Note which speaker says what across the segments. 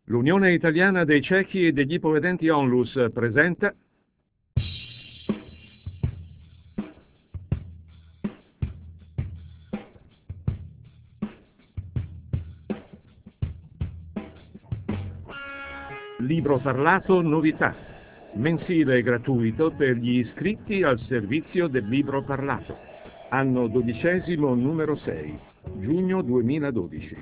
Speaker 1: L'Unione Italiana dei Ciechi e degli Ipovedenti Onlus presenta Libro parlato novità, mensile e gratuito per gli iscritti al servizio del libro parlato. Anno 12° numero 6, giugno 2012.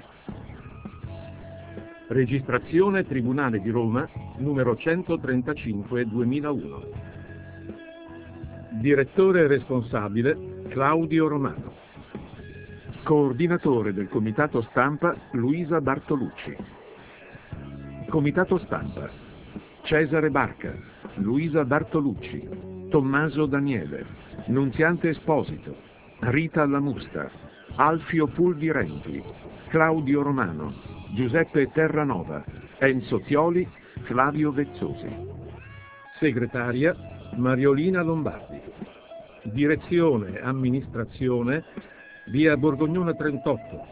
Speaker 1: Registrazione Tribunale di Roma, numero 135/2001. Direttore responsabile Claudio Romano. Coordinatore del Comitato Stampa Luisa Bartolucci. Comitato Stampa Cesare Barca, Luisa Bartolucci, Tommaso Daniele, Nunziante Esposito, Rita Lamusta, Alfio Pulvirenti, Claudio Romano, Giuseppe Terranova, Enzo Zioli, Flavio Vezzosi. Segretaria Mariolina Lombardi. Direzione Amministrazione via Borgognona 38,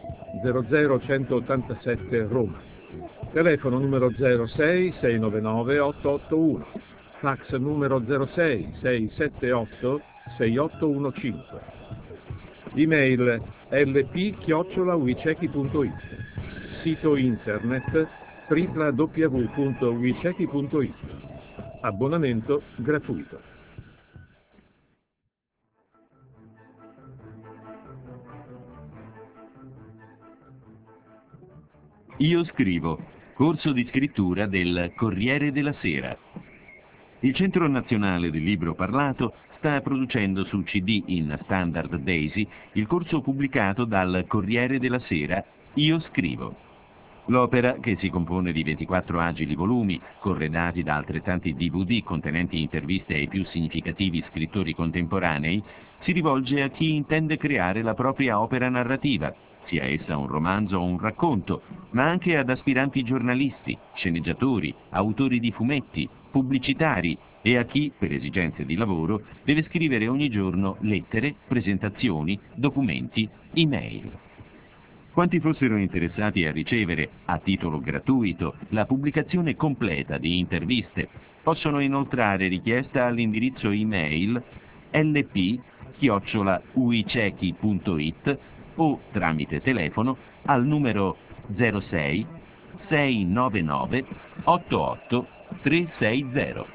Speaker 1: 00187 Roma. Telefono numero 06 699 881, fax numero 06 678 6815, email lp@wicechi.it, sito internet www.wicechi.it, abbonamento gratuito.
Speaker 2: Io scrivo, corso di scrittura del Corriere della Sera. Il Centro Nazionale del Libro Parlato sta producendo su CD in standard DAISY il corso pubblicato dal Corriere della Sera Io scrivo. L'opera, che si compone di 24 agili volumi, corredati da altrettanti DVD contenenti interviste ai più significativi scrittori contemporanei, si rivolge a chi intende creare la propria opera narrativa, sia essa un romanzo o un racconto, ma anche ad aspiranti giornalisti, sceneggiatori, autori di fumetti, pubblicitari e a chi, per esigenze di lavoro, deve scrivere ogni giorno lettere, presentazioni, documenti, email. Quanti fossero interessati a ricevere, a titolo gratuito, la pubblicazione completa di interviste, possono inoltrare richiesta all'indirizzo email lp@uicechi.it o tramite telefono al numero 06 699 88 360.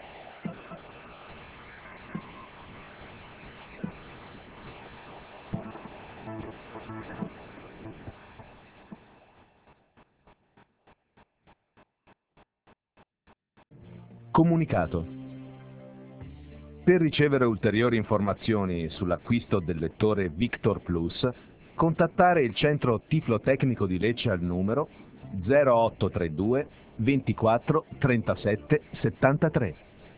Speaker 3: Comunicato. Per ricevere ulteriori informazioni sull'acquisto del lettore Victor Plus, contattare il centro tiflotecnico di Lecce al numero 0832 24 37 73.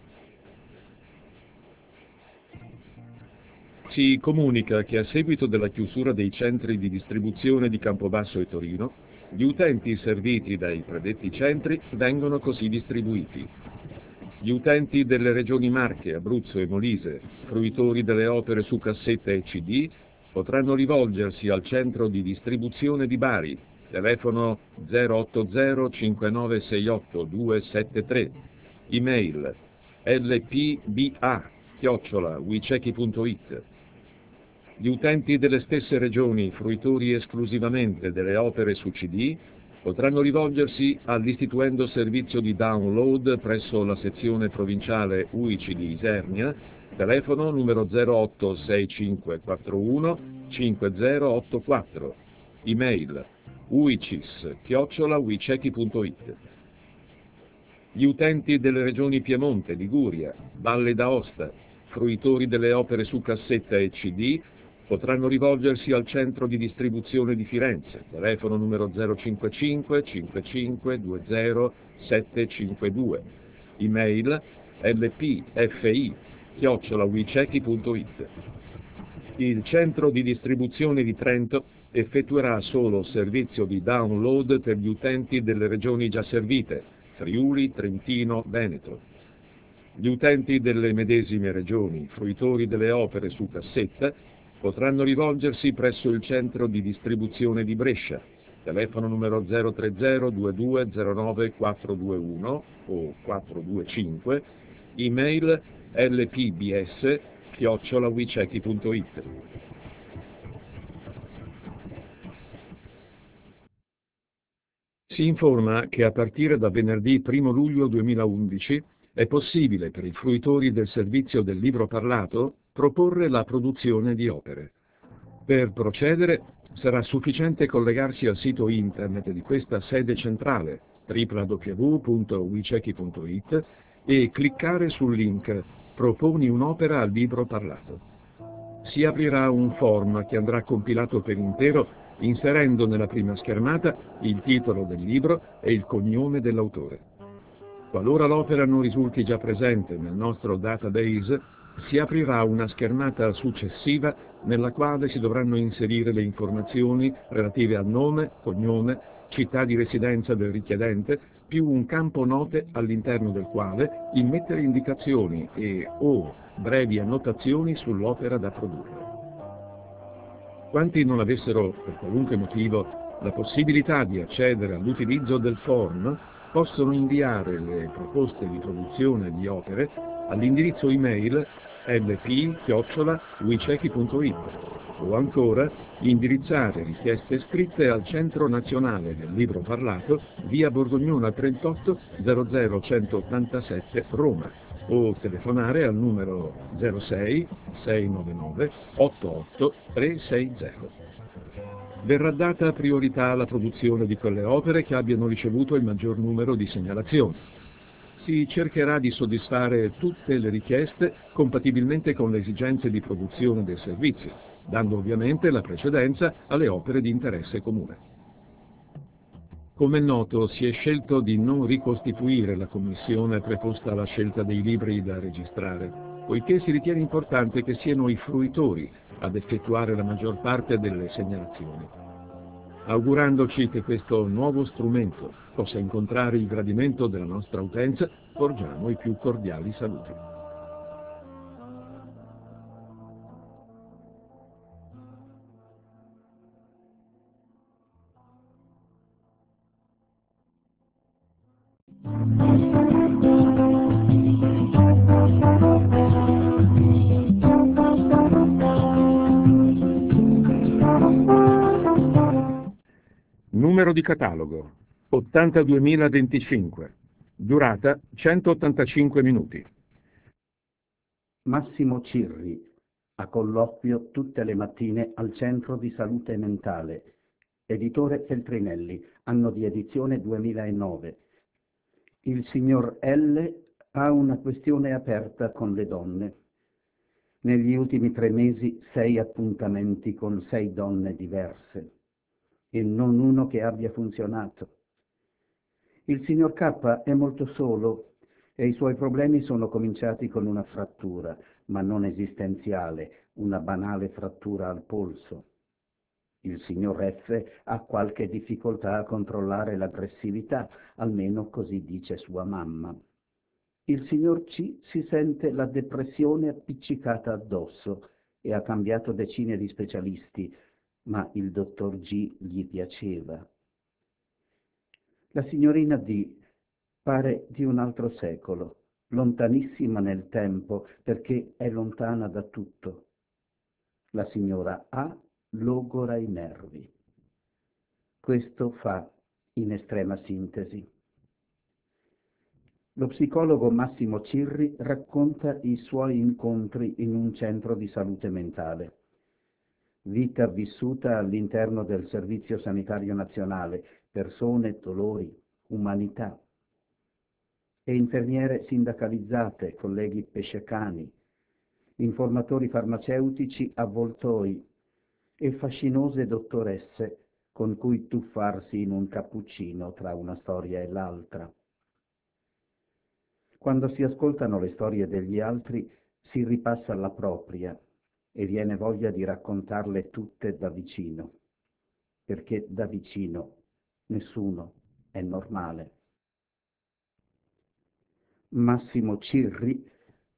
Speaker 1: Si comunica che a seguito della chiusura dei centri di distribuzione di Campobasso e Torino, gli utenti serviti dai predetti centri vengono così distribuiti. Gli utenti delle regioni Marche, Abruzzo e Molise, fruitori delle opere su cassetta e CD, potranno rivolgersi al centro di distribuzione di Bari, telefono 080 5968 273, email lpba@wicechi.it. Gli utenti delle stesse regioni, fruitori esclusivamente delle opere su CD, potranno rivolgersi all'Istituendo Servizio di Download presso la sezione provinciale UICI di Isernia, telefono numero 08 6541 5084, email uicis@wicechi.it. Gli utenti delle regioni Piemonte, Liguria, Valle d'Aosta, fruitori delle opere su cassetta e CD, potranno rivolgersi al centro di distribuzione di Firenze, telefono numero 055 55 20 752, email lpfi@wicechi.it. Il centro di distribuzione di Trento effettuerà solo servizio di download per gli utenti delle regioni già servite, Friuli, Trentino, Veneto. Gli utenti delle medesime regioni, fruitori delle opere su cassetta, potranno rivolgersi presso il centro di distribuzione di Brescia, telefono numero 030 2209 421 o 425, email lpbs@wicheki.it. Si informa che a partire da venerdì 1 luglio 2011 è possibile per i fruitori del servizio del libro parlato proporre la produzione di opere. Per procedere sarà sufficiente collegarsi al sito internet di questa sede centrale www.wicheki.it e cliccare sul link "Proponi un'opera al libro parlato". Si aprirà un form che andrà compilato per intero inserendo nella prima schermata il titolo del libro e il cognome dell'autore. Qualora l'opera non risulti già presente nel nostro database, si aprirà una schermata successiva nella quale si dovranno inserire le informazioni relative al nome, cognome, città di residenza del richiedente, più un campo note all'interno del quale immettere indicazioni e/o brevi annotazioni sull'opera da produrre. Quanti non avessero, per qualunque motivo, la possibilità di accedere all'utilizzo del form, possono inviare le proposte di produzione di opere all'indirizzo email lp@wicheki.it o ancora indirizzare richieste scritte al Centro Nazionale del Libro Parlato, via Borgognona 38 00187 Roma, o telefonare al numero 06 699 88 360. Verrà data priorità alla produzione di quelle opere che abbiano ricevuto il maggior numero di segnalazioni. Si cercherà di soddisfare tutte le richieste compatibilmente con le esigenze di produzione del servizio, dando ovviamente la precedenza alle opere di interesse comune. Come è noto, si è scelto di non ricostituire la commissione preposta alla scelta dei libri da registrare, poiché si ritiene importante che siano i fruitori ad effettuare la maggior parte delle segnalazioni. Augurandoci che questo nuovo strumento possa incontrare il gradimento della nostra utenza, porgiamo i più cordiali saluti. Numero di catalogo 82.025, durata 185 minuti.
Speaker 4: Massimo Cirri, a colloquio tutte le mattine al Centro di Salute Mentale. Editore Feltrinelli, anno di edizione 2009. Il signor L. ha una questione aperta con le donne. Negli ultimi 3 mesi 6 appuntamenti con 6 donne diverse e non uno che abbia funzionato. Il signor K. è molto solo e i suoi problemi sono cominciati con una frattura, ma non esistenziale, una banale frattura al polso. Il signor F. ha qualche difficoltà a controllare l'aggressività, almeno così dice sua mamma. Il signor C. si sente la depressione appiccicata addosso e ha cambiato decine di specialisti, ma il dottor G. gli piaceva. La signorina D. pare di un altro secolo, lontanissima nel tempo perché è lontana da tutto. La signora A. logora i nervi. Questo fa in estrema sintesi. Lo psicologo Massimo Cirri racconta i suoi incontri in un centro di salute mentale. Vita vissuta all'interno del Servizio Sanitario Nazionale, persone, dolori, umanità. E infermiere sindacalizzate, colleghi pescecani, informatori farmaceutici avvoltoi e fascinose dottoresse con cui tuffarsi in un cappuccino tra una storia e l'altra. Quando si ascoltano le storie degli altri si ripassa la propria e viene voglia di raccontarle tutte da vicino, perché da vicino nessuno è normale. Massimo Cirri,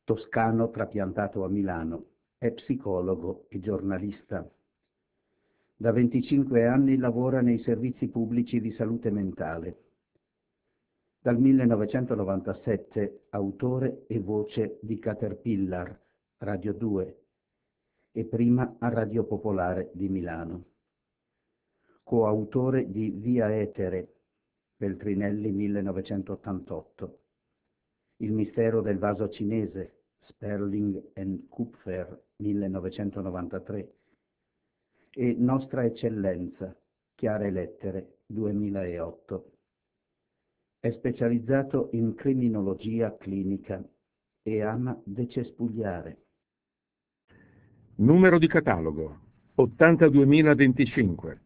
Speaker 4: toscano trapiantato a Milano, è psicologo e giornalista. Da 25 anni lavora nei servizi pubblici di salute mentale. Dal 1997 autore e voce di Caterpillar, Radio 2, e prima a Radio Popolare di Milano. Coautore di Via Etere, Feltrinelli 1988, Il mistero del vaso cinese, Sperling and Kupfer 1993, e Nostra Eccellenza, Chiare Lettere 2008. È specializzato in criminologia clinica e ama decespugliare.
Speaker 1: Numero di catalogo 82025.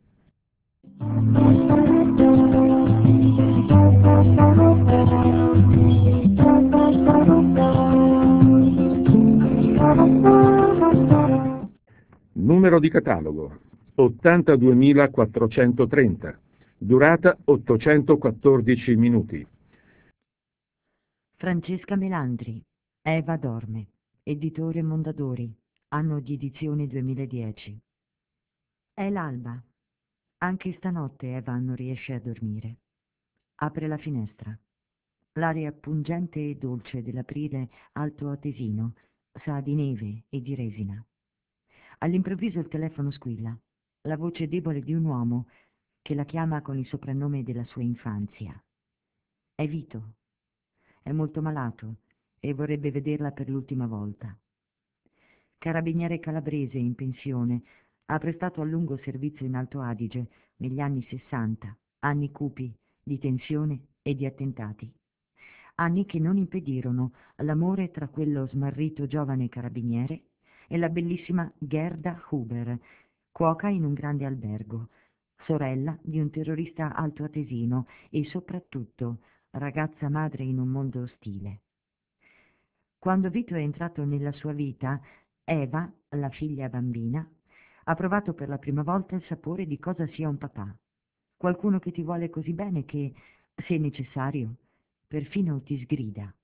Speaker 1: Numero di catalogo 82430. Durata 814 minuti.
Speaker 5: Francesca Melandri, Eva dorme, editore Mondadori, anno di edizione 2010. È l'alba. Anche stanotte Eva non riesce a dormire. Apre la finestra. L'aria pungente e dolce dell'aprile altoatesino sa di neve e di resina. All'improvviso il telefono squilla, la voce debole di un uomo che la chiama con il soprannome della sua infanzia. È Vito. È molto malato e vorrebbe vederla per l'ultima volta. Carabiniere calabrese in pensione, ha prestato a lungo servizio in Alto Adige negli anni 60, anni cupi di tensione e di attentati. Anni che non impedirono l'amore tra quello smarrito giovane carabiniere e la bellissima Gerda Huber, cuoca in un grande albergo, sorella di un terrorista altoatesino e soprattutto ragazza madre in un mondo ostile. Quando Vito è entrato nella sua vita, Eva, la figlia bambina, ha provato per la prima volta il sapore di cosa sia un papà. Qualcuno che ti vuole così bene che, se necessario, perfino ti sgrida.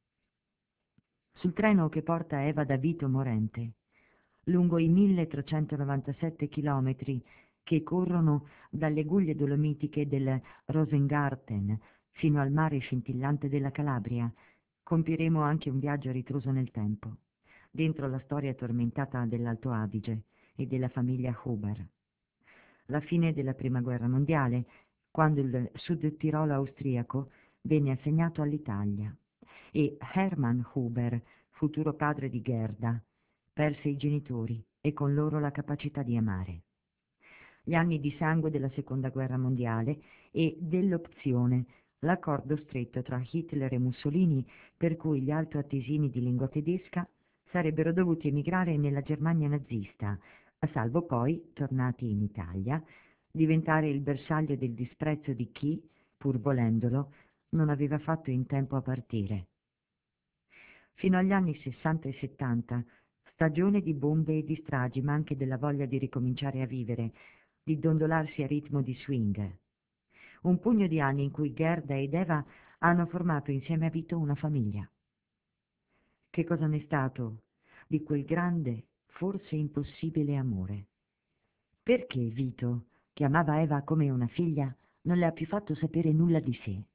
Speaker 5: Sul treno che porta Eva da Vito morente, lungo i 1397 chilometri che corrono dalle guglie dolomitiche del Rosengarten fino al mare scintillante della Calabria, compiremo anche un viaggio a ritroso nel tempo, dentro la storia tormentata dell'Alto Adige e della famiglia Huber. La fine della Prima Guerra Mondiale, quando il Sud Tirolo austriaco venne assegnato all'Italia, e Hermann Huber, futuro padre di Gerda, perse i genitori e con loro la capacità di amare. Gli anni di sangue della Seconda Guerra Mondiale e dell'opzione, l'accordo stretto tra Hitler e Mussolini per cui gli altoatesini di lingua tedesca sarebbero dovuti emigrare nella Germania nazista, a salvo poi, tornati in Italia, diventare il bersaglio del disprezzo di chi, pur volendolo, non aveva fatto in tempo a partire. Fino agli anni 60 e 70, stagione di bombe e di stragi, ma anche della voglia di ricominciare a vivere, di dondolarsi a ritmo di swing. Un pugno di anni in cui Gerda ed Eva hanno formato insieme a Vito una famiglia. Che cosa n'è stato di quel grande, forse impossibile amore? Perché Vito, che amava Eva come una figlia, non le ha più fatto sapere nulla di sé?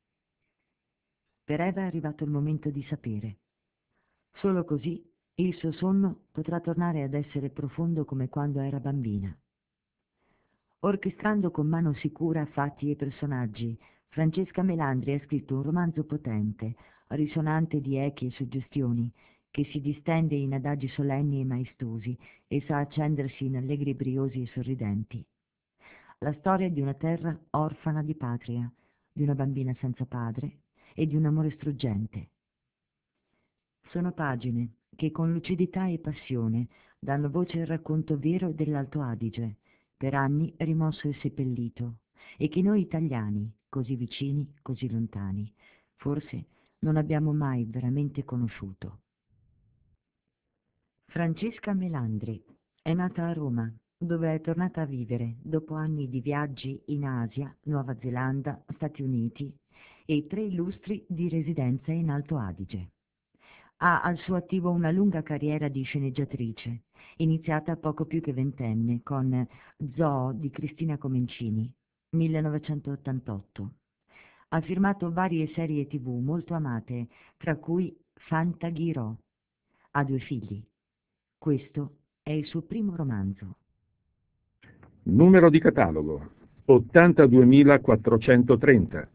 Speaker 5: Per Eva è arrivato il momento di sapere. Solo così il suo sonno potrà tornare ad essere profondo come quando era bambina. Orchestrando con mano sicura fatti e personaggi, Francesca Melandri ha scritto un romanzo potente, risonante di echi e suggestioni, che si distende in adagi solenni e maestosi e sa accendersi in allegri briosi e sorridenti. La storia di una terra orfana di patria, di una bambina senza padre e di un amore struggente. Sono pagine che con lucidità e passione danno voce al racconto vero dell'Alto Adige, per anni rimosso e seppellito, e che noi italiani, così vicini, così lontani, forse non abbiamo mai veramente conosciuto. Francesca Melandri è nata a Roma, dove è tornata a vivere dopo anni di viaggi in Asia, Nuova Zelanda, Stati Uniti e 3 lustri di residenza in Alto Adige. Ha al suo attivo una lunga carriera di sceneggiatrice, iniziata poco più che ventenne con Zoo di Cristina Comencini, 1988. Ha firmato varie serie TV molto amate, tra cui Fantaghirò. Ha 2 figli. Questo è il suo primo romanzo.
Speaker 1: Numero di catalogo 82.430.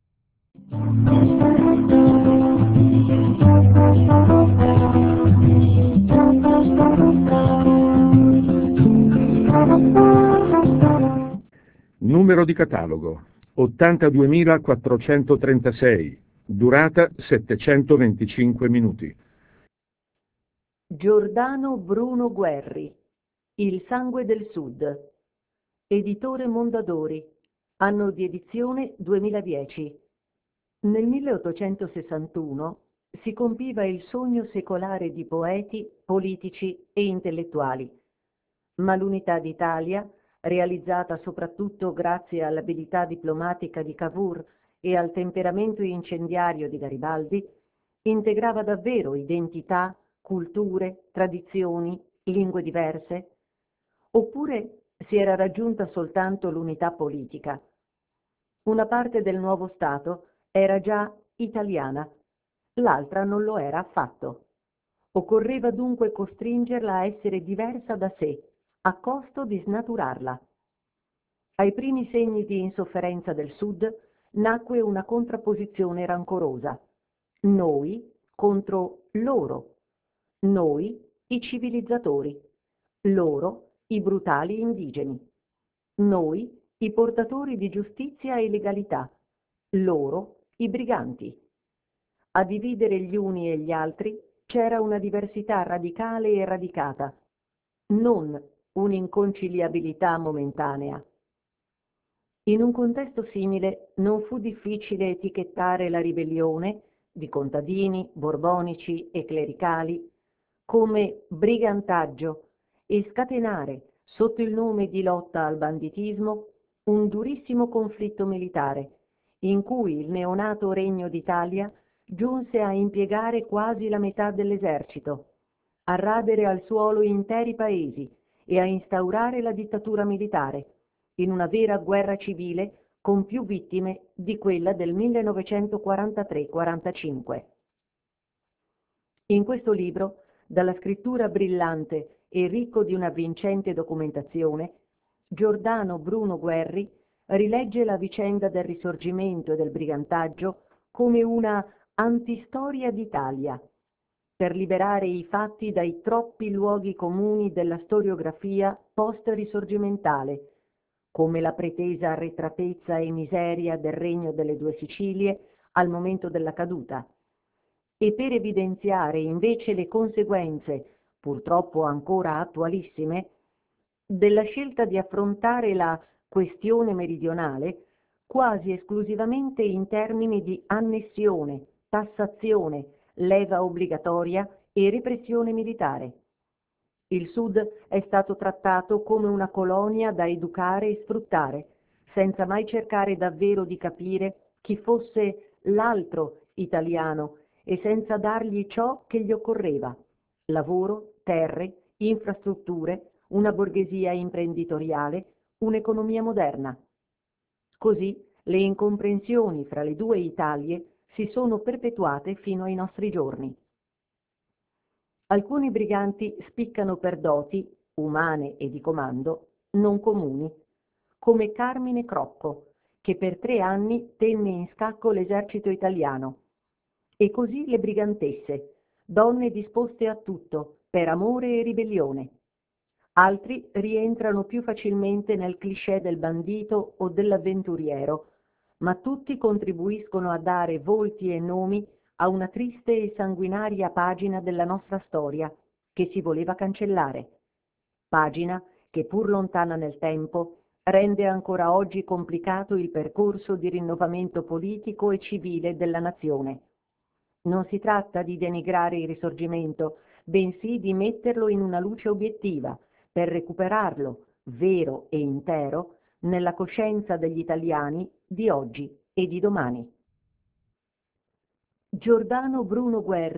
Speaker 1: Numero di catalogo 82.436. Durata 725 minuti.
Speaker 6: Giordano Bruno Guerri, Il sangue del Sud. Editore Mondadori. Anno di edizione 2010. Nel 1861 si compiva il sogno secolare di poeti, politici e intellettuali. Ma l'unità d'Italia, realizzata soprattutto grazie all'abilità diplomatica di Cavour e al temperamento incendiario di Garibaldi, integrava davvero identità, culture, tradizioni, lingue diverse? Oppure si era raggiunta soltanto l'unità politica? Una parte del nuovo Stato era già italiana, l'altra non lo era affatto. Occorreva dunque costringerla a essere diversa da sé, a costo di snaturarla. Ai primi segni di insofferenza del Sud nacque una contrapposizione rancorosa. Noi contro loro. Noi i civilizzatori. Loro i brutali indigeni. Noi i portatori di giustizia e legalità. Loro i briganti. A dividere gli uni e gli altri c'era una diversità radicale e radicata, non un'inconciliabilità momentanea. In un contesto simile non fu difficile etichettare la ribellione di contadini, borbonici e clericali come brigantaggio e scatenare, sotto il nome di lotta al banditismo, un durissimo conflitto militare, in cui il neonato Regno d'Italia giunse a impiegare quasi la metà dell'esercito, a radere al suolo interi paesi e a instaurare la dittatura militare, in una vera guerra civile con più vittime di quella del 1943-45. In questo libro, dalla scrittura brillante e ricco di una vincente documentazione, Giordano Bruno Guerri rilegge la vicenda del Risorgimento e del brigantaggio come una antistoria d'Italia, per liberare i fatti dai troppi luoghi comuni della storiografia post-risorgimentale, come la pretesa arretratezza e miseria del Regno delle Due Sicilie al momento della caduta, e per evidenziare invece le conseguenze, purtroppo ancora attualissime, della scelta di affrontare la questione meridionale quasi esclusivamente in termini di annessione, tassazione, leva obbligatoria e repressione militare. Il Sud è stato trattato come una colonia da educare e sfruttare, senza mai cercare davvero di capire chi fosse l'altro italiano e senza dargli ciò che gli occorreva: lavoro, terre, infrastrutture, una borghesia imprenditoriale, un'economia moderna. Così le incomprensioni fra le due Italie si sono perpetuate fino ai nostri giorni. Alcuni briganti spiccano per doti, umane e di comando, non comuni, come Carmine Crocco, che per 3 anni tenne in scacco l'esercito italiano, e così le brigantesse, donne disposte a tutto, per amore e ribellione. Altri rientrano più facilmente nel cliché del bandito o dell'avventuriero, ma tutti contribuiscono a dare volti e nomi a una triste e sanguinaria pagina della nostra storia che si voleva cancellare. Pagina che, pur lontana nel tempo, rende ancora oggi complicato il percorso di rinnovamento politico e civile della nazione. Non si tratta di denigrare il Risorgimento, bensì di metterlo in una luce obiettiva, per recuperarlo, vero e intero, nella coscienza degli italiani di oggi e di domani. Giordano Bruno Guerri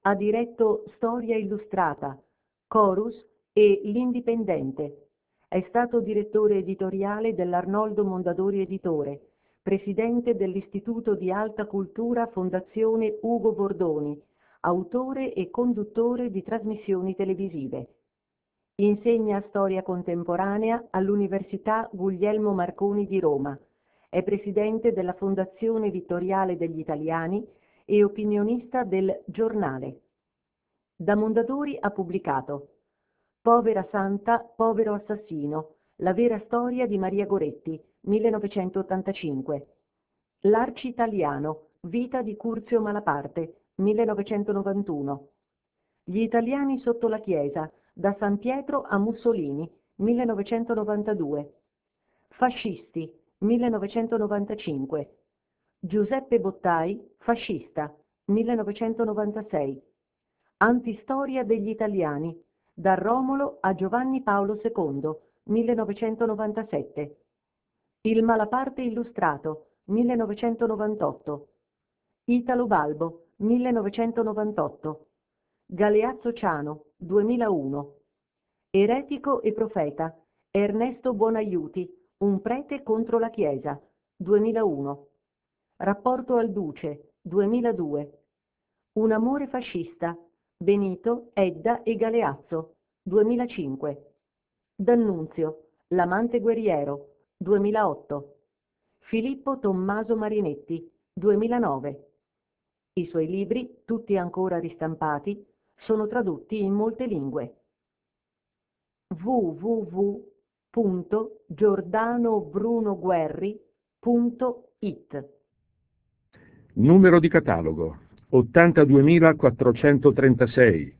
Speaker 6: Ha diretto Storia Illustrata, Corus e L'Indipendente. È stato direttore editoriale dell'Arnoldo Mondadori Editore, presidente dell'Istituto di Alta Cultura Fondazione Ugo Bordoni, autore e conduttore di trasmissioni televisive. Insegna storia contemporanea all'Università Guglielmo Marconi di Roma. È presidente della Fondazione Vittoriale degli Italiani e opinionista del Giornale. Da Mondadori ha pubblicato Povera santa, povero assassino, la vera storia di Maria Goretti, 1985. L'Arci italiano, vita di Curzio Malaparte, 1991. Gli italiani sotto la Chiesa, da San Pietro a Mussolini, 1992. Fascisti, 1995. Giuseppe Bottai, fascista, 1996. Antistoria degli italiani, da Romolo a Giovanni Paolo II, 1997. Il Malaparte illustrato, 1998. Italo Balbo, 1998. Galeazzo Ciano, 2001. Eretico e profeta, Ernesto Buonaiuti, un prete contro la Chiesa, 2001. Rapporto al Duce, 2002. Un amore fascista, Benito, Edda e Galeazzo, 2005. D'Annunzio, l'amante guerriero, 2008. Filippo Tommaso Marinetti, 2009. I suoi libri, tutti ancora ristampati, sono tradotti in molte lingue. www.giordanoBrunoGuerri.it.
Speaker 1: Numero di catalogo 82436.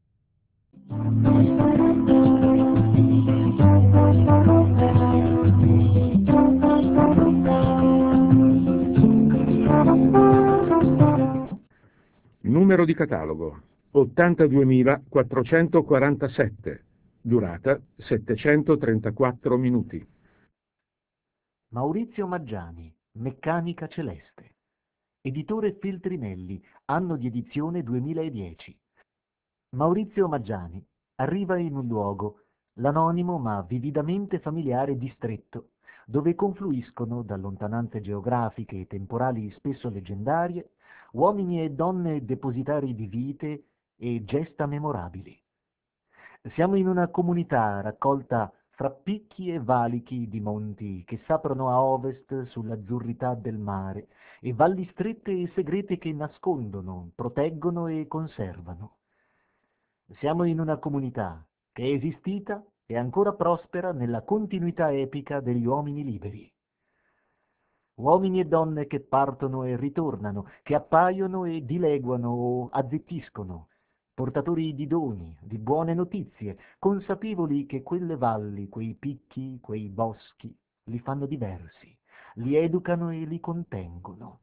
Speaker 1: Numero di catalogo 82447. Durata 734 minuti.
Speaker 7: Maurizio Maggiani, Meccanica Celeste. Editore Feltrinelli, anno di edizione 2010. Maurizio Maggiani arriva in un luogo, l'anonimo ma vividamente familiare distretto, dove confluiscono, da lontananze geografiche e temporali spesso leggendarie, uomini e donne depositari di vite e gesta memorabili. Siamo in una comunità raccolta fra picchi e valichi di monti che s'aprono a ovest sull'azzurrità del mare e valli strette e segrete che nascondono, proteggono e conservano. Siamo in una comunità che è esistita e ancora prospera nella continuità epica degli uomini liberi. Uomini e donne che partono e ritornano, che appaiono e dileguano o azzittiscono, portatori di doni, di buone notizie, consapevoli che quelle valli, quei picchi, quei boschi li fanno diversi, li educano e li contengono.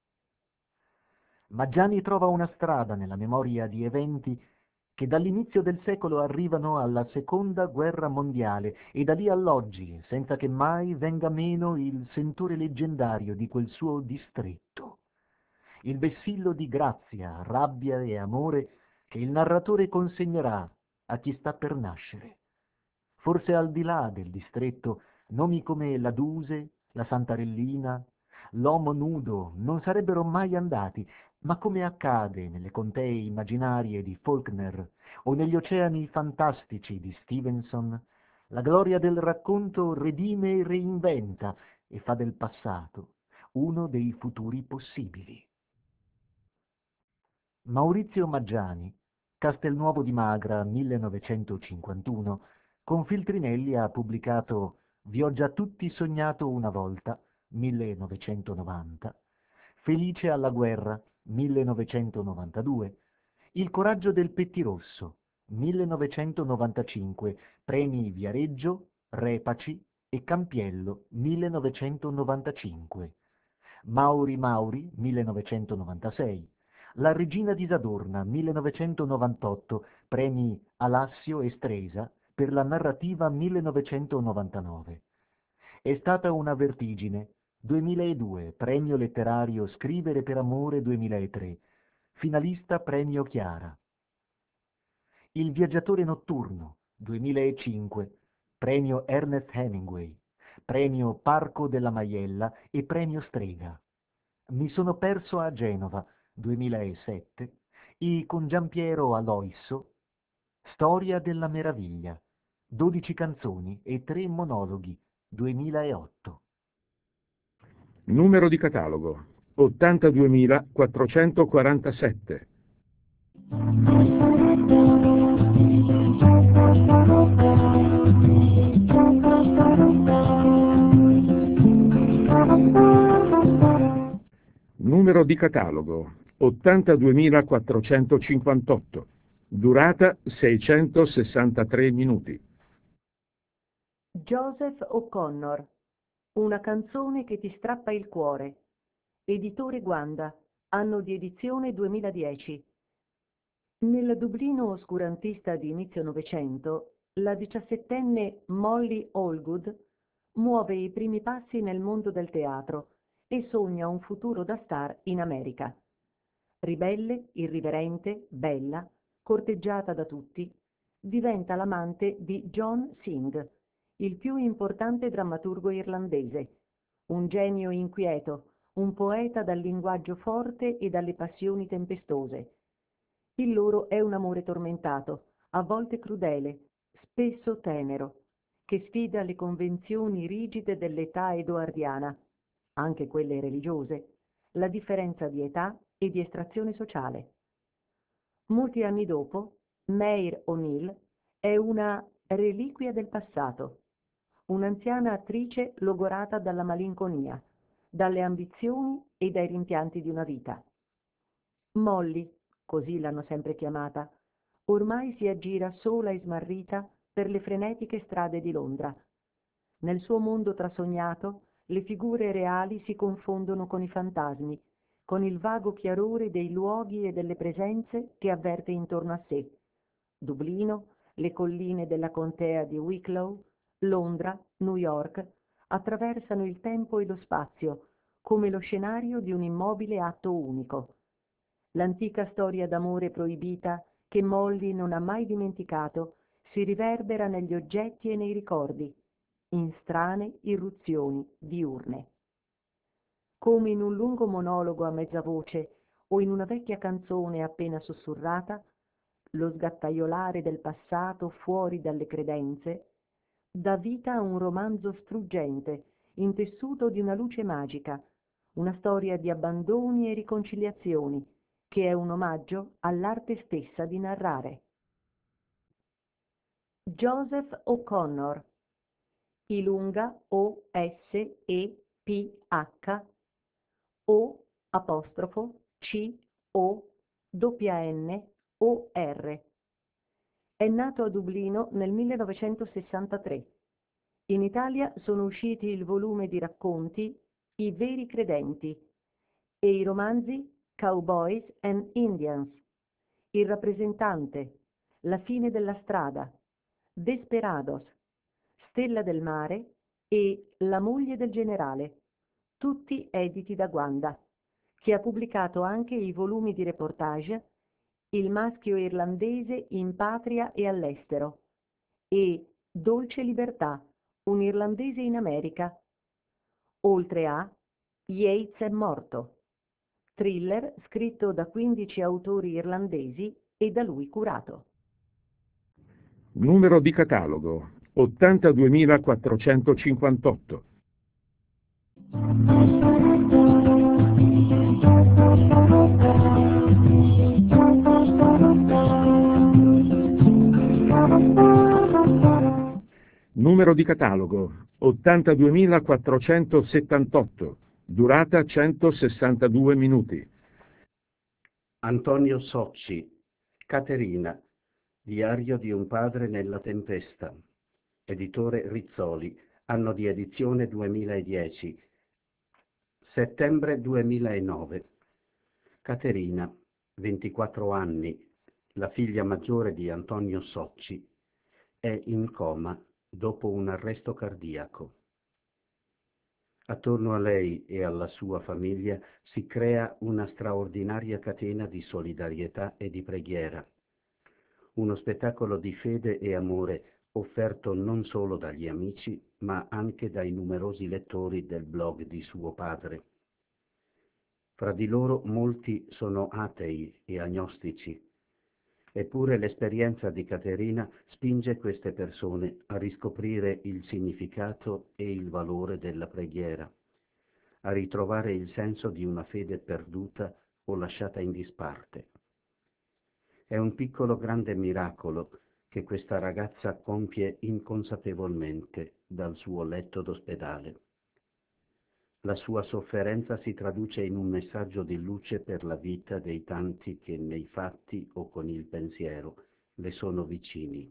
Speaker 7: Maggiani trova una strada nella memoria di eventi che dall'inizio del secolo arrivano alla Seconda Guerra Mondiale e da lì all'oggi, senza che mai venga meno il sentore leggendario di quel suo distretto. Il vessillo di grazia, rabbia e amore che il narratore consegnerà a chi sta per nascere. Forse al di là del distretto, nomi come la Duse, la Santarellina, l'Omo Nudo non sarebbero mai andati, ma come accade nelle contee immaginarie di Faulkner o negli oceani fantastici di Stevenson, la gloria del racconto redime e reinventa e fa del passato uno dei futuri possibili. Maurizio Maggiani, Castelnuovo di Magra, 1951, con Feltrinelli ha pubblicato Vi ho già tutti sognato una volta, 1990, Felice alla guerra, 1992, Il coraggio del Pettirosso, 1995, premi Viareggio, Repaci e Campiello, 1995, Mauri Mauri, 1996, La regina di Sadorna, 1998, premi Alassio e Stresa per la narrativa 1999. È stata una vertigine, 2002, premio letterario Scrivere per amore 2003, finalista Premio Chiara. Il viaggiatore notturno, 2005, Premio Ernest Hemingway, Premio Parco della Maiella e Premio Strega. Mi sono perso a Genova, 2007, e con Giampiero Aloisso, Storia della meraviglia, 12 canzoni e 3 monologhi, 2008.
Speaker 1: Numero di catalogo 82.447. Numero di catalogo 82.458. Durata 663 minuti.
Speaker 6: Joseph O'Connor, una canzone che ti strappa il cuore. Editore Guanda, anno di edizione 2010. Nel Dublino oscurantista di inizio Novecento, la 17enne Molly Allgood muove i primi passi nel mondo del teatro e sogna un futuro da star in America. Ribelle, irriverente, bella, corteggiata da tutti, diventa l'amante di John Synge, il più importante drammaturgo irlandese, un genio inquieto, un poeta dal linguaggio forte e dalle passioni tempestose. Il loro è un amore tormentato, a volte crudele, spesso tenero, che sfida le convenzioni rigide dell'età edoardiana, anche quelle religiose, la differenza di età e di estrazione sociale. Molti anni dopo, Maire O'Neill è una reliquia del passato, un'anziana attrice logorata dalla malinconia, dalle ambizioni e dai rimpianti di una vita. Molly, così l'hanno sempre chiamata, ormai si aggira sola e smarrita per le frenetiche strade di Londra. Nel suo mondo trasognato, le figure reali si confondono con i fantasmi, con il vago chiarore dei luoghi e delle presenze che avverte intorno a sé. Dublino, le colline della contea di Wicklow, Londra, New York, attraversano il tempo e lo spazio, come lo scenario di un immobile atto unico. L'antica storia d'amore proibita, che Molly non ha mai dimenticato, si riverbera negli oggetti e nei ricordi, in strane irruzioni diurne. Come in un lungo monologo a mezza voce o in una vecchia canzone appena sussurrata, lo sgattaiolare del passato fuori dalle credenze dà vita a un romanzo struggente, intessuto di una luce magica, una storia di abbandoni e riconciliazioni, che è un omaggio all'arte stessa di narrare. Joseph O'Connor, Ilunga O-S-E-P-H O'-C-O-N-N-O-R. È nato a Dublino nel 1963. In Italia sono usciti il volume di racconti I veri credenti e i romanzi Cowboys and Indians, Il rappresentante, La fine della strada, Desperados, Stella del mare e La moglie del generale, tutti editi da Guanda, che ha pubblicato anche i volumi di reportage Il maschio irlandese in patria e all'estero e Dolce libertà, un irlandese in America, oltre a Yeats è morto, thriller scritto da 15 autori irlandesi e da lui curato.
Speaker 1: Numero di catalogo 82.458. Numero di catalogo 82.478. Durata 162 minuti.
Speaker 4: Antonio Socci, Caterina, Diario di un padre nella tempesta. Editore Rizzoli, anno di edizione 2010. Settembre 2009. Caterina, 24 anni, la figlia maggiore di Antonio Socci, è in coma dopo un arresto cardiaco. Attorno a lei e alla sua famiglia si crea una straordinaria catena di solidarietà e di preghiera, uno spettacolo di fede e amore offerto non solo dagli amici, ma anche dai numerosi lettori del blog di suo padre. Fra di loro molti sono atei e agnostici, eppure l'esperienza di Caterina spinge queste persone a riscoprire il significato e il valore della preghiera, a ritrovare il senso di una fede perduta o lasciata in disparte. È un piccolo grande miracolo che questa ragazza compie inconsapevolmente dal suo letto d'ospedale. La sua sofferenza si traduce in un messaggio di luce per la vita dei tanti che nei fatti o con il pensiero le sono vicini.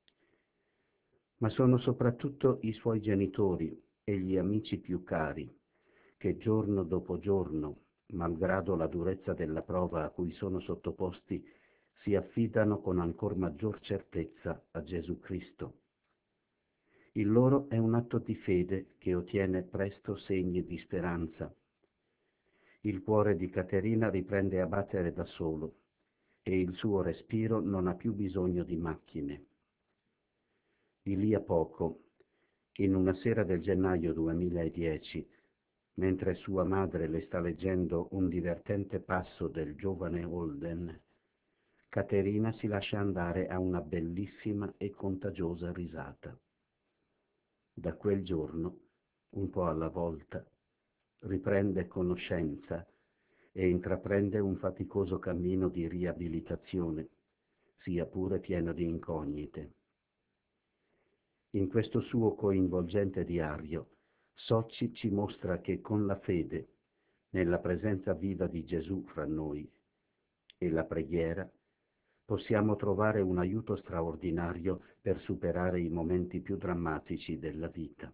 Speaker 4: Ma sono soprattutto i suoi genitori e gli amici più cari che giorno dopo giorno, malgrado la durezza della prova a cui sono sottoposti, si affidano con ancor maggior certezza a Gesù Cristo. Il loro è un atto di fede che ottiene presto segni di speranza. Il cuore di Caterina riprende a battere da solo e il suo respiro non ha più bisogno di macchine. Di lì a poco, in una sera del gennaio 2010, mentre sua madre le sta leggendo un divertente passo del giovane Holden, Caterina si lascia andare a una bellissima e contagiosa risata. Da quel giorno, un po' alla volta, riprende conoscenza e intraprende un faticoso cammino di riabilitazione, sia pure pieno di incognite. In questo suo coinvolgente diario, Socci ci mostra che con la fede, nella presenza viva di Gesù fra noi, e la preghiera, possiamo trovare un aiuto straordinario per superare i momenti più drammatici della vita.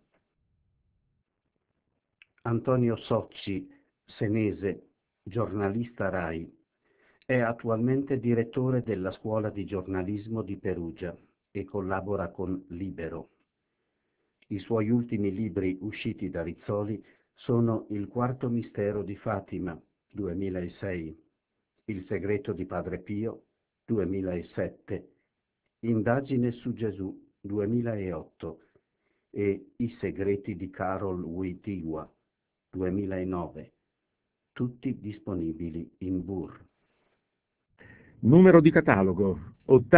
Speaker 4: Antonio Socci, senese, giornalista RAI, è attualmente direttore della Scuola di giornalismo di Perugia e collabora con Libero. I suoi ultimi libri usciti da Rizzoli sono Il quarto mistero di Fatima, 2006, Il segreto di Padre Pio, 2007, Indagine su Gesù, 2008 e I segreti di Carol Wojtyła, 2009, tutti disponibili in Bur.
Speaker 1: Numero di catalogo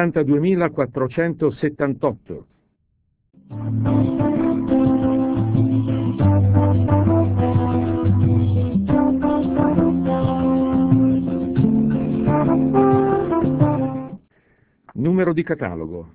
Speaker 1: 82478. Numero di catalogo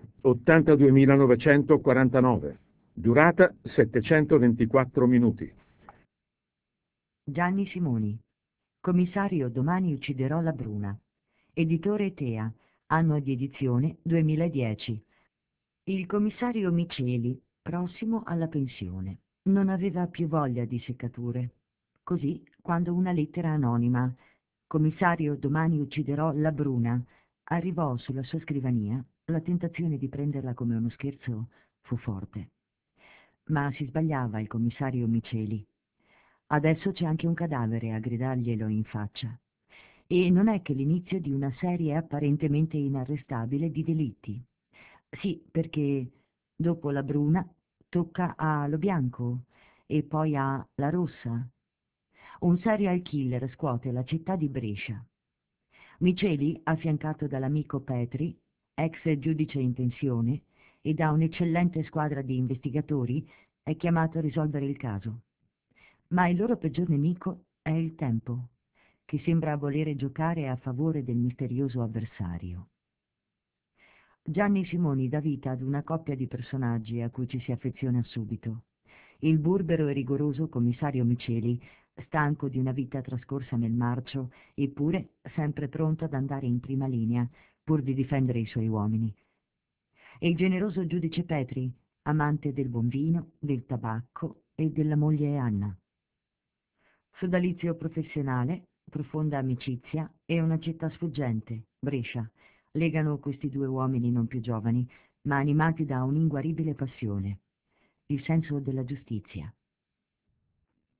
Speaker 1: 82949. Durata 724 minuti.
Speaker 5: Gianni Simoni. Commissario Domani ucciderò la Bruna. Editore Tea. Anno di edizione 2010. Il commissario Miceli, prossimo alla pensione, non aveva più voglia di seccature. Così, quando una lettera anonima, commissario Domani ucciderò la Bruna, arrivò sulla sua scrivania, la tentazione di prenderla come uno scherzo fu forte. Ma si sbagliava il commissario Miceli. Adesso c'è anche un cadavere a gridarglielo in faccia. E non è che l'inizio di una serie apparentemente inarrestabile di delitti. Sì, perché dopo la Bruna tocca a Lo Bianco e poi a La Rossa. Un serial killer scuote la città di Brescia. Miceli, affiancato dall'amico Petri, ex giudice in pensione, e da un'eccellente squadra di investigatori, è chiamato a risolvere il caso. Ma il loro peggior nemico è il tempo, che sembra volere giocare a favore del misterioso avversario. Gianni Simoni dà vita ad una coppia di personaggi a cui ci si affeziona subito. Il burbero e rigoroso commissario Miceli, stanco di una vita trascorsa nel marcio, eppure sempre pronto ad andare in prima linea, pur di difendere i suoi uomini. E il generoso giudice Petri, amante del buon vino, del tabacco e della moglie Anna. Sodalizio professionale, profonda amicizia e una città sfuggente, Brescia, legano questi due uomini non più giovani, ma animati da un'inguaribile passione, il senso della giustizia.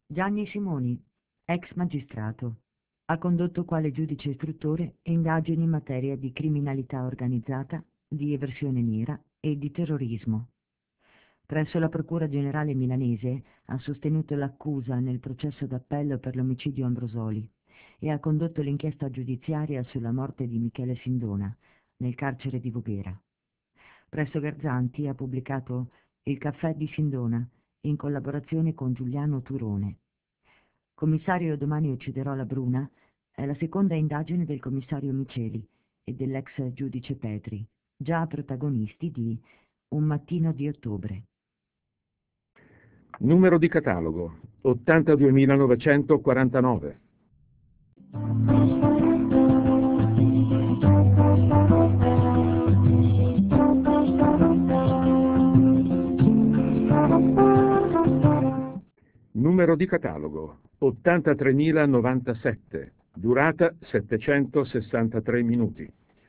Speaker 5: Gianni Simoni, ex magistrato, ha condotto quale giudice istruttore indagini in materia di criminalità organizzata, di eversione nera e di terrorismo. Presso la Procura Generale milanese ha sostenuto l'accusa nel processo d'appello per l'omicidio Ambrosoli e ha condotto l'inchiesta giudiziaria sulla morte di Michele Sindona nel carcere di Voghera. Presso Garzanti ha pubblicato Il caffè di Sindona in collaborazione con Giuliano Turone. Commissario Domani ucciderò la Bruna è la seconda indagine del commissario Miceli e dell'ex giudice Petri, già protagonisti di Un mattino di ottobre.
Speaker 1: Numero di catalogo 82.949. Numero di catalogo 83.097. Durata 763 minuti.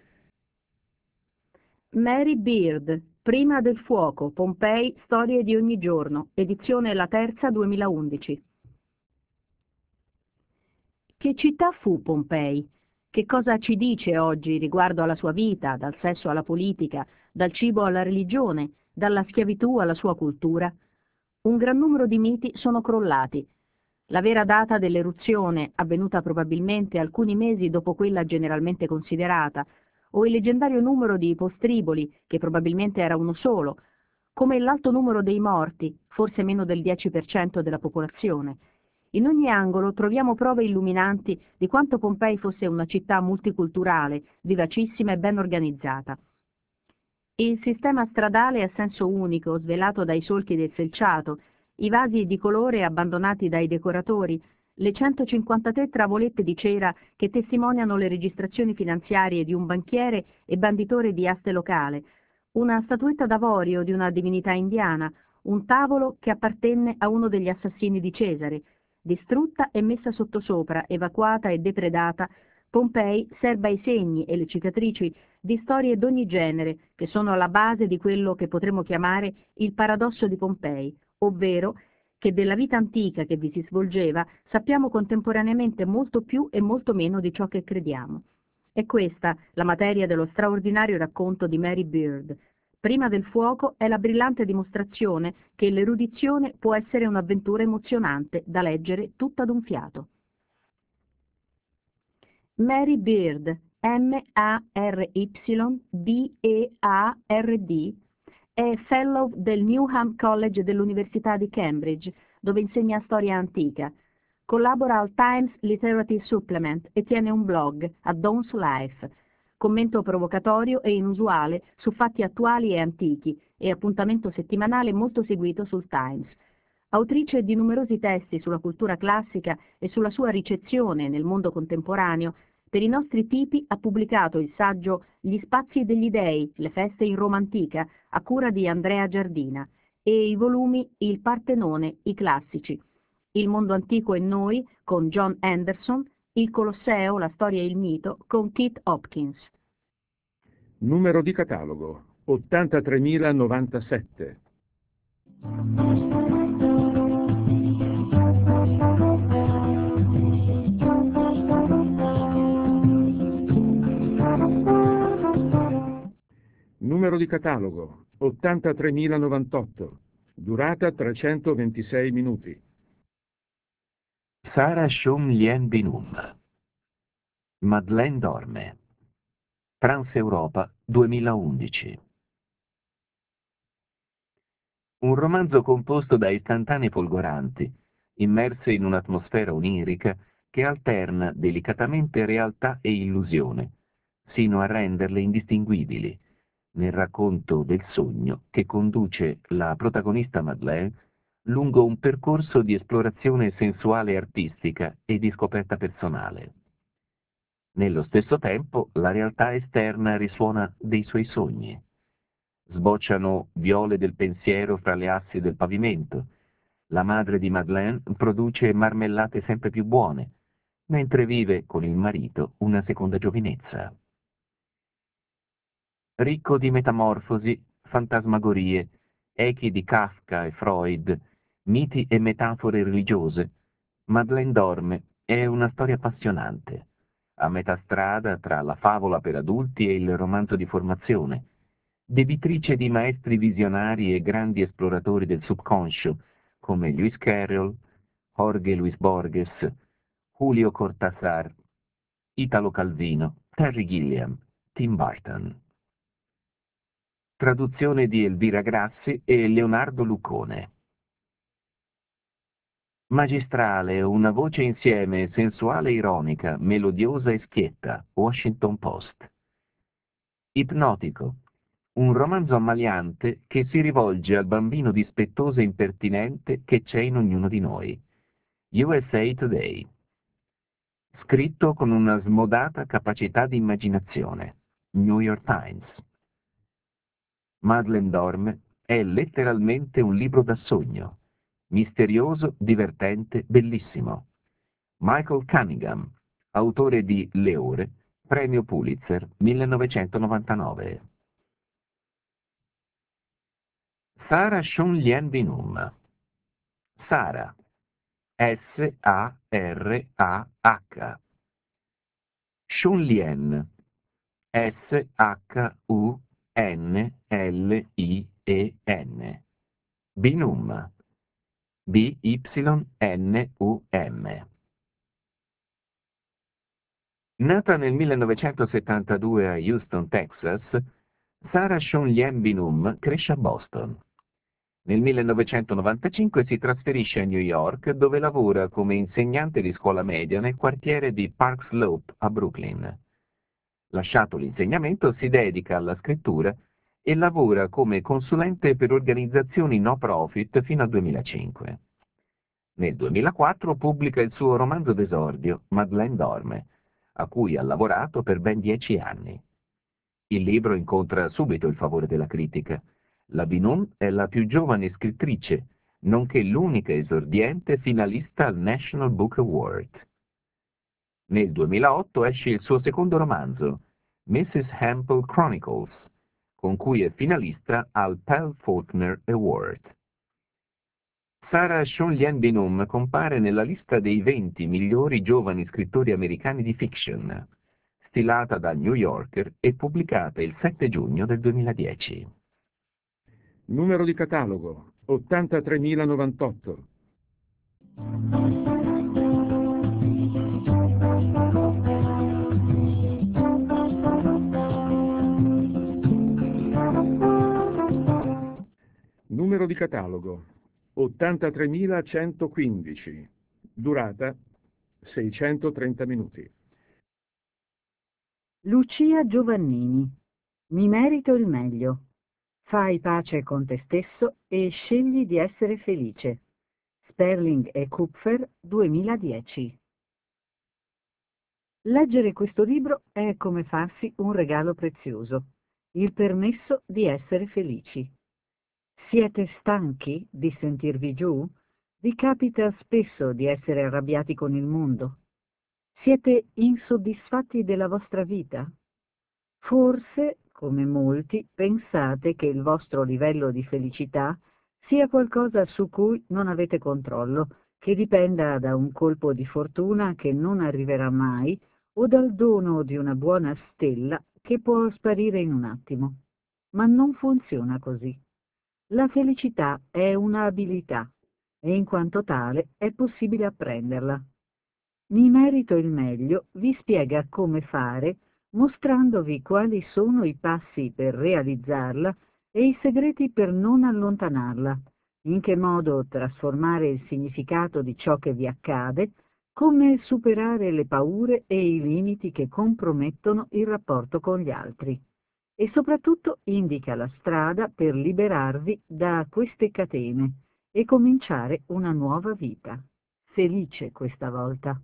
Speaker 6: Mary Beard, Prima del fuoco, Pompei, storie di ogni giorno, edizione La Terza 2011. Che città fu Pompei? Che cosa ci dice oggi riguardo alla sua vita, dal sesso alla politica, dal cibo alla religione, dalla schiavitù alla sua cultura? Un gran numero di miti sono crollati. La vera data dell'eruzione, avvenuta probabilmente alcuni mesi dopo quella generalmente considerata, o il leggendario numero di postriboli, che probabilmente era uno solo, come l'alto numero dei morti, forse meno del 10% della popolazione. In ogni angolo troviamo prove illuminanti di quanto Pompei fosse una città multiculturale, vivacissima e ben organizzata. Il sistema stradale a senso unico, svelato dai solchi del selciato, i vasi di colore abbandonati dai decoratori, le 153 travolette di cera che testimoniano le registrazioni finanziarie di un banchiere e banditore di aste locale, una statuetta d'avorio di una divinità indiana, un tavolo che appartenne a uno degli assassini di Cesare. Distrutta e messa sottosopra, evacuata e depredata, Pompei serba i segni e le cicatrici di storie d'ogni genere che sono alla base di quello che potremmo chiamare il paradosso di Pompei, ovvero che della vita antica che vi si svolgeva sappiamo contemporaneamente molto più e molto meno di ciò che crediamo. È questa la materia dello straordinario racconto di Mary Beard. Prima del fuoco è la brillante dimostrazione che l'erudizione può essere un'avventura emozionante da leggere tutta d'un fiato. Mary Beard, Marybeard, è Fellow del Newham College dell'Università di Cambridge, dove insegna storia antica. Collabora al Times Literary Supplement e tiene un blog, A Dawn's Life, commento provocatorio e inusuale su fatti attuali e antichi e appuntamento settimanale molto seguito sul Times. Autrice di numerosi testi sulla cultura classica e sulla sua ricezione nel mondo contemporaneo, per i nostri tipi ha pubblicato il saggio Gli spazi degli dei, le feste in Roma antica, a cura di Andrea Giardina, e i volumi Il Partenone, i classici, Il mondo antico e noi, con John Anderson, Il Colosseo, la storia e il mito, con Keith Hopkins.
Speaker 1: Numero di catalogo 83.097. Numero di catalogo 83.098. Durata 326 minuti.
Speaker 8: Sara Shum Lien Binum. Madeleine dorme. Transeuropa 2011. Un romanzo composto da istantanee folgoranti, immerse in un'atmosfera onirica che alterna delicatamente realtà e illusione, sino a renderle indistinguibili, nel racconto del sogno che conduce la protagonista Madeleine lungo un percorso di esplorazione sensuale e artistica e di scoperta personale. Nello stesso tempo la realtà esterna risuona dei suoi sogni. Sbocciano viole del pensiero fra le assi del pavimento. La madre di Madeleine produce marmellate sempre più buone, mentre vive con il marito una seconda giovinezza. Ricco di metamorfosi, fantasmagorie, echi di Kafka e Freud, miti e metafore religiose, Madeleine dorme è una storia appassionante, a metà strada tra la favola per adulti e il romanzo di formazione, debitrice di maestri visionari e grandi esploratori del subconscio come Lewis Carroll, Jorge Luis Borges, Julio Cortázar, Italo Calvino, Terry Gilliam, Tim Burton. Traduzione di Elvira Grassi e Leonardo Luccone. Magistrale, una voce insieme sensuale e ironica, melodiosa e schietta, Washington Post. Ipnotico, un romanzo ammaliante che si rivolge al bambino dispettoso e impertinente che c'è in ognuno di noi. USA Today. Scritto con una smodata capacità di immaginazione. New York Times. Madeleine dorme è letteralmente un libro da sogno. Misterioso, divertente, bellissimo. Michael Cunningham, autore di Le ore, premio Pulitzer 1999. Sarah Sean Lien Binum. Sara, S-A-R-A-H. Sean Lien, S-H-U-N-L-I-E-N. Binum, B-Y-N-U-M. Nata nel 1972 a Houston, Texas, Sarah Sean Lien Binum cresce a Boston. Nel 1995 si trasferisce a New York, dove lavora come insegnante di scuola media nel quartiere di Park Slope a Brooklyn. Lasciato l'insegnamento, si dedica alla scrittura e lavora come consulente per organizzazioni no profit fino al 2005. Nel 2004 pubblica il suo romanzo d'esordio, Madeleine dorme, a cui ha lavorato per ben 10 anni. Il libro incontra subito il favore della critica. La Binum è la più giovane scrittrice, nonché l'unica esordiente finalista al National Book Award. Nel 2008 esce il suo secondo romanzo, Mrs. Hempel Chronicles, con cui è finalista al Pell Faulkner Award. Sarah Sean Lien Binum compare nella lista dei 20 migliori giovani scrittori americani di fiction, stilata da New Yorker e pubblicata il 7 giugno del 2010.
Speaker 1: Numero di catalogo 83098. Numero di catalogo 83115. Durata 630 minuti.
Speaker 9: Lucia Giovannini. Mi merito il meglio. Fai pace con te stesso e scegli di essere felice. Sperling e Kupfer, 2010. Leggere questo libro è come farsi un regalo prezioso, il permesso di essere felici. Siete stanchi di sentirvi giù? Vi capita spesso di essere arrabbiati con il mondo? Siete insoddisfatti della vostra vita? Forse, come molti, pensate che il vostro livello di felicità sia qualcosa su cui non avete controllo, che dipenda da un colpo di fortuna che non arriverà mai o dal dono di una buona stella che può sparire in un attimo. Ma non funziona così. La felicità è un'abilità e in quanto tale è possibile apprenderla. Mi merito il meglio vi spiega come fare, mostrandovi quali sono i passi per realizzarla e i segreti per non allontanarla, in che modo trasformare il significato di ciò che vi accade, come superare le paure e i limiti che compromettono il rapporto con gli altri. E soprattutto indica la strada per liberarvi da queste catene e cominciare una nuova vita, felice questa volta.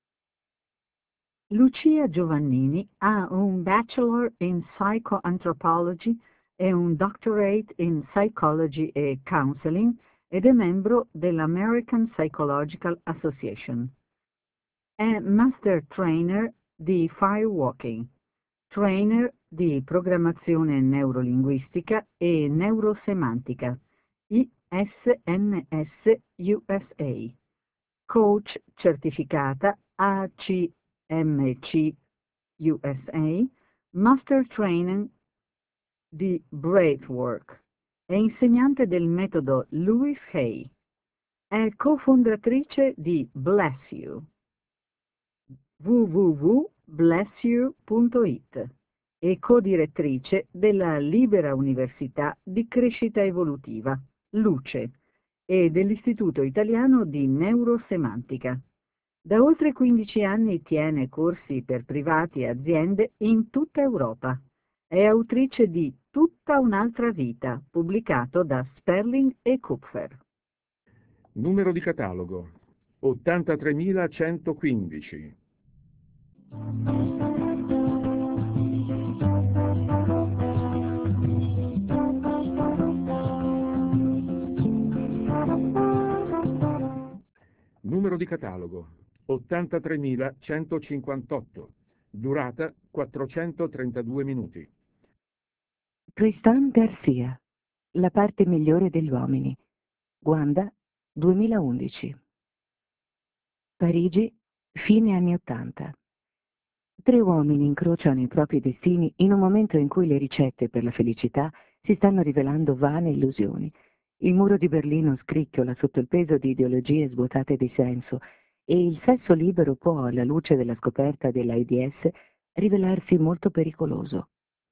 Speaker 9: Lucia Giovannini ha un Bachelor in Psychoanthropology e un Doctorate in Psychology e Counseling ed è membro dell'American Psychological Association. È Master Trainer di Firewalking, Trainer di Programmazione Neurolinguistica e Neurosemantica, ISNS USA, coach certificata ACMC USA, Master Training di Breathwork. È insegnante del metodo Louis Hay. È cofondatrice di Bless You, www.blessyou.it, e codirettrice della Libera Università di Crescita Evolutiva, Luce, e dell'Istituto Italiano di Neurosemantica. Da oltre 15 anni tiene corsi per privati e aziende in tutta Europa. È autrice di Tutta un'altra vita, pubblicato da Sperling e Kupfer.
Speaker 1: Numero di catalogo 83115. Numero di catalogo 83158. Durata 432 minuti.
Speaker 10: Tristan Garcia, La parte migliore degli uomini. Guanda, 2011. Parigi, fine anni '80. 3 uomini incrociano i propri destini in un momento in cui le ricette per la felicità si stanno rivelando vane illusioni. Il muro di Berlino scricchiola sotto il peso di ideologie svuotate di senso e il sesso libero può, alla luce della scoperta dell'AIDS, rivelarsi molto pericoloso.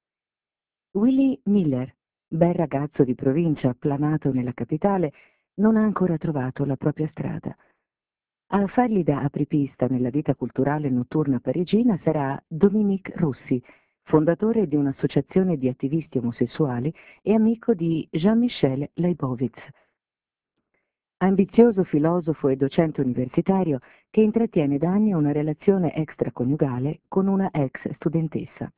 Speaker 10: Willy Miller, bel ragazzo di provincia planato nella capitale, non ha ancora trovato la propria strada. A fargli da apripista nella vita culturale notturna parigina sarà Dominique Russi, fondatore di un'associazione di attivisti omosessuali e amico di Jean-Michel Leibowitz, ambizioso filosofo e docente universitario che intrattiene da anni una relazione extraconiugale con una ex studentessa.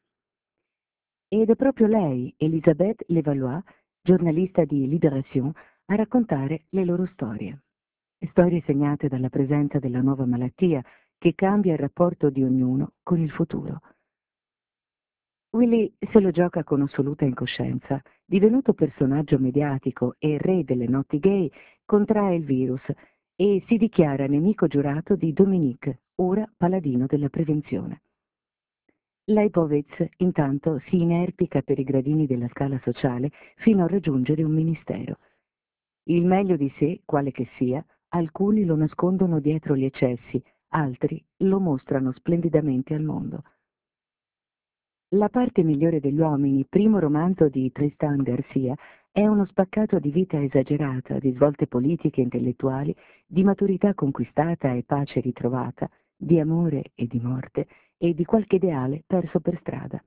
Speaker 10: Ed è proprio lei, Elisabeth Levallois, giornalista di Libération, a raccontare le loro storie. Storie segnate dalla presenza della nuova malattia che cambia il rapporto di ognuno con il futuro. Willy se lo gioca con assoluta incoscienza. Divenuto personaggio mediatico e re delle notti gay, contrae il virus e si dichiara nemico giurato di Dominique, ora paladino della prevenzione. Leibowitz intanto si inerpica per i gradini della scala sociale fino a raggiungere un ministero. Il meglio di sé, quale che sia, alcuni lo nascondono dietro gli eccessi, altri lo mostrano splendidamente al mondo. La parte migliore degli uomini, primo romanzo di Tristan Garcia, è uno spaccato di vita esagerata, di svolte politiche e intellettuali, di maturità conquistata e pace ritrovata, di amore e di morte, e di qualche ideale perso per strada.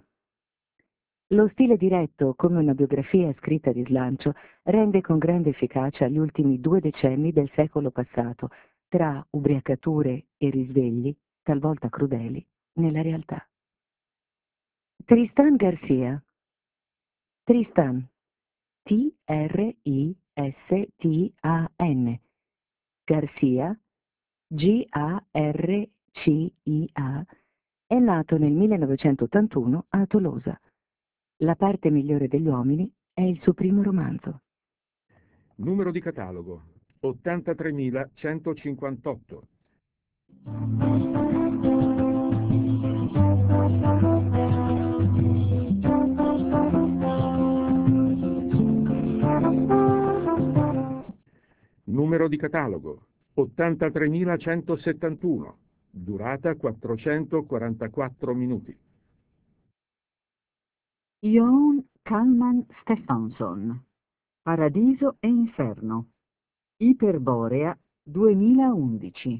Speaker 10: Lo stile diretto, come una biografia scritta di slancio, rende con grande efficacia gli ultimi 2 decenni del secolo passato, tra ubriacature e risvegli, talvolta crudeli, nella realtà. Tristan Garcia. Tristan. Tristan. Garcia. Garcia. È nato nel 1981 a Tolosa. La parte migliore degli uomini è il suo primo romanzo.
Speaker 1: Numero di catalogo 83158. Numero di catalogo 83171. Durata 444 minuti.
Speaker 9: Jon Kalman Stefansson, Paradiso e Inferno, Iperborea 2011.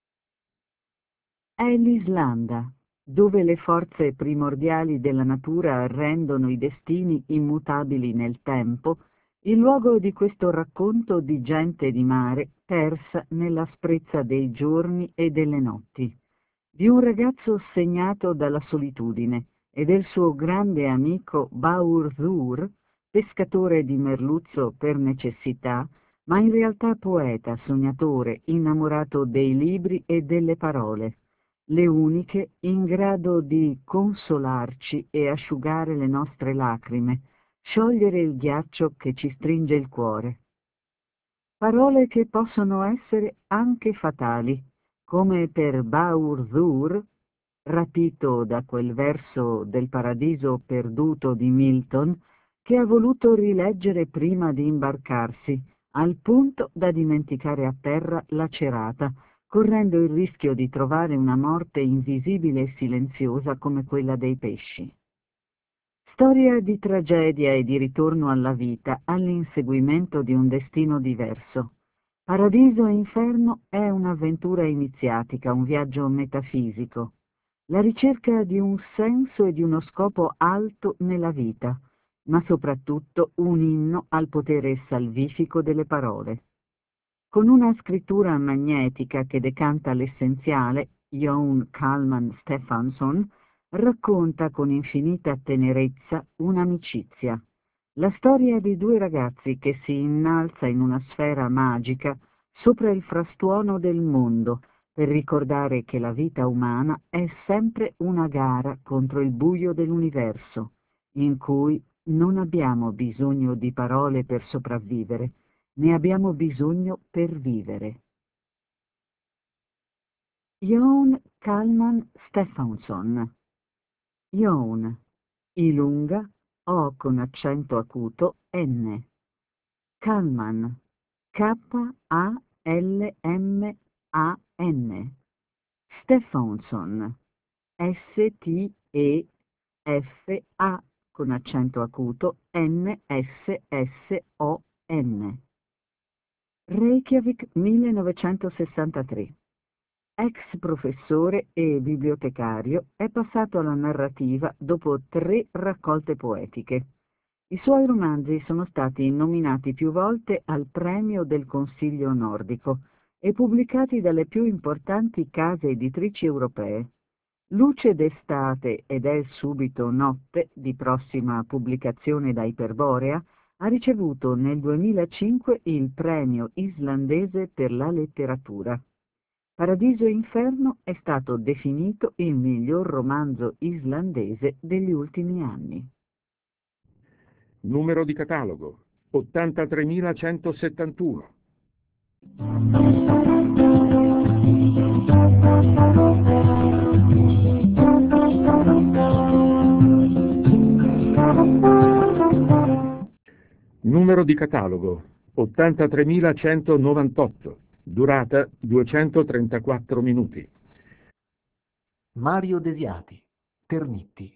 Speaker 9: È l'Islanda, dove le forze primordiali della natura rendono i destini immutabili nel tempo, il luogo di questo racconto di gente di mare persa nell'asprezza dei giorni e delle notti, di un ragazzo segnato dalla solitudine e del suo grande amico Baur-Zur, pescatore di merluzzo per necessità, ma in realtà poeta, sognatore, innamorato dei libri e delle parole, le uniche in grado di consolarci e asciugare le nostre lacrime, sciogliere il ghiaccio che ci stringe il cuore. parole che possono essere anche fatali, come per Baur-Zur, rapito da quel verso del paradiso perduto di Milton, che ha voluto rileggere prima di imbarcarsi, al punto da dimenticare a terra lacerata, correndo il rischio di trovare una morte invisibile e silenziosa come quella dei pesci. Storia di tragedia e di ritorno alla vita, all'inseguimento di un destino diverso. Paradiso e inferno è un'avventura iniziatica, un viaggio metafisico, la ricerca di un senso e di uno scopo alto nella vita, ma soprattutto un inno al potere salvifico delle parole. Con una scrittura magnetica che decanta l'essenziale, Jon Kalman Stephenson racconta con infinita tenerezza un'amicizia, la storia di due ragazzi che si innalza in una sfera magica sopra il frastuono del mondo per ricordare che la vita umana è sempre una gara contro il buio dell'universo, in cui non abbiamo bisogno di parole per sopravvivere, ne abbiamo bisogno per vivere. Jon Kalman Stephenson. Jon, I lunga, O con accento acuto, N. Kalman, K-A-L-M-A-N. Stephenson, S-T-E-F-A con accento acuto, N-S-S-O-N. Reykjavik 1963. Ex professore e bibliotecario, è passato alla narrativa dopo 3 raccolte poetiche. I suoi romanzi sono stati nominati più volte al premio del Consiglio nordico e pubblicati dalle più importanti case editrici europee. Luce d'estate ed È subito notte, di prossima pubblicazione da Iperborea, ha ricevuto nel 2005 il premio islandese per la letteratura. Paradiso e Inferno è stato definito il miglior romanzo islandese degli ultimi anni.
Speaker 1: Numero di catalogo 83.171. Numero di catalogo 83.198. Durata 234 minuti.
Speaker 7: Mario Desiati, Ternitti.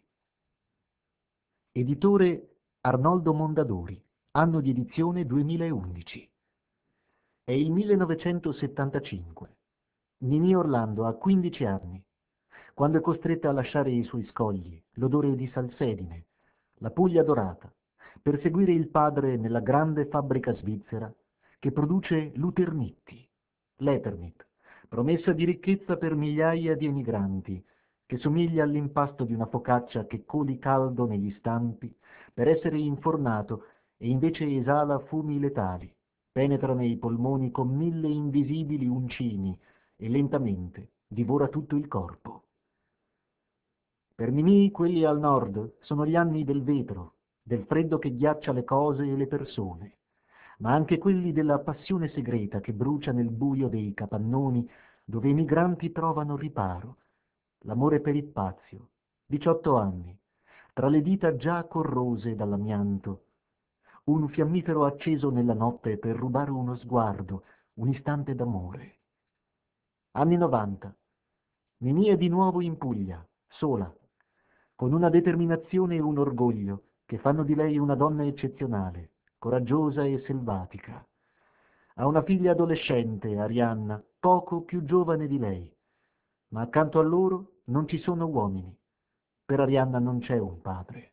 Speaker 7: Editore Arnoldo Mondadori, anno di edizione 2011. È il 1975. Ninì Orlando ha 15 anni, quando è costretta a lasciare i suoi scogli, l'odore di salsedine, la Puglia dorata, per seguire il padre nella grande fabbrica svizzera che produce l'Uternitti, l'Eternit, promessa di ricchezza per migliaia di emigranti, che somiglia all'impasto di una focaccia che coli caldo negli stampi per essere infornato e invece esala fumi letali, penetra nei polmoni con 1000 invisibili uncini e lentamente divora tutto il corpo. Per Ninì quelli al nord sono gli anni del vetro, del freddo che ghiaccia le cose e le persone, ma anche quelli della passione segreta che brucia nel buio dei capannoni dove i migranti trovano riparo, l'amore per Ippazio, 18 anni, tra le dita già corrose dall'amianto, un fiammifero acceso nella notte per rubare uno sguardo, un istante d'amore. Anni 90. Ninì è di nuovo in Puglia, sola, con una determinazione e un orgoglio che fanno di lei una donna eccezionale, coraggiosa e selvatica. Ha una figlia adolescente, Arianna, poco più giovane di lei, ma accanto a loro non ci sono uomini. Per Arianna non c'è un padre.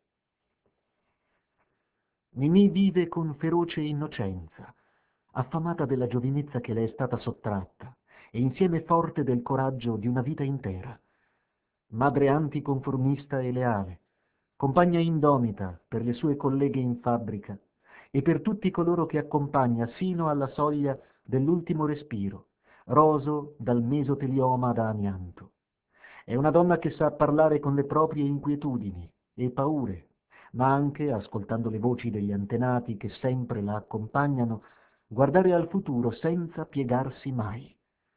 Speaker 7: Ninì vive con feroce innocenza, affamata della giovinezza che le è stata sottratta e insieme forte del coraggio di una vita intera. Madre anticonformista e leale, compagna indomita per le sue colleghe in fabbrica e per tutti coloro che accompagna sino alla soglia dell'ultimo respiro, roso dal mesotelioma da amianto. È una donna che sa parlare con le proprie inquietudini e paure, ma anche, ascoltando le voci degli antenati che sempre la accompagnano, guardare al futuro senza piegarsi mai.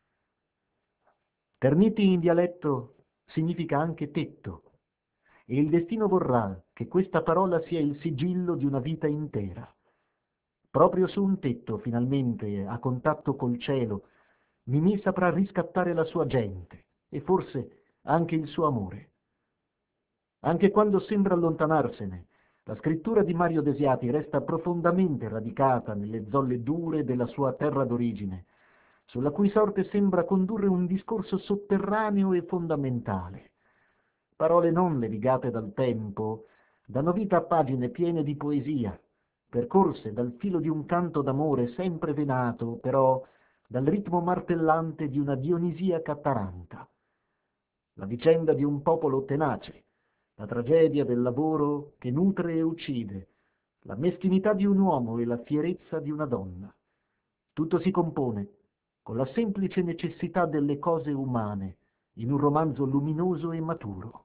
Speaker 7: Terniti in dialetto significa anche tetto, e il destino vorrà che questa parola sia il sigillo di una vita intera. Proprio su un tetto, finalmente, a contatto col cielo, Mimì saprà riscattare la sua gente e forse anche il suo amore. Anche quando sembra allontanarsene, la scrittura di Mario Desiati resta profondamente radicata nelle zolle dure della sua terra d'origine, sulla cui sorte sembra condurre un discorso sotterraneo e fondamentale. Parole non levigate dal tempo, danno vita a pagine piene di poesia, percorse dal filo di un canto d'amore sempre venato, però dal ritmo martellante di una dionisiaca taranta. La vicenda di un popolo tenace, la tragedia del lavoro che nutre e uccide, la meschinità di un uomo e la fierezza di una donna. Tutto si compone con la semplice necessità delle cose umane in un romanzo luminoso e maturo.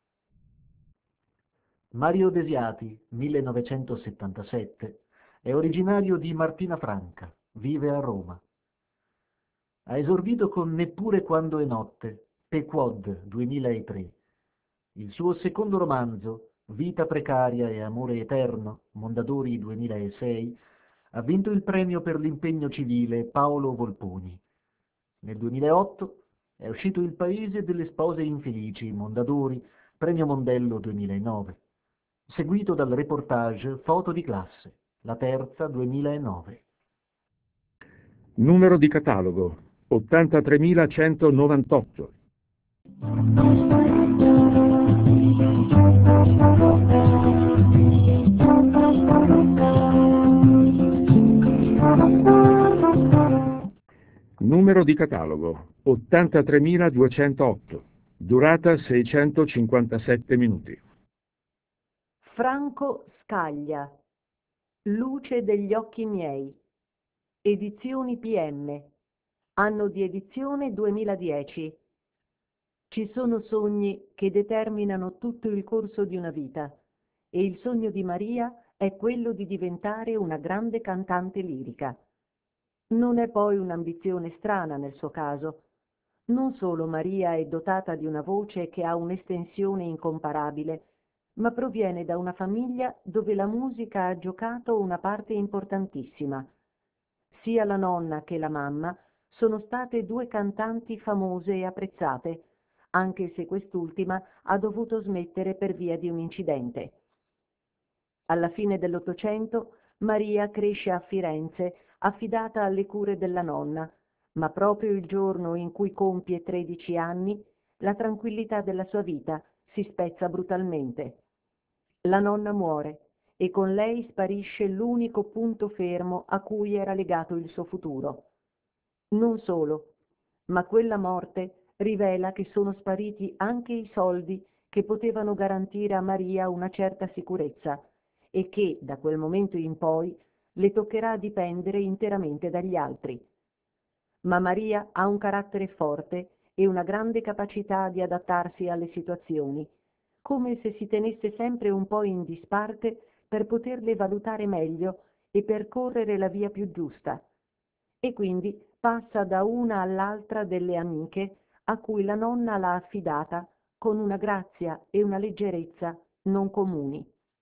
Speaker 7: Mario Desiati, 1977, è originario di Martina Franca, vive a Roma. Ha esordito con Neppure quando è notte, Pequod, 2003. Il suo secondo romanzo, Vita precaria e amore eterno, Mondadori 2006, ha vinto il premio per l'impegno civile Paolo Volponi. Nel 2008 è uscito Il paese delle spose infelici, Mondadori, premio Mondello 2009, seguito dal reportage Foto di classe, la terza 2009.
Speaker 1: Numero di catalogo 83.198. Numero di catalogo 83.208. Durata 657 minuti.
Speaker 6: Franco Scaglia, Luce degli occhi miei, Edizioni PM, anno di edizione 2010. Ci sono sogni che determinano tutto il corso di una vita, e il sogno di Maria è quello di diventare una grande cantante lirica. Non è poi un'ambizione strana nel suo caso. Non solo Maria è dotata di una voce che ha un'estensione incomparabile, ma proviene da una famiglia dove la musica ha giocato una parte importantissima. Sia la nonna che la mamma sono state due cantanti famose e apprezzate, anche se quest'ultima ha dovuto smettere per via di un incidente. Alla fine dell'Ottocento Maria cresce a Firenze, affidata alle cure della nonna, ma proprio il giorno in cui compie 13 anni, la tranquillità della sua vita si spezza brutalmente. La nonna muore e con lei sparisce l'unico punto fermo a cui era legato il suo futuro. Non solo, ma quella morte rivela che sono spariti anche i soldi che potevano garantire a Maria una certa sicurezza e che, da quel momento in poi, le toccherà dipendere interamente dagli altri. Ma Maria ha un carattere forte e una grande capacità di adattarsi alle situazioni, come se si tenesse sempre un po' in disparte per poterle valutare meglio e percorrere la via più giusta. E quindi passa da una all'altra delle amiche a cui la nonna l'ha affidata con una grazia e una leggerezza non comuni.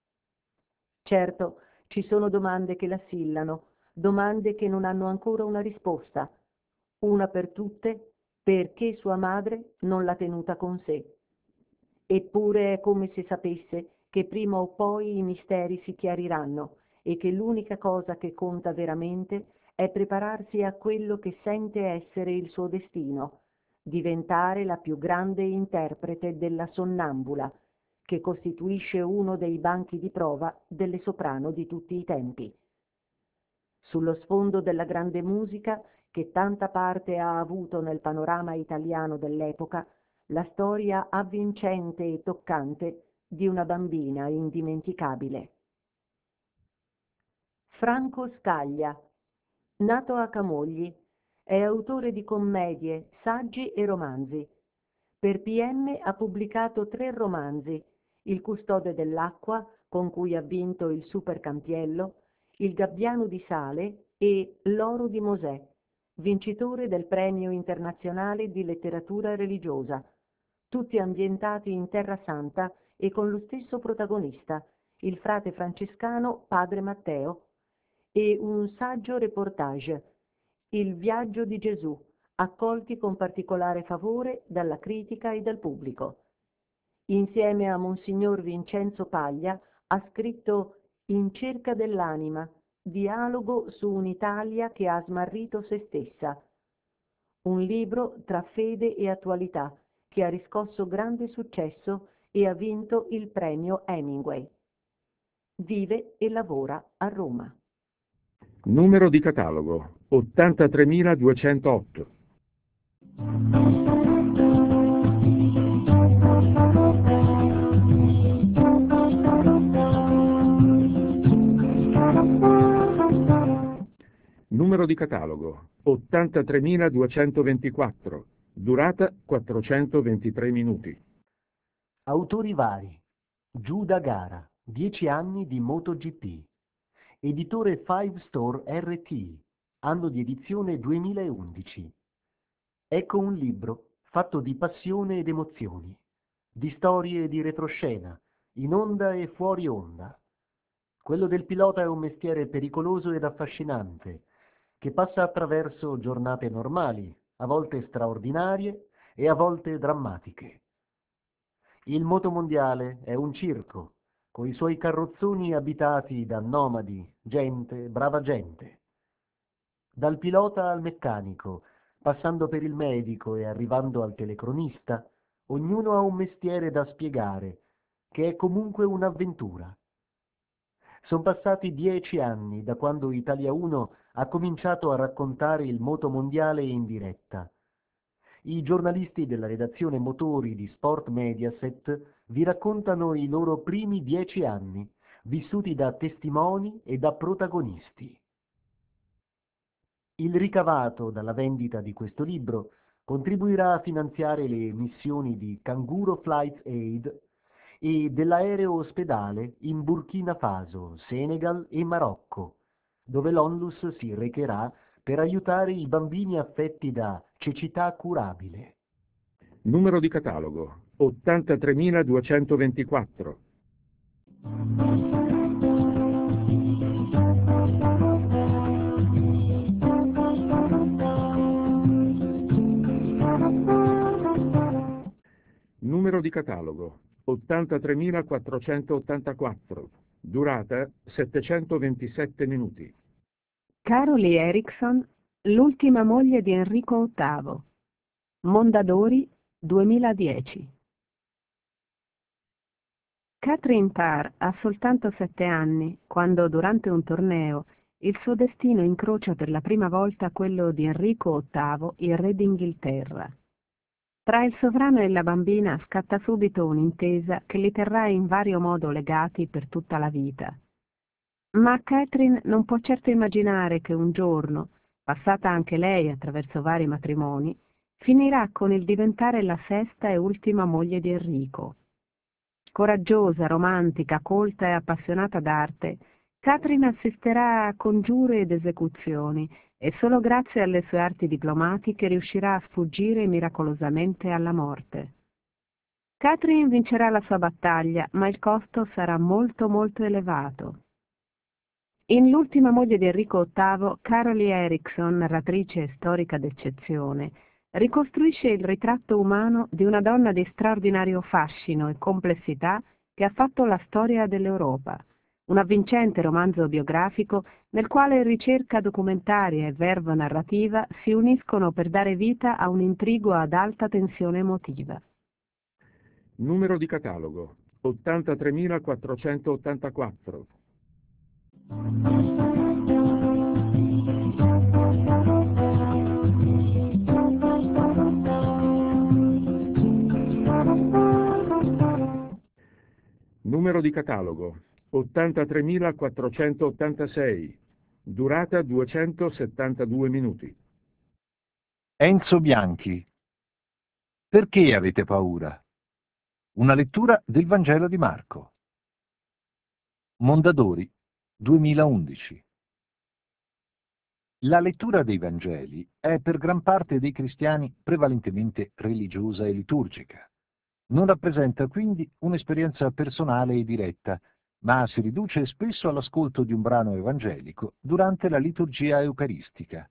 Speaker 6: Certo, ci sono domande che l'assillano, domande che non hanno ancora una risposta. Una per tutte, perché sua madre non l'ha tenuta con sé. Eppure è come se sapesse che prima o poi i misteri si chiariranno e che l'unica cosa che conta veramente è prepararsi a quello che sente essere il suo destino, diventare la più grande interprete della sonnambula, che costituisce uno dei banchi di prova delle soprano di tutti i tempi. Sullo sfondo della grande musica, che tanta parte ha avuto nel panorama italiano dell'epoca, la storia avvincente e toccante di una bambina indimenticabile. Franco Scaglia, nato a Camogli, è autore di commedie, saggi e romanzi. Per PM ha pubblicato 3 romanzi: Il custode dell'acqua, con cui ha vinto il Super Campiello, Il gabbiano di sale e L'oro di Mosè, vincitore del Premio Internazionale di Letteratura Religiosa, tutti ambientati in Terra Santa e con lo stesso protagonista, il frate francescano Padre Matteo, e un saggio reportage, Il viaggio di Gesù, accolti con particolare favore dalla critica e dal pubblico. Insieme a Monsignor Vincenzo Paglia ha scritto In cerca dell'anima, dialogo su un'Italia che ha smarrito se stessa, un libro tra fede e attualità che ha riscosso grande successo e ha vinto il premio Hemingway. Vive e lavora a Roma.
Speaker 1: Numero di catalogo 83208. Numero di catalogo 83224. Durata 423 minuti.
Speaker 7: Autori vari. Giuda Gara, 10 anni di MotoGP. Editore Five Store RT, anno di edizione 2011. Ecco un libro fatto di passione ed emozioni, di storie di retroscena, in onda e fuori onda. Quello del pilota è un mestiere pericoloso ed affascinante, che passa attraverso giornate normali, a volte straordinarie e a volte drammatiche. Il motomondiale è un circo, con i suoi carrozzoni abitati da nomadi, gente, brava gente. Dal pilota al meccanico, passando per il medico e arrivando al telecronista, ognuno ha un mestiere da spiegare, che è comunque un'avventura. Sono passati 10 anni da quando Italia 1 ha cominciato a raccontare il motomondiale in diretta. I giornalisti della redazione motori di Sport Mediaset vi raccontano i loro primi 10 anni, vissuti da testimoni e da protagonisti. Il ricavato dalla vendita di questo libro contribuirà a finanziare le missioni di Canguro Flights Aid e dell'aereo ospedale in Burkina Faso, Senegal e Marocco, dove l'ONLUS si recherà per aiutare i bambini affetti da cecità curabile.
Speaker 1: Numero di catalogo 83224. Numero di catalogo 83484. Durata 727 minuti.
Speaker 10: Caroli Erickson, l'ultima moglie di Enrico VIII. Mondadori, 2010. Catherine Parr ha soltanto 7 anni quando, durante un torneo, il suo destino incrocia per la prima volta quello di Enrico VIII, il re d'Inghilterra. Tra il sovrano e la bambina scatta subito un'intesa che li terrà in vario modo legati per tutta la vita. Ma Catherine non può certo immaginare che un giorno, passata anche lei attraverso vari matrimoni, finirà con il diventare la sesta e ultima moglie di Enrico. Coraggiosa, romantica, colta e appassionata d'arte, Catherine assisterà a congiuri ed esecuzioni e solo grazie alle sue arti diplomatiche riuscirà a sfuggire miracolosamente alla morte. Catherine vincerà la sua battaglia, ma il costo sarà molto molto elevato. In L'ultima moglie di Enrico VIII, Caroli Erickson, narratrice e storica d'eccezione, ricostruisce il ritratto umano di una donna di straordinario fascino e complessità che ha fatto la storia dell'Europa, un avvincente romanzo biografico nel quale ricerca documentaria e verve narrativa si uniscono per dare vita a un intrigo ad alta tensione emotiva.
Speaker 1: Numero di catalogo 83484. Numero di catalogo 83486. Durata 272 minuti.
Speaker 3: Enzo Bianchi. Perché avete paura? Una lettura del Vangelo di Marco. Mondadori, 2011. La lettura dei Vangeli è per gran parte dei cristiani prevalentemente religiosa e liturgica. Non rappresenta quindi un'esperienza personale e diretta, ma si riduce spesso all'ascolto di un brano evangelico durante la liturgia eucaristica.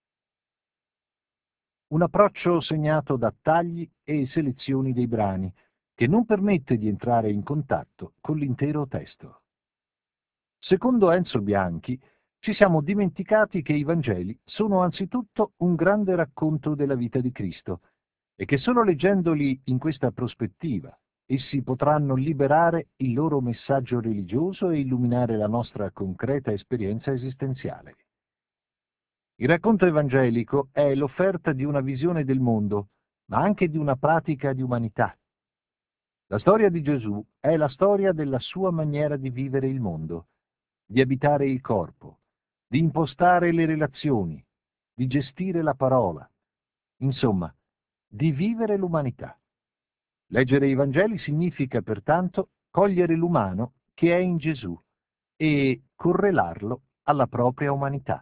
Speaker 3: Un approccio segnato da tagli e selezioni dei brani, che non permette di entrare in contatto con l'intero testo. Secondo Enzo Bianchi, ci siamo dimenticati che i Vangeli sono anzitutto un grande racconto della vita di Cristo e che solo leggendoli in questa prospettiva essi potranno liberare il loro messaggio religioso e illuminare la nostra concreta esperienza esistenziale. Il racconto evangelico è l'offerta di una visione del mondo, ma anche di una pratica di umanità. La storia di Gesù è la storia della sua maniera di vivere il mondo, di abitare il corpo, di impostare le relazioni, di gestire la parola, insomma, di vivere l'umanità. Leggere i Vangeli significa pertanto cogliere l'umano che è in Gesù e correlarlo alla propria umanità.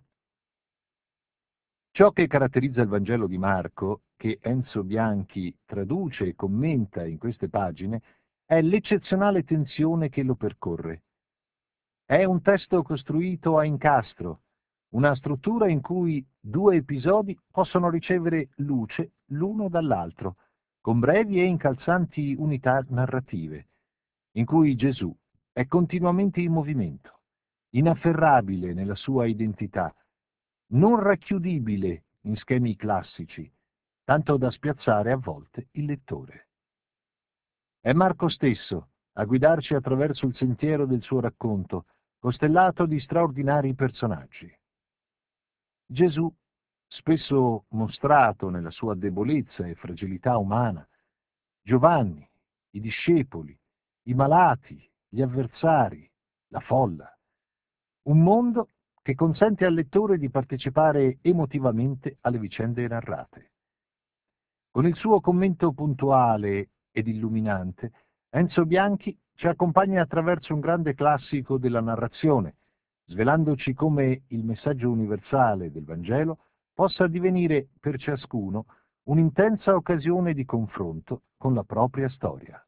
Speaker 3: Ciò che caratterizza il Vangelo di Marco, che Enzo Bianchi traduce e commenta in queste pagine, è l'eccezionale tensione che lo percorre. È un testo costruito a incastro, una struttura in cui due episodi possono ricevere luce l'uno dall'altro, con brevi e incalzanti unità narrative, in cui Gesù è continuamente in movimento, inafferrabile nella sua identità, non racchiudibile in schemi classici, tanto da spiazzare a volte il lettore. È Marco stesso a guidarci attraverso il sentiero del suo racconto, costellato di straordinari personaggi. Gesù, spesso mostrato nella sua debolezza e fragilità umana, Giovanni, i discepoli, i malati, gli avversari, la folla. Un mondo che consente al lettore di partecipare emotivamente alle vicende narrate. Con il suo commento puntuale ed illuminante, Enzo Bianchi ci accompagna attraverso un grande classico della narrazione, svelandoci come il messaggio universale del Vangelo possa divenire per ciascuno un'intensa occasione di confronto con la propria storia.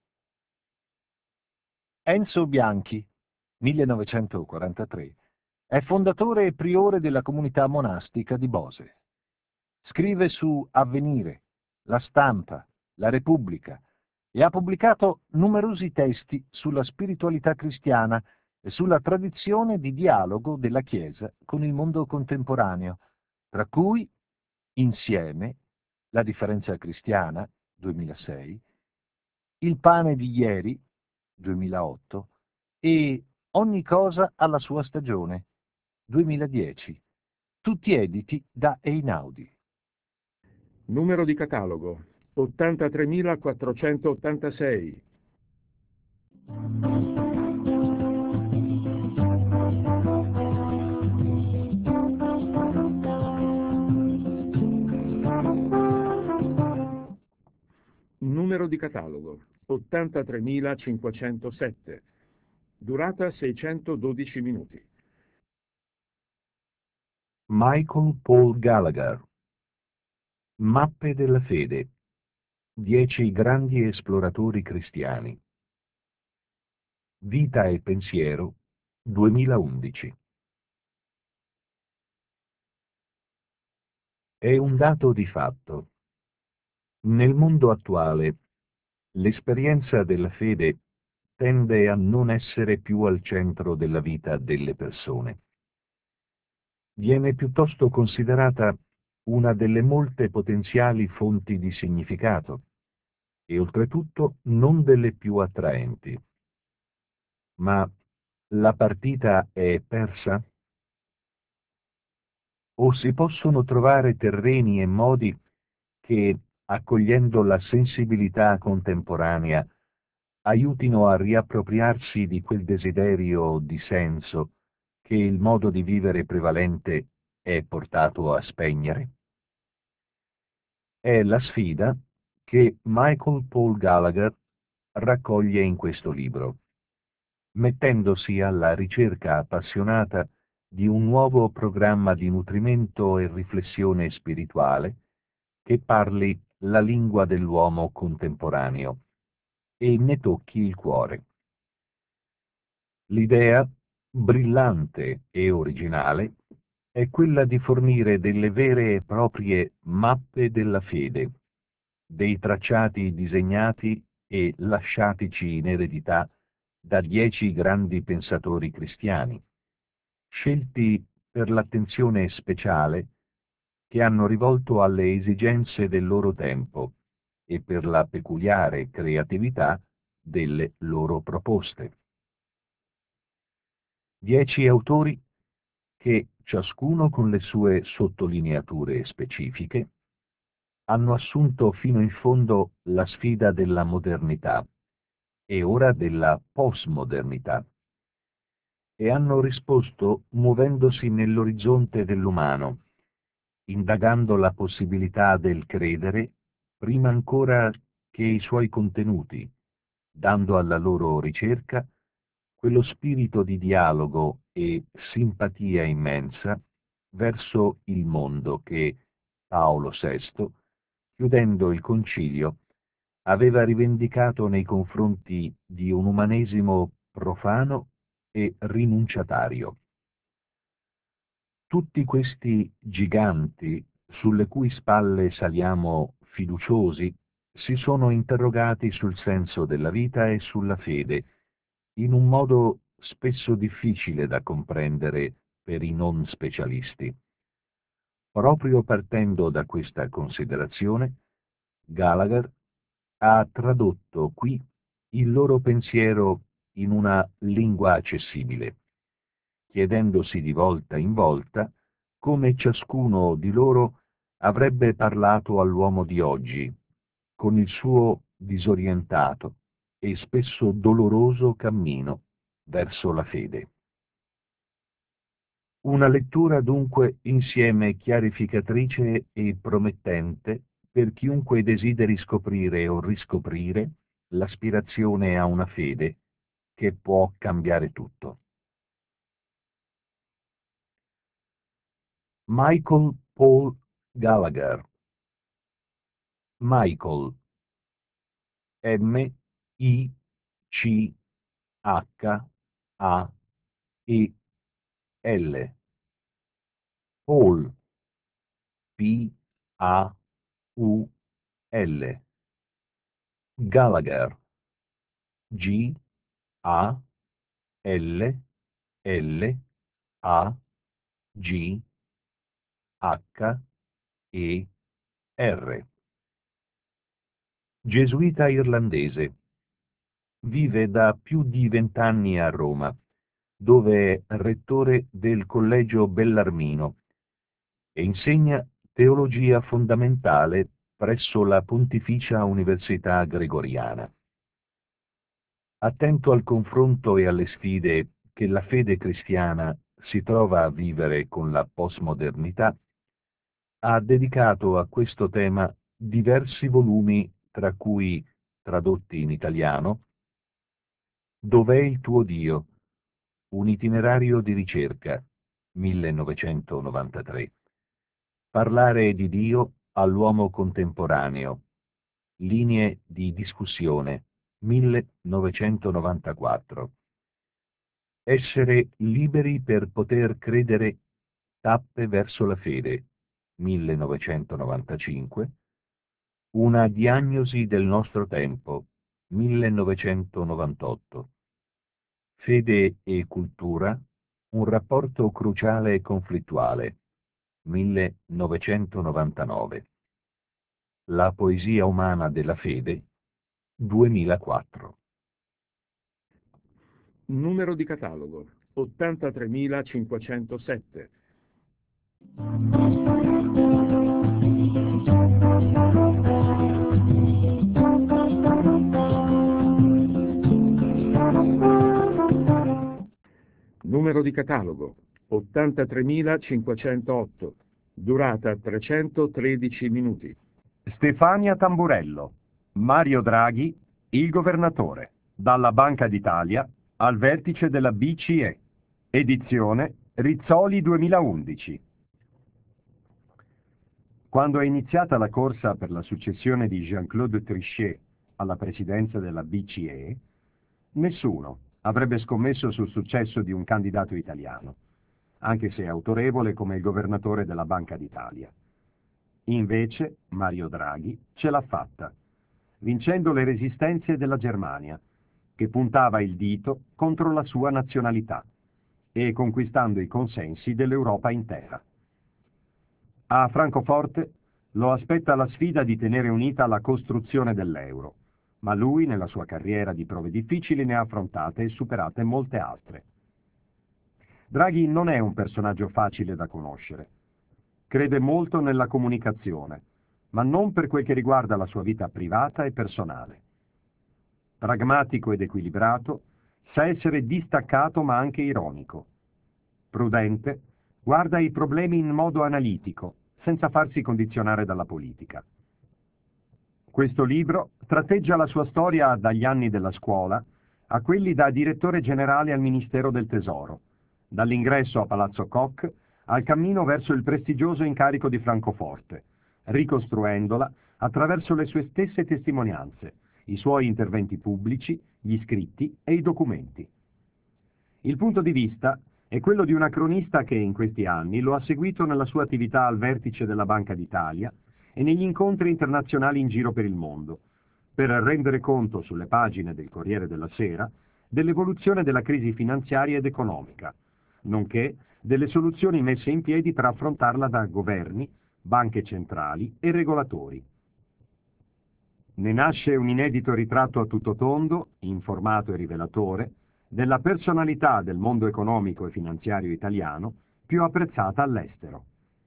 Speaker 3: Enzo Bianchi, 1943, è fondatore e priore della comunità monastica di Bose. Scrive su Avvenire, La Stampa, La Repubblica e ha pubblicato numerosi testi sulla spiritualità cristiana e sulla tradizione di dialogo della Chiesa con il mondo contemporaneo, tra cui Insieme, La differenza cristiana, 2006, Il pane di ieri, 2008, e Ogni cosa alla sua stagione, 2010, tutti editi da Einaudi.
Speaker 1: Numero di catalogo 83.486. Numero di catalogo 83.507. Durata 612 minuti.
Speaker 8: Michael Paul Gallagher. Mappe della fede. 10 grandi esploratori cristiani. Vita e pensiero, 2011. È un dato di fatto. Nel mondo attuale, l'esperienza della fede tende a non essere più al centro della vita delle persone. Viene piuttosto considerata una delle molte potenziali fonti di significato e oltretutto non delle più attraenti. Ma la partita è persa? O si possono trovare terreni e modi che, accogliendo la sensibilità contemporanea, aiutino a riappropriarsi di quel desiderio di senso che il modo di vivere prevalente è portato a spegnere? È la sfida che Michael Paul Gallagher raccoglie in questo libro, mettendosi alla ricerca appassionata
Speaker 3: di un nuovo programma di nutrimento e riflessione spirituale che parli la lingua dell'uomo contemporaneo e ne tocchi il cuore. L'idea, brillante e originale, è quella di fornire delle vere e proprie mappe della fede, dei tracciati disegnati e lasciatici in eredità da 10 grandi pensatori cristiani, scelti per l'attenzione speciale che hanno rivolto alle esigenze del loro tempo e per la peculiare creatività delle loro proposte. 10 autori che, ciascuno con le sue sottolineature specifiche, hanno assunto fino in fondo la sfida della modernità e ora della postmodernità e hanno risposto muovendosi nell'orizzonte dell'umano, indagando la possibilità del credere prima ancora che i suoi contenuti, dando alla loro ricerca quello spirito di dialogo e simpatia immensa verso il mondo che Paolo VI, chiudendo il concilio, aveva rivendicato nei confronti di un umanesimo profano e rinunciatario. Tutti questi giganti, sulle cui spalle saliamo fiduciosi, si sono interrogati sul senso della vita e sulla fede, in un modo spesso difficile da comprendere per i non specialisti. Proprio partendo da questa considerazione, Gallagher ha tradotto qui il loro pensiero in una lingua accessibile, chiedendosi di volta in volta come ciascuno di loro avrebbe parlato all'uomo di oggi, con il suo disorientato e spesso doloroso cammino verso la fede. Una lettura dunque insieme chiarificatrice e promettente per chiunque desideri scoprire o riscoprire l'aspirazione a una fede che può cambiare tutto. Michael Paul Gallagher. Michael, M-I-C-H-A-E-L. Paul, P-A-U-L. Gallagher, G-A-L-L-A-G-H-E-R. Gesuita irlandese. Vive da più di 20 anni a Roma, dove è rettore del Collegio Bellarmino e insegna teologia fondamentale presso la Pontificia Università Gregoriana. Attento al confronto e alle sfide che la fede cristiana si trova a vivere con la postmodernità, ha dedicato a questo tema diversi volumi, tra cui, tradotti in italiano, Dov'è il tuo Dio? Un itinerario di ricerca, 1993. Parlare di Dio all'uomo contemporaneo. Linee di discussione, 1994. Essere liberi per poter credere. Tappe verso la fede, 1995. Una diagnosi del nostro tempo, 1998. Fede e cultura, un rapporto cruciale e conflittuale, 1999. La poesia umana della fede, 2004.
Speaker 1: Numero di catalogo 83507. Numero di catalogo 83508. Durata 313 minuti.
Speaker 11: Stefania Tamburello. Mario Draghi, il governatore. Dalla Banca d'Italia al vertice della BCE. Edizione Rizzoli 2011. Quando è iniziata la corsa per la successione di Jean-Claude Trichet alla presidenza della BCE, nessuno avrebbe scommesso sul successo di un candidato italiano, anche se autorevole come il governatore della Banca d'Italia. Invece Mario Draghi ce l'ha fatta, vincendo le resistenze della Germania, che puntava il dito contro la sua nazionalità, e conquistando i consensi dell'Europa intera. A Francoforte lo aspetta la sfida di tenere unita la costruzione dell'euro, ma lui, nella sua carriera di prove difficili, ne ha affrontate e superate molte altre. Draghi non è un personaggio facile da conoscere. Crede molto nella comunicazione, ma non per quel che riguarda la sua vita privata e personale. Pragmatico ed equilibrato, sa essere distaccato ma anche ironico. Prudente, guarda i problemi in modo analitico, senza farsi condizionare dalla politica. Questo libro tratteggia la sua storia dagli anni della scuola a quelli da direttore generale al Ministero del Tesoro, dall'ingresso a Palazzo Koch al cammino verso il prestigioso incarico di Francoforte, ricostruendola attraverso le sue stesse testimonianze, i suoi interventi pubblici, gli scritti e i documenti. Il punto di vista è quello di una cronista che in questi anni lo ha seguito nella sua attività al vertice della Banca d'Italia e negli incontri internazionali in giro per il mondo, per rendere conto sulle pagine del Corriere della Sera dell'evoluzione della crisi finanziaria ed economica, nonché delle soluzioni messe in piedi per affrontarla da governi, banche centrali e regolatori. Ne nasce un inedito ritratto a tutto tondo, informato e rivelatore, della personalità del mondo economico e finanziario italiano più apprezzata all'estero.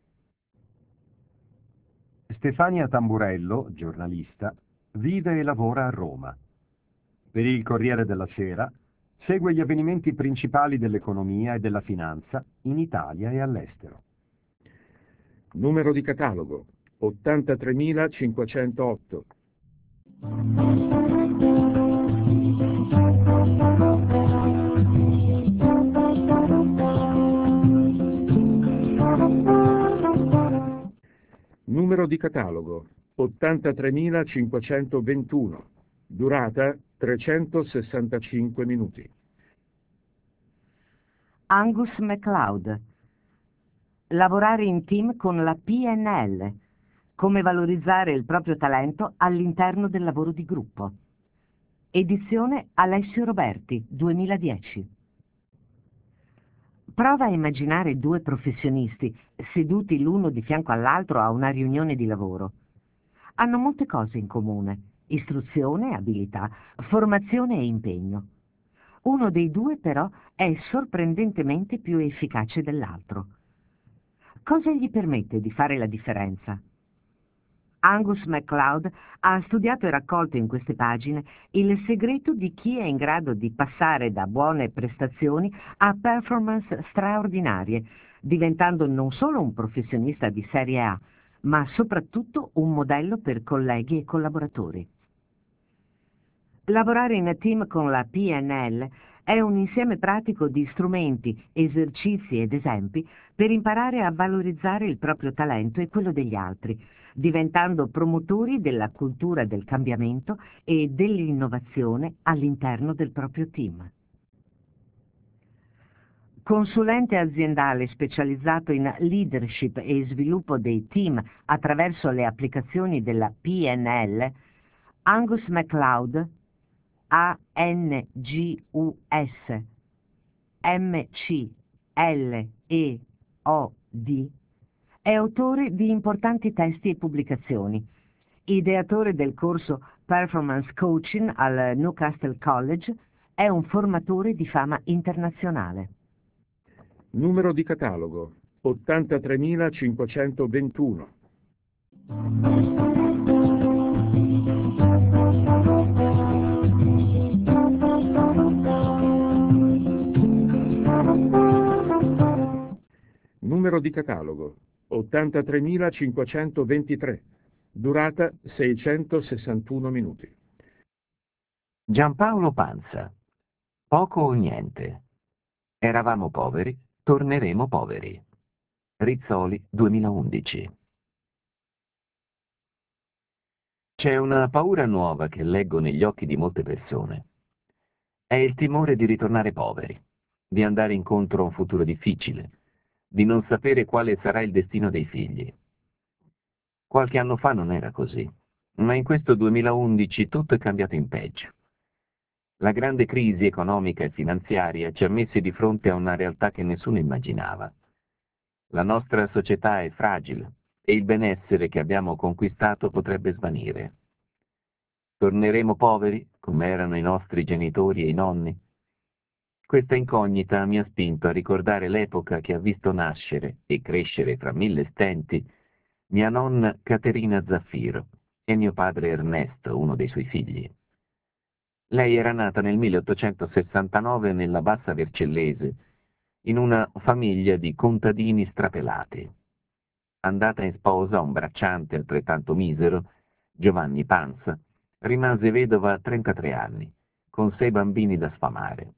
Speaker 11: Stefania Tamburello, giornalista, vive e lavora a Roma. Per il Corriere della Sera segue gli avvenimenti principali dell'economia e della finanza in Italia e all'estero.
Speaker 1: Numero di catalogo 83508. Numero di catalogo 83521. Durata 365 minuti.
Speaker 10: Angus MacLeod. Lavorare in team con la PNL. Come valorizzare il proprio talento all'interno del lavoro di gruppo. Edizione Alessio Roberti, 2010. Prova a immaginare due professionisti seduti l'uno di fianco all'altro a una riunione di lavoro. Hanno molte cose in comune: istruzione, abilità, formazione e impegno. Uno dei due però è sorprendentemente più efficace dell'altro. Cosa gli permette di fare la differenza? Angus MacLeod ha studiato e raccolto in queste pagine il segreto di chi è in grado di passare da buone prestazioni a performance straordinarie, diventando non solo un professionista di serie A, ma soprattutto un modello per colleghi e collaboratori. Lavorare in team con la PNL è un insieme pratico di strumenti, esercizi ed esempi per imparare a valorizzare il proprio talento e quello degli altri, diventando promotori della cultura del cambiamento e dell'innovazione all'interno del proprio team. Consulente aziendale specializzato in leadership e sviluppo dei team attraverso le applicazioni della PNL, Angus MacLeod, ANGUS MCLEOD, è autore di importanti testi e pubblicazioni, ideatore del corso Performance Coaching al Newcastle College, è un formatore di fama internazionale.
Speaker 1: Numero di catalogo 83521. Numero di catalogo 83523. Durata 661 minuti.
Speaker 8: Giampaolo Panza. Poco o niente. Eravamo poveri Torneremo poveri. Rizzoli 2011. C'è una paura nuova che leggo negli occhi di molte persone. È il timore di ritornare poveri, di andare incontro a un futuro difficile, di non sapere quale sarà il destino dei figli. Qualche anno fa non era così, ma in questo 2011 tutto è cambiato in peggio. La grande crisi economica e finanziaria ci ha messi di fronte a una realtà che nessuno immaginava. La nostra società è fragile e il benessere che abbiamo conquistato potrebbe svanire. Torneremo poveri, come erano i nostri genitori e i nonni? Questa incognita mi ha spinto a ricordare l'epoca che ha visto nascere e crescere tra mille stenti mia nonna Caterina Zaffiro e mio padre Ernesto, uno dei suoi figli. Lei era nata nel 1869 nella Bassa Vercellese, in una famiglia di contadini strapelati. Andata in sposa a un bracciante altrettanto misero, Giovanni Panza, rimase vedova a 33 anni, con 6 bambini da sfamare.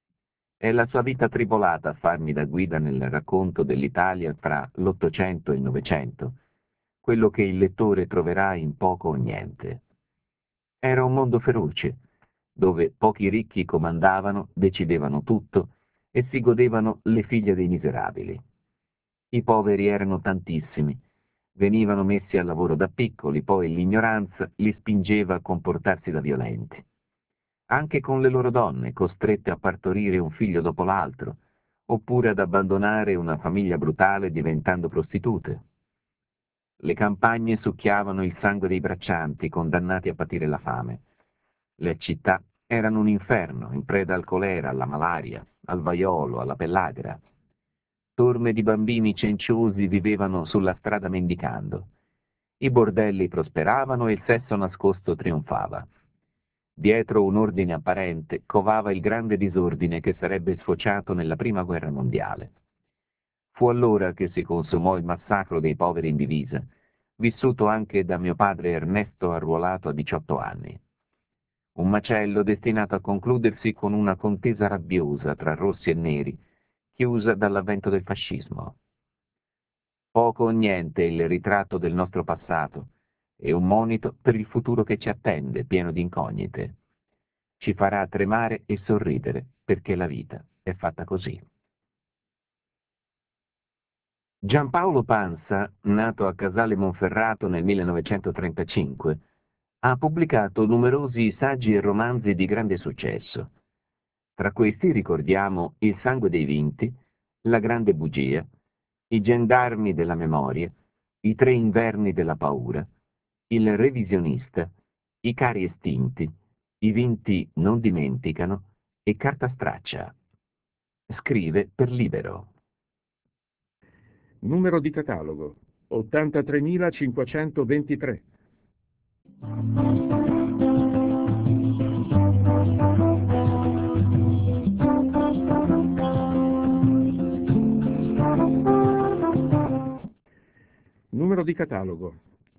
Speaker 8: È la sua vita tribolata a farmi da guida nel racconto dell'Italia fra l'Ottocento e il Novecento, quello che il lettore troverà in poco o niente. Era un mondo feroce, dove pochi ricchi comandavano, decidevano tutto e si godevano le figlie dei miserabili. I poveri erano tantissimi, venivano messi al lavoro da piccoli, poi l'ignoranza li spingeva a comportarsi da violenti. Anche con le loro donne, costrette a partorire un figlio dopo l'altro, oppure ad abbandonare una famiglia brutale diventando prostitute. Le campagne succhiavano il sangue dei braccianti, condannati a patire la fame. Le città erano un inferno, in preda al colera, alla malaria, al vaiolo, alla pellagra. Torme di bambini cenciosi vivevano sulla strada mendicando. I bordelli prosperavano e il sesso nascosto trionfava. Dietro un ordine apparente covava il grande disordine che sarebbe sfociato nella Prima Guerra Mondiale. Fu allora che si consumò il massacro dei poveri in divisa, vissuto anche da mio padre Ernesto arruolato a 18 anni. Un macello destinato a concludersi con una contesa rabbiosa tra rossi e neri, chiusa dall'avvento del fascismo. Poco o niente il ritratto del nostro passato e un monito per il futuro che ci attende, pieno di incognite. Ci farà tremare e sorridere, perché la vita è fatta così. Giampaolo Pansa, nato a Casale Monferrato nel 1935, ha pubblicato numerosi saggi e romanzi di grande successo. Tra questi ricordiamo Il sangue dei vinti, La grande bugia, I gendarmi della memoria, I 3 inverni della paura, Il revisionista, I cari estinti, I vinti non dimenticano e Carta straccia. Scrive per Libero.
Speaker 1: Numero di catalogo 83.523. Numero di catalogo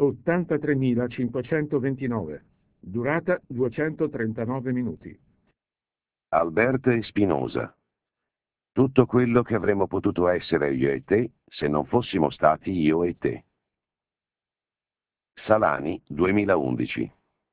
Speaker 1: 83.529. Durata 239 minuti.
Speaker 12: Alberto Spinosa. Tutto quello che avremmo potuto essere io e te se non fossimo stati io e te. Salani 2011.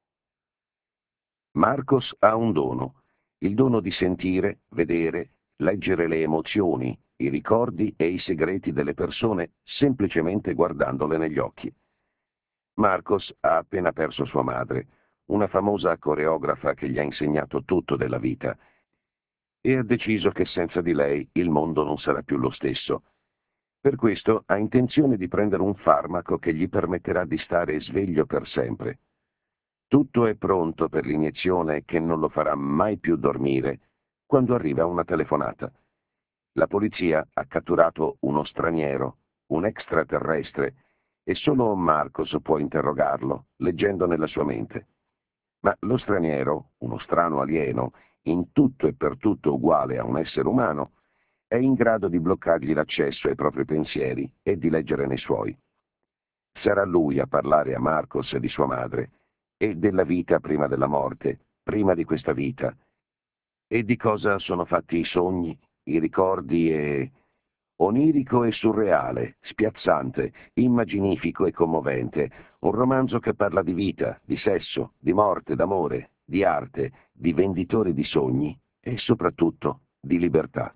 Speaker 12: Marcos ha un dono, il dono di sentire, vedere, leggere le emozioni, i ricordi e i segreti delle persone semplicemente guardandole negli occhi. Marcos ha appena perso sua madre, una famosa coreografa che gli ha insegnato tutto della vita, e ha deciso che senza di lei il mondo non sarà più lo stesso. Per questo ha intenzione di prendere un farmaco che gli permetterà di stare sveglio per sempre. Tutto è pronto per l'iniezione che non lo farà mai più dormire, quando arriva una telefonata. La polizia ha catturato uno straniero, un extraterrestre, e solo Marcos può interrogarlo, leggendo nella sua mente. Ma lo straniero, uno strano alieno, in tutto e per tutto uguale a un essere umano, è in grado di bloccargli l'accesso ai propri pensieri e di leggere nei suoi. Sarà lui a parlare a Marcos di sua madre e della vita prima della morte, prima di questa vita, e di cosa sono fatti i sogni, i ricordi e Onirico e surreale, spiazzante, immaginifico e commovente, un romanzo che parla di vita, di sesso, di morte, d'amore, di arte, di venditori di sogni e soprattutto di libertà.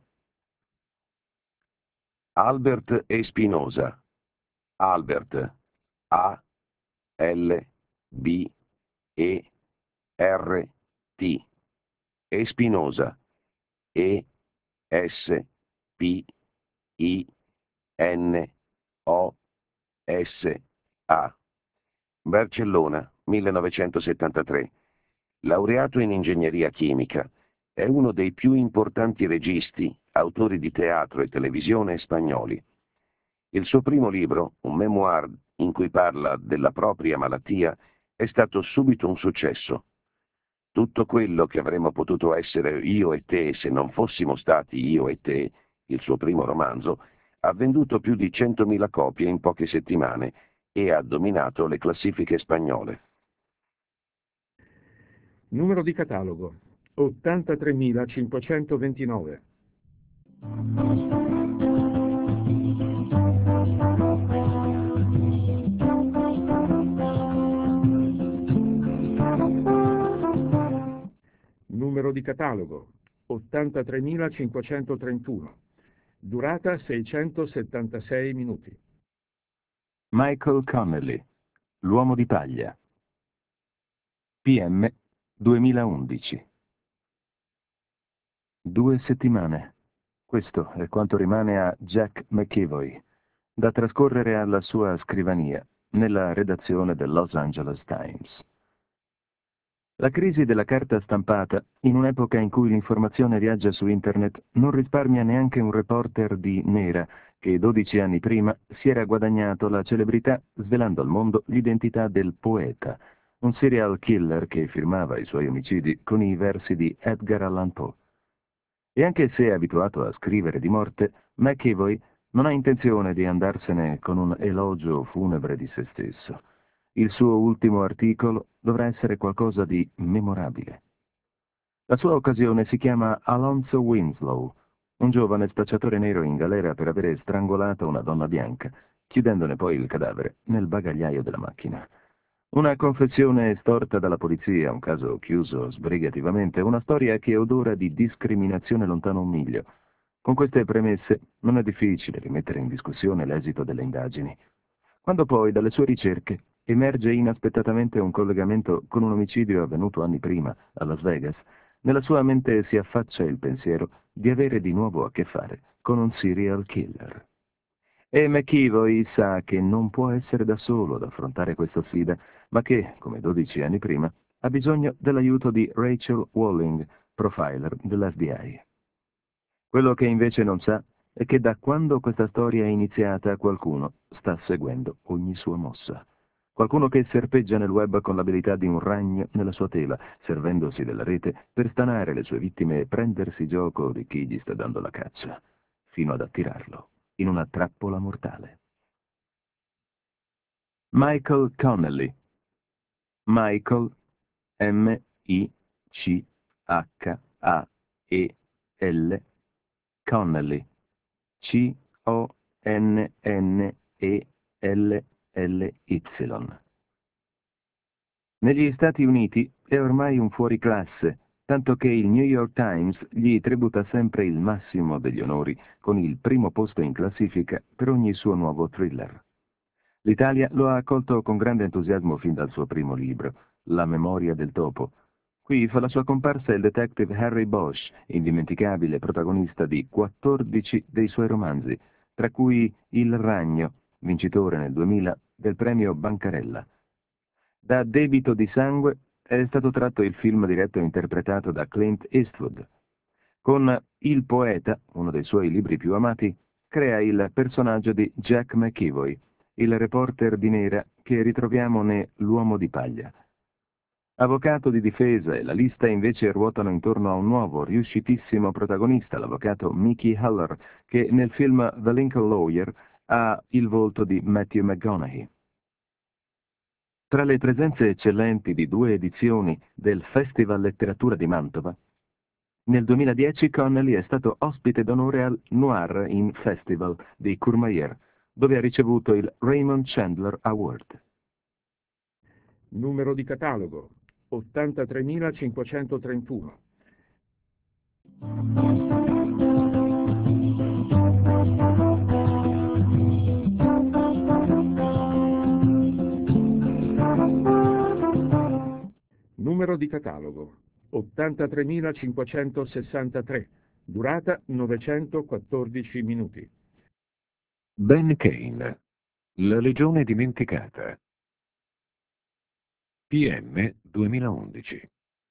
Speaker 12: Albert e Spinoza. Albert, A L B E R T, e Spinoza, E S P I N O S A. Barcellona, 1973. Laureato in ingegneria chimica, è uno dei più importanti registi, autori di teatro e televisione spagnoli. Il suo primo libro, un memoir in cui parla della propria malattia, è stato subito un successo. Tutto quello che avremmo potuto essere io e te se non fossimo stati io e te, il suo primo romanzo, ha venduto più di 100.000 copie in poche settimane e ha dominato le classifiche spagnole.
Speaker 1: Numero di catalogo 83.529. Numero di catalogo 83.531. Durata 676 minuti.
Speaker 8: Michael Connelly, L'uomo di paglia. PM 2011. 2 settimane. Questo è quanto rimane a Jack McEvoy, da trascorrere alla sua scrivania, nella redazione del Los Angeles Times. La crisi della carta stampata, in un'epoca in cui l'informazione viaggia su Internet, non risparmia neanche un reporter di Nera che 12 anni prima si era guadagnato la celebrità svelando al mondo l'identità del poeta, un serial killer che firmava i suoi omicidi con i versi di Edgar Allan Poe. E anche se è abituato a scrivere di morte, McEvoy non ha intenzione di andarsene con un elogio funebre di se stesso. Il suo ultimo articolo dovrà essere qualcosa di memorabile. La sua occasione si chiama Alonzo Winslow, un giovane spacciatore nero in galera per avere strangolato una donna bianca, chiudendone poi il cadavere nel bagagliaio della macchina. Una confessione estorta dalla polizia, un caso chiuso sbrigativamente, una storia che odora di discriminazione lontano un miglio. Con queste premesse non è difficile rimettere in discussione l'esito delle indagini. Quando poi, dalle sue ricerche, emerge inaspettatamente un collegamento con un omicidio avvenuto anni prima, a Las Vegas, nella sua mente si affaccia il pensiero di avere di nuovo a che fare con un serial killer. E McEvoy sa che non può essere da solo ad affrontare questa sfida, ma che, come 12 anni prima, ha bisogno dell'aiuto di Rachel Walling, profiler dell'FBI. Quello che invece non sa è che da quando questa storia è iniziata qualcuno sta seguendo ogni sua mossa. Qualcuno che serpeggia nel web con l'abilità di un ragno nella sua tela, servendosi della rete per stanare le sue vittime e prendersi gioco di chi gli sta dando la caccia, fino ad attirarlo in una trappola mortale. Michael Connelly. Michael, M-I-C-H-A-E-L, Connelly, C-O-N-N-E-L-L-Y. Negli Stati Uniti è ormai un fuoriclasse, tanto che il New York Times gli tributa sempre il massimo degli onori con il primo posto in classifica per ogni suo nuovo thriller. L'Italia lo ha accolto con grande entusiasmo fin dal suo primo libro, La memoria del topo. Qui fa la sua comparsa il detective Harry Bosch, indimenticabile protagonista di 14 dei suoi romanzi, tra cui Il Ragno, vincitore nel 2000 del premio Bancarella. Da Debito di sangue è stato tratto il film diretto e interpretato da Clint Eastwood. Con Il poeta, uno dei suoi libri più amati, crea il personaggio di Jack McEvoy, il reporter di Nera che ritroviamo ne L'uomo di paglia. Avvocato di difesa e la lista invece ruotano intorno a un nuovo, riuscitissimo protagonista, l'avvocato Mickey Haller, che nel film The Lincoln Lawyer ha il volto di Matthew McConaughey. Tra le presenze eccellenti di 2 edizioni del Festival Letteratura di Mantova, Nel 2010 Connelly è stato ospite d'onore al Noir in Festival di Courmayeur, dove ha ricevuto il Raymond Chandler Award.
Speaker 1: Numero di catalogo 83.531. Numero di catalogo 83.563. Durata 914 minuti.
Speaker 3: Ben Kane, La legione dimenticata. PM 2011.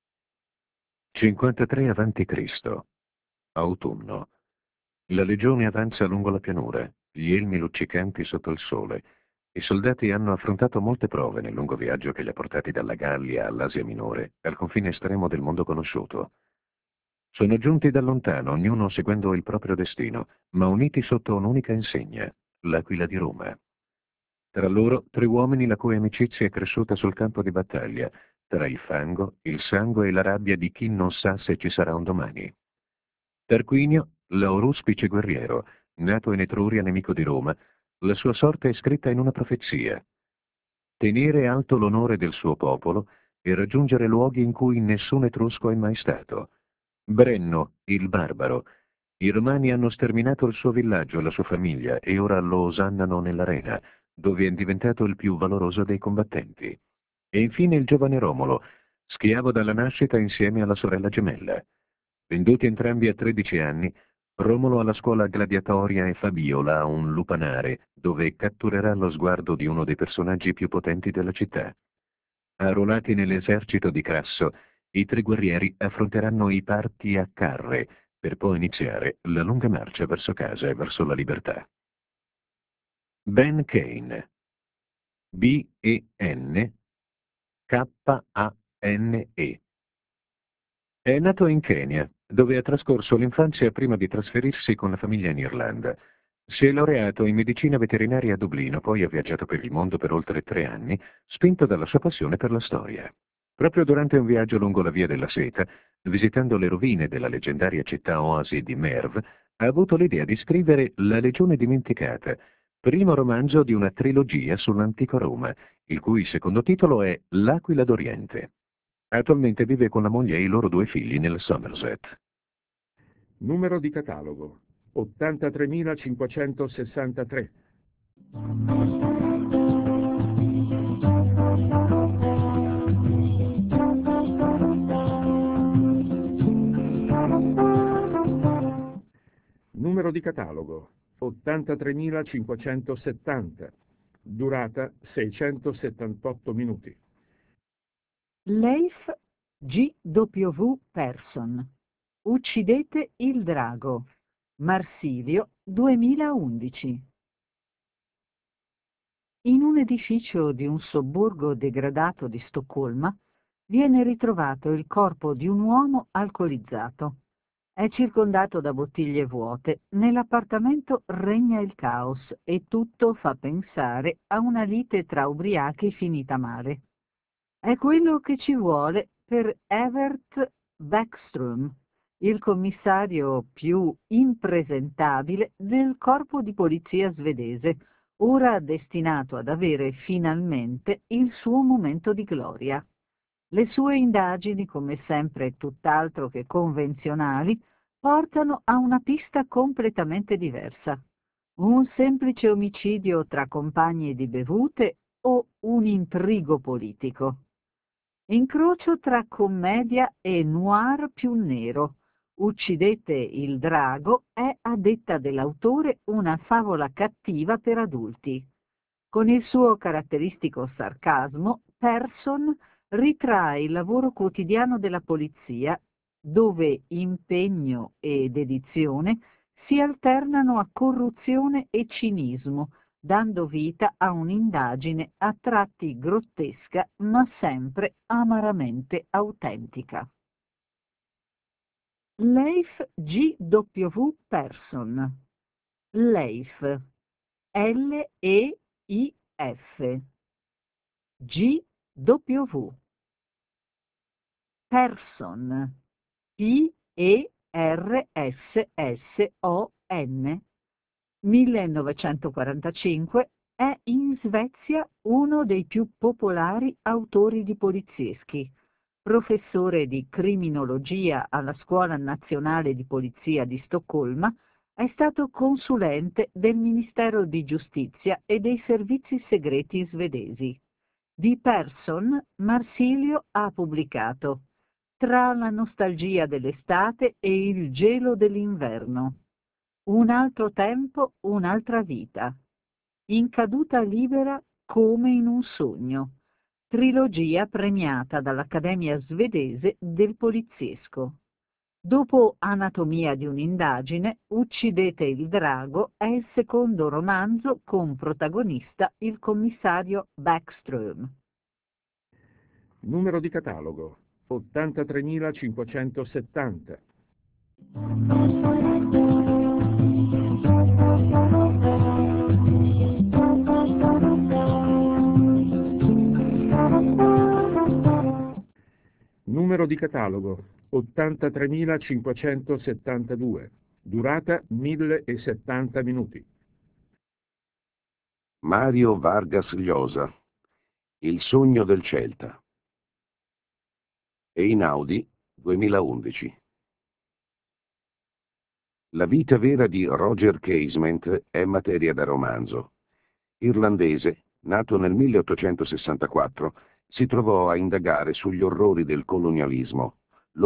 Speaker 3: 53 a.C. Autunno. La legione avanza lungo la pianura, gli elmi luccicanti sotto il sole. I soldati hanno affrontato molte prove nel lungo viaggio che li ha portati dalla Gallia all'Asia Minore, al confine estremo del mondo conosciuto. Sono giunti da lontano, ognuno seguendo il proprio destino, ma uniti sotto un'unica insegna, l'Aquila di Roma. Tra loro 3 uomini la cui amicizia è cresciuta sul campo di battaglia, tra il fango, il sangue e la rabbia di chi non sa se ci sarà un domani. Tarquinio, l'auruspice guerriero, nato in Etruria nemico di Roma, la sua sorte è scritta in una profezia: tenere alto l'onore del suo popolo e raggiungere luoghi in cui nessun etrusco è mai stato. Brenno, il barbaro. I romani hanno sterminato il suo villaggio e la sua famiglia e ora lo osannano nell'arena, dove è diventato il più valoroso dei combattenti. E infine il giovane Romolo, schiavo dalla nascita insieme alla sorella gemella. Venduti entrambi a 13 anni, Romolo alla scuola gladiatoria e Fabiola a un lupanare, dove catturerà lo sguardo di uno dei personaggi più potenti della città. Arruolati nell'esercito di Crasso, i 3 guerrieri affronteranno i parti a carre, per poi iniziare la lunga marcia verso casa e verso la libertà. Ben Kane. B-E-N K-A-N-E. È nato in Kenya, dove ha trascorso l'infanzia prima di trasferirsi con la famiglia in Irlanda. Si è laureato in medicina veterinaria a Dublino, poi ha viaggiato per il mondo per oltre 3 anni, spinto dalla sua passione per la storia. Proprio durante un viaggio lungo la Via della Seta, visitando le rovine della leggendaria città oasi di Merv, ha avuto l'idea di scrivere La legione dimenticata, primo romanzo di una trilogia sull'antico Roma, il cui secondo titolo è L'Aquila d'Oriente. Attualmente vive con la moglie e i loro 2 figli nel Somerset.
Speaker 1: Numero di catalogo 83.563. Numero di catalogo 83.570. Durata 678 minuti.
Speaker 9: Leif G.W. Persson. Uccidete il drago. Marsilio 2011. In un edificio di un sobborgo degradato di Stoccolma viene ritrovato il corpo di un uomo alcolizzato. È circondato da bottiglie vuote, nell'appartamento regna il caos e tutto fa pensare a una lite tra ubriachi finita male. È quello che ci vuole per Evert Bäckström, il commissario più impresentabile del corpo di polizia svedese, ora destinato ad avere finalmente il suo momento di gloria. Le sue indagini, come sempre tutt'altro che convenzionali, portano a una pista completamente diversa. Un semplice omicidio tra compagni di bevute o un intrigo politico? Incrocio tra commedia e noir più nero. Uccidete il drago è, a detta dell'autore, una favola cattiva per adulti. Con il suo caratteristico sarcasmo, Persson ritrae il lavoro quotidiano della polizia, dove impegno e dedizione si alternano a corruzione e cinismo, dando vita a un'indagine a tratti grottesca ma sempre amaramente autentica. Leif G.W. Persson. Leif. L-E-I-F. G.W. Persson. E-R-S-S-O-N. 1945 è in Svezia uno dei più popolari autori di polizieschi. Professore di criminologia alla Scuola Nazionale di Polizia di Stoccolma, è stato consulente del Ministero di Giustizia e dei servizi segreti svedesi. Di Persson, Marsilio ha pubblicato Tra la nostalgia dell'estate e il gelo dell'inverno, Un altro tempo, un'altra vita, In caduta libera come in un sogno, trilogia premiata dall'Accademia svedese del poliziesco. Dopo Anatomia di un'indagine, Uccidete il drago è il secondo romanzo con protagonista il commissario Backström.
Speaker 1: Numero di catalogo 83.570. Numero di catalogo 83.572. Durata 1070 minuti.
Speaker 12: Mario Vargas Llosa, Il sogno del Celta. Einaudi, 2011. La vita vera di Roger Casement è materia da romanzo. Irlandese, nato nel 1864, si trovò a indagare sugli orrori del colonialismo,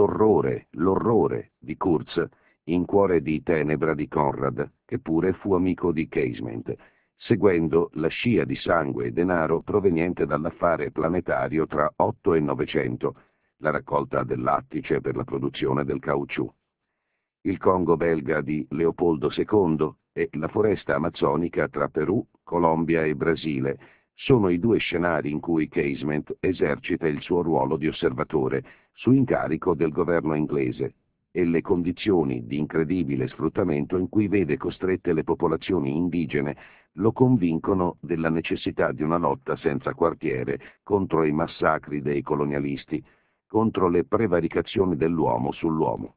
Speaker 12: l'orrore di Kurz, in Cuore di tenebra di Conrad, che pure fu amico di Casement, seguendo la scia di sangue e denaro proveniente dall'affare planetario tra 8 e 900, la raccolta del lattice per la produzione del caucciù. Il Congo belga di Leopoldo II e la foresta amazzonica tra Perù, Colombia e Brasile sono i due scenari in cui Casement esercita il suo ruolo di osservatore su incarico del governo inglese e le condizioni di incredibile sfruttamento in cui vede costrette le popolazioni indigene lo convincono della necessità di una lotta senza quartiere contro i massacri dei colonialisti, contro le prevaricazioni dell'uomo sull'uomo.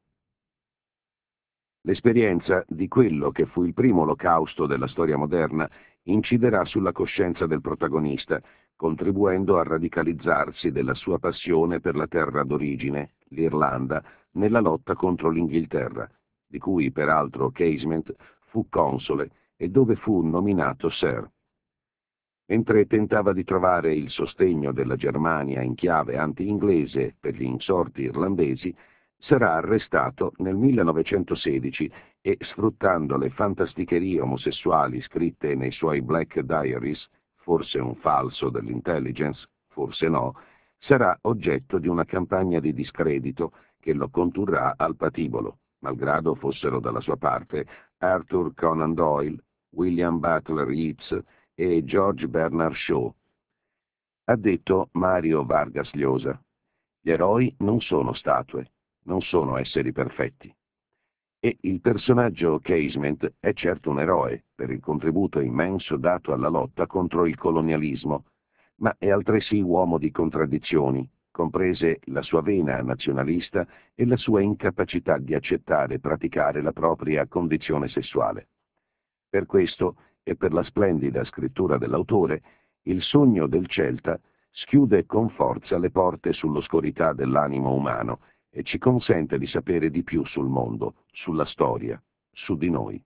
Speaker 12: L'esperienza di quello che fu il primo olocausto della storia moderna inciderà sulla coscienza del protagonista, contribuendo a radicalizzarsi della sua passione per la terra d'origine, l'Irlanda, nella lotta contro l'Inghilterra, di cui peraltro Casement fu console e dove fu nominato Sir. Mentre tentava di trovare il sostegno della Germania in chiave anti-inglese per gli insorti irlandesi, sarà arrestato nel 1916 e, sfruttando le fantasticherie omosessuali scritte nei suoi Black Diaries, forse un falso dell'intelligence, forse no, sarà oggetto di una campagna di discredito che lo condurrà al patibolo, malgrado fossero dalla sua parte Arthur Conan Doyle, William Butler Yeats e George Bernard Shaw. Ha detto Mario Vargas Llosa: gli eroi non sono statue, non sono esseri perfetti. E il personaggio Casement è certo un eroe per il contributo immenso dato alla lotta contro il colonialismo, ma è altresì uomo di contraddizioni, comprese la sua vena nazionalista e la sua incapacità di accettare e praticare la propria condizione sessuale. Per questo, e per la splendida scrittura dell'autore, Il sogno del Celta schiude con forza le porte sull'oscurità dell'animo umano e ci consente di sapere di più sul mondo, sulla storia, su di noi.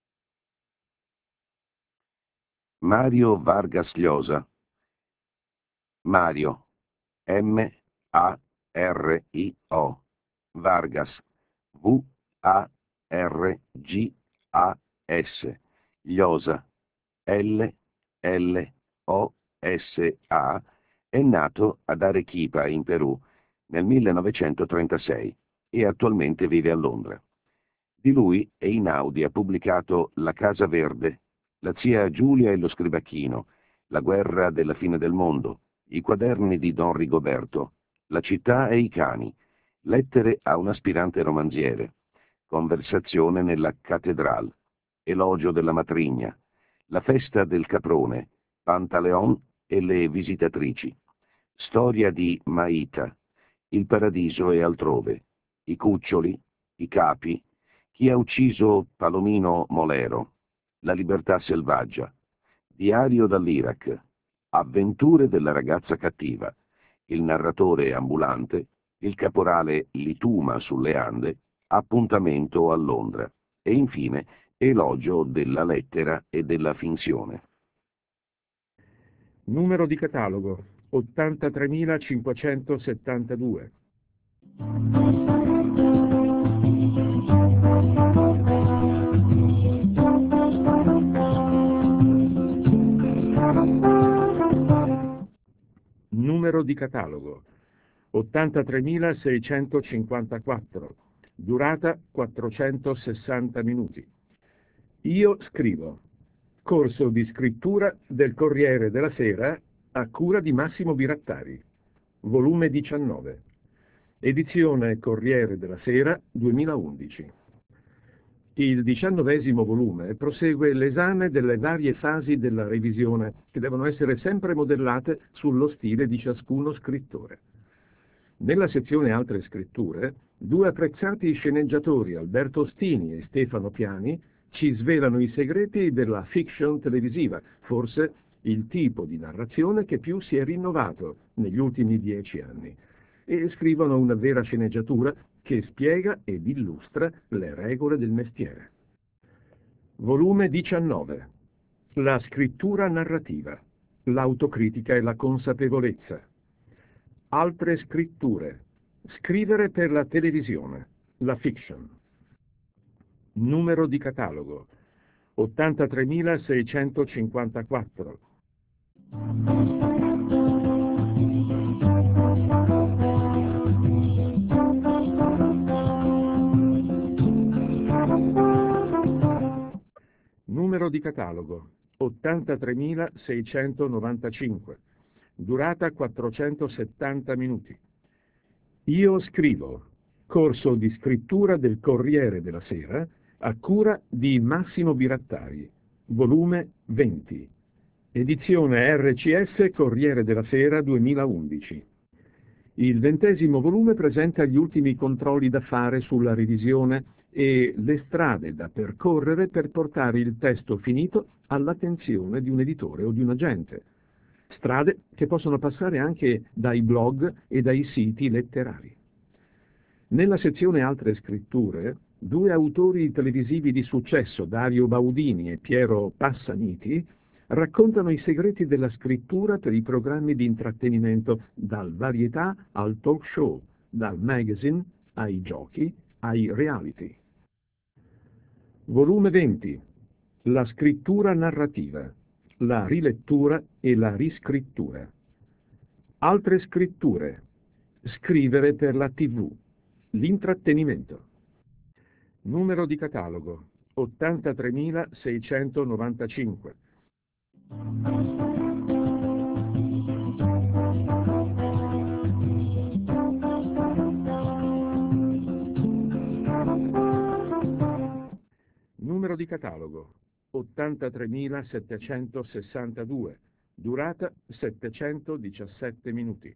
Speaker 12: Mario Vargas Llosa. Mario, M-A-R-I-O, Vargas, V-A-R-G-A-S, Llosa, L-L-O-S-A, è nato ad Arequipa, in Perù, nel 1936 e attualmente vive a Londra. Di lui Einaudi ha pubblicato La Casa Verde, La zia Giulia e lo scribacchino, La guerra della fine del mondo, I quaderni di Don Rigoberto, La città e i cani, Lettere a un aspirante romanziere, Conversazione nella cattedrale, Elogio della matrigna, La festa del caprone, Pantaleon e le visitatrici, Storia di Maita, Il paradiso e altrove, I cuccioli, I capi, Chi ha ucciso Palomino Molero, La libertà selvaggia, Diario dall'Iraq, Avventure della ragazza cattiva, Il narratore ambulante, Il caporale Lituma sulle Ande, Appuntamento a Londra e infine Elogio della lettera e della finzione.
Speaker 1: Numero di catalogo 83.572. Numero di catalogo 83.654. Durata 460 minuti. Io scrivo. Corso di scrittura del Corriere della Sera a cura di Massimo Birattari. Volume 19. Edizione Corriere della Sera 2011. Il 19° volume prosegue l'esame delle varie fasi della revisione, che devono essere sempre modellate sullo stile di ciascuno scrittore. Nella sezione Altre scritture, due apprezzati sceneggiatori, Alberto Ostini e Stefano Piani, ci svelano i segreti della fiction televisiva, forse il tipo di narrazione che più si è rinnovato negli ultimi 10 anni, e scrivono una vera sceneggiatura che spiega ed illustra le regole del mestiere. Volume 19. La scrittura narrativa, l'autocritica e la consapevolezza. Altre scritture. Scrivere per la televisione, la fiction. Numero di catalogo 83.654. Numero di catalogo 83.695. Durata 470 minuti. Io scrivo. Corso di scrittura del Corriere della Sera a cura di Massimo Birattari. Volume 20. Edizione RCS Corriere della Sera 2011. Il 20° volume presenta gli ultimi controlli da fare sulla revisione e le strade da percorrere per portare il testo finito all'attenzione di un editore o di un agente. Strade che possono passare anche dai blog e dai siti letterari. Nella sezione Altre scritture, due autori televisivi di successo, Dario Baudini e Piero Passaniti, raccontano i segreti della scrittura per i programmi di intrattenimento, dal varietà al talk show, dal magazine ai giochi ai reality. Volume 20. La scrittura narrativa, la rilettura e la riscrittura. Altre scritture. Scrivere per la TV, l'intrattenimento. Numero di catalogo 83.695. Numero di catalogo 83.762. Durata 717 minuti.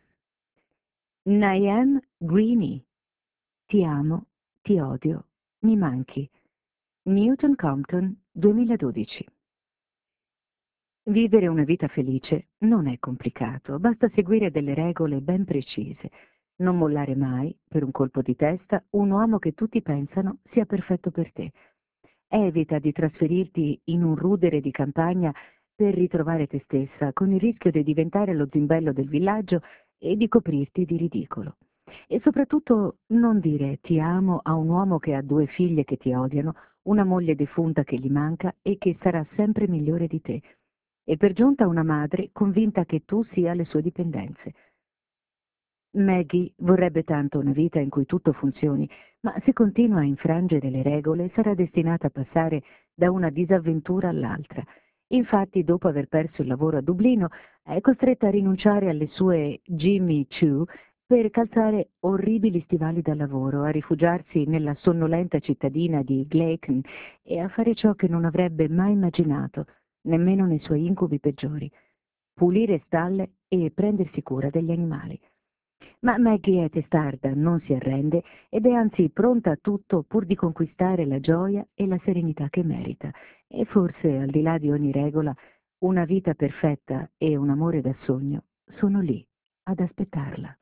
Speaker 10: Niamh Greeny. Ti amo, ti odio, mi manchi. Newton Compton, 2012. Vivere una vita felice non è complicato, basta seguire delle regole ben precise. Non mollare mai, per un colpo di testa, un uomo che tutti pensano sia perfetto per te. Evita di trasferirti in un rudere di campagna per ritrovare te stessa, con il rischio di diventare lo zimbello del villaggio e di coprirti di ridicolo. E soprattutto non dire ti amo a un uomo che ha 2 figlie che ti odiano, una moglie defunta che gli manca e che sarà sempre migliore di te, e per giunta una madre convinta che tu sia alle sue dipendenze. Maggie vorrebbe tanto una vita in cui tutto funzioni, ma se continua a infrangere le regole sarà destinata a passare da una disavventura all'altra. Infatti, dopo aver perso il lavoro a Dublino, è costretta a rinunciare alle sue Jimmy Choo per calzare orribili stivali da lavoro, a rifugiarsi nella sonnolenta cittadina di Glaken e a fare ciò che non avrebbe mai immaginato, nemmeno nei suoi incubi peggiori: pulire stalle e prendersi cura degli animali. Ma Maggie è testarda, non si arrende ed è anzi pronta a tutto pur di conquistare la gioia e la serenità che merita. E forse, al di là di ogni regola, una vita perfetta e un amore da sogno sono lì, ad aspettarla.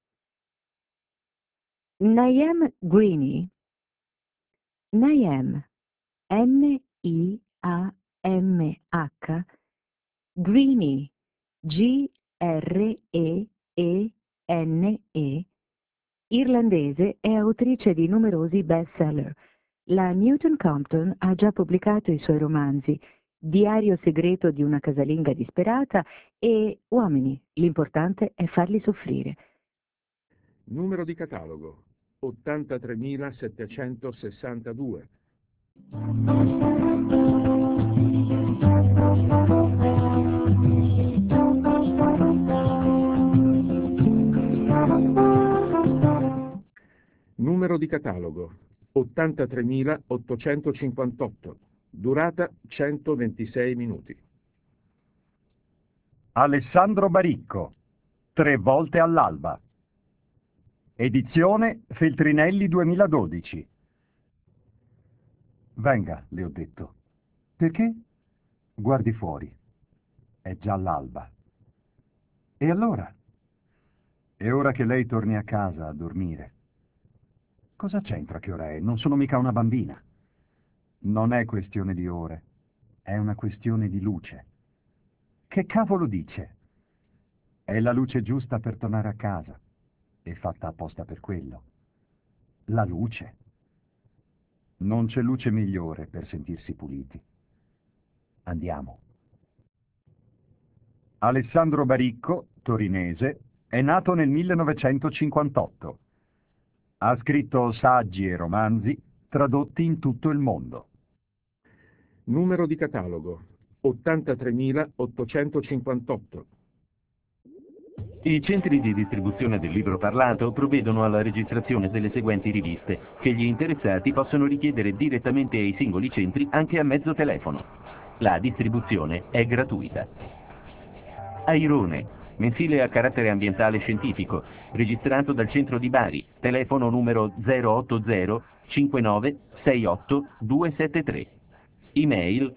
Speaker 10: Niamh Greeny, Niamh, Niamh, Greeny, Greene, irlandese, è autrice di numerosi bestseller. La Newton Compton ha già pubblicato i suoi romanzi Diario segreto di una casalinga disperata e Uomini, l'importante è farli soffrire.
Speaker 1: Numero di catalogo 83.762. Numero di catalogo 83.858. Durata 126 minuti.
Speaker 11: Alessandro Baricco, 3 volte all'alba. Edizione Feltrinelli 2012. Venga, le ho detto. Perché? Guardi fuori. È già l'alba. E allora? È ora che lei torni a casa a dormire. Cosa c'entra che ora è? Non sono mica una bambina. Non è questione di ore. È una questione di luce. Che cavolo dice? È la luce giusta per tornare a casa. È fatta apposta per quello. La luce. Non c'è luce migliore per sentirsi puliti. Andiamo. Alessandro Baricco, torinese, è nato nel 1958. Ha scritto saggi e romanzi tradotti in tutto il mondo.
Speaker 1: Numero di catalogo 83.858.
Speaker 2: I centri di distribuzione del libro parlato provvedono alla registrazione delle seguenti riviste, che gli interessati possono richiedere direttamente ai singoli centri anche a mezzo telefono. La distribuzione è gratuita. Airone, mensile a carattere ambientale scientifico, registrato dal centro di Bari, telefono numero 080 59 68 273. Email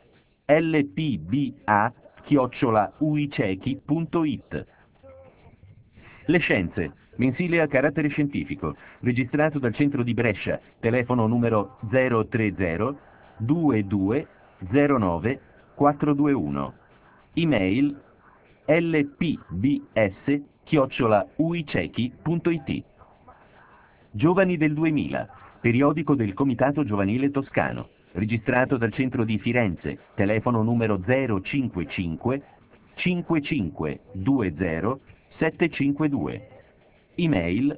Speaker 2: lpba@uicechi.it. Le Scienze, mensile a carattere scientifico, registrato dal centro di Brescia, telefono numero 030 22 09 421. Email lpbs@uicechi.it. Giovani del 2000, periodico del Comitato Giovanile Toscano, registrato dal centro di Firenze, telefono numero 055 5520 752. Email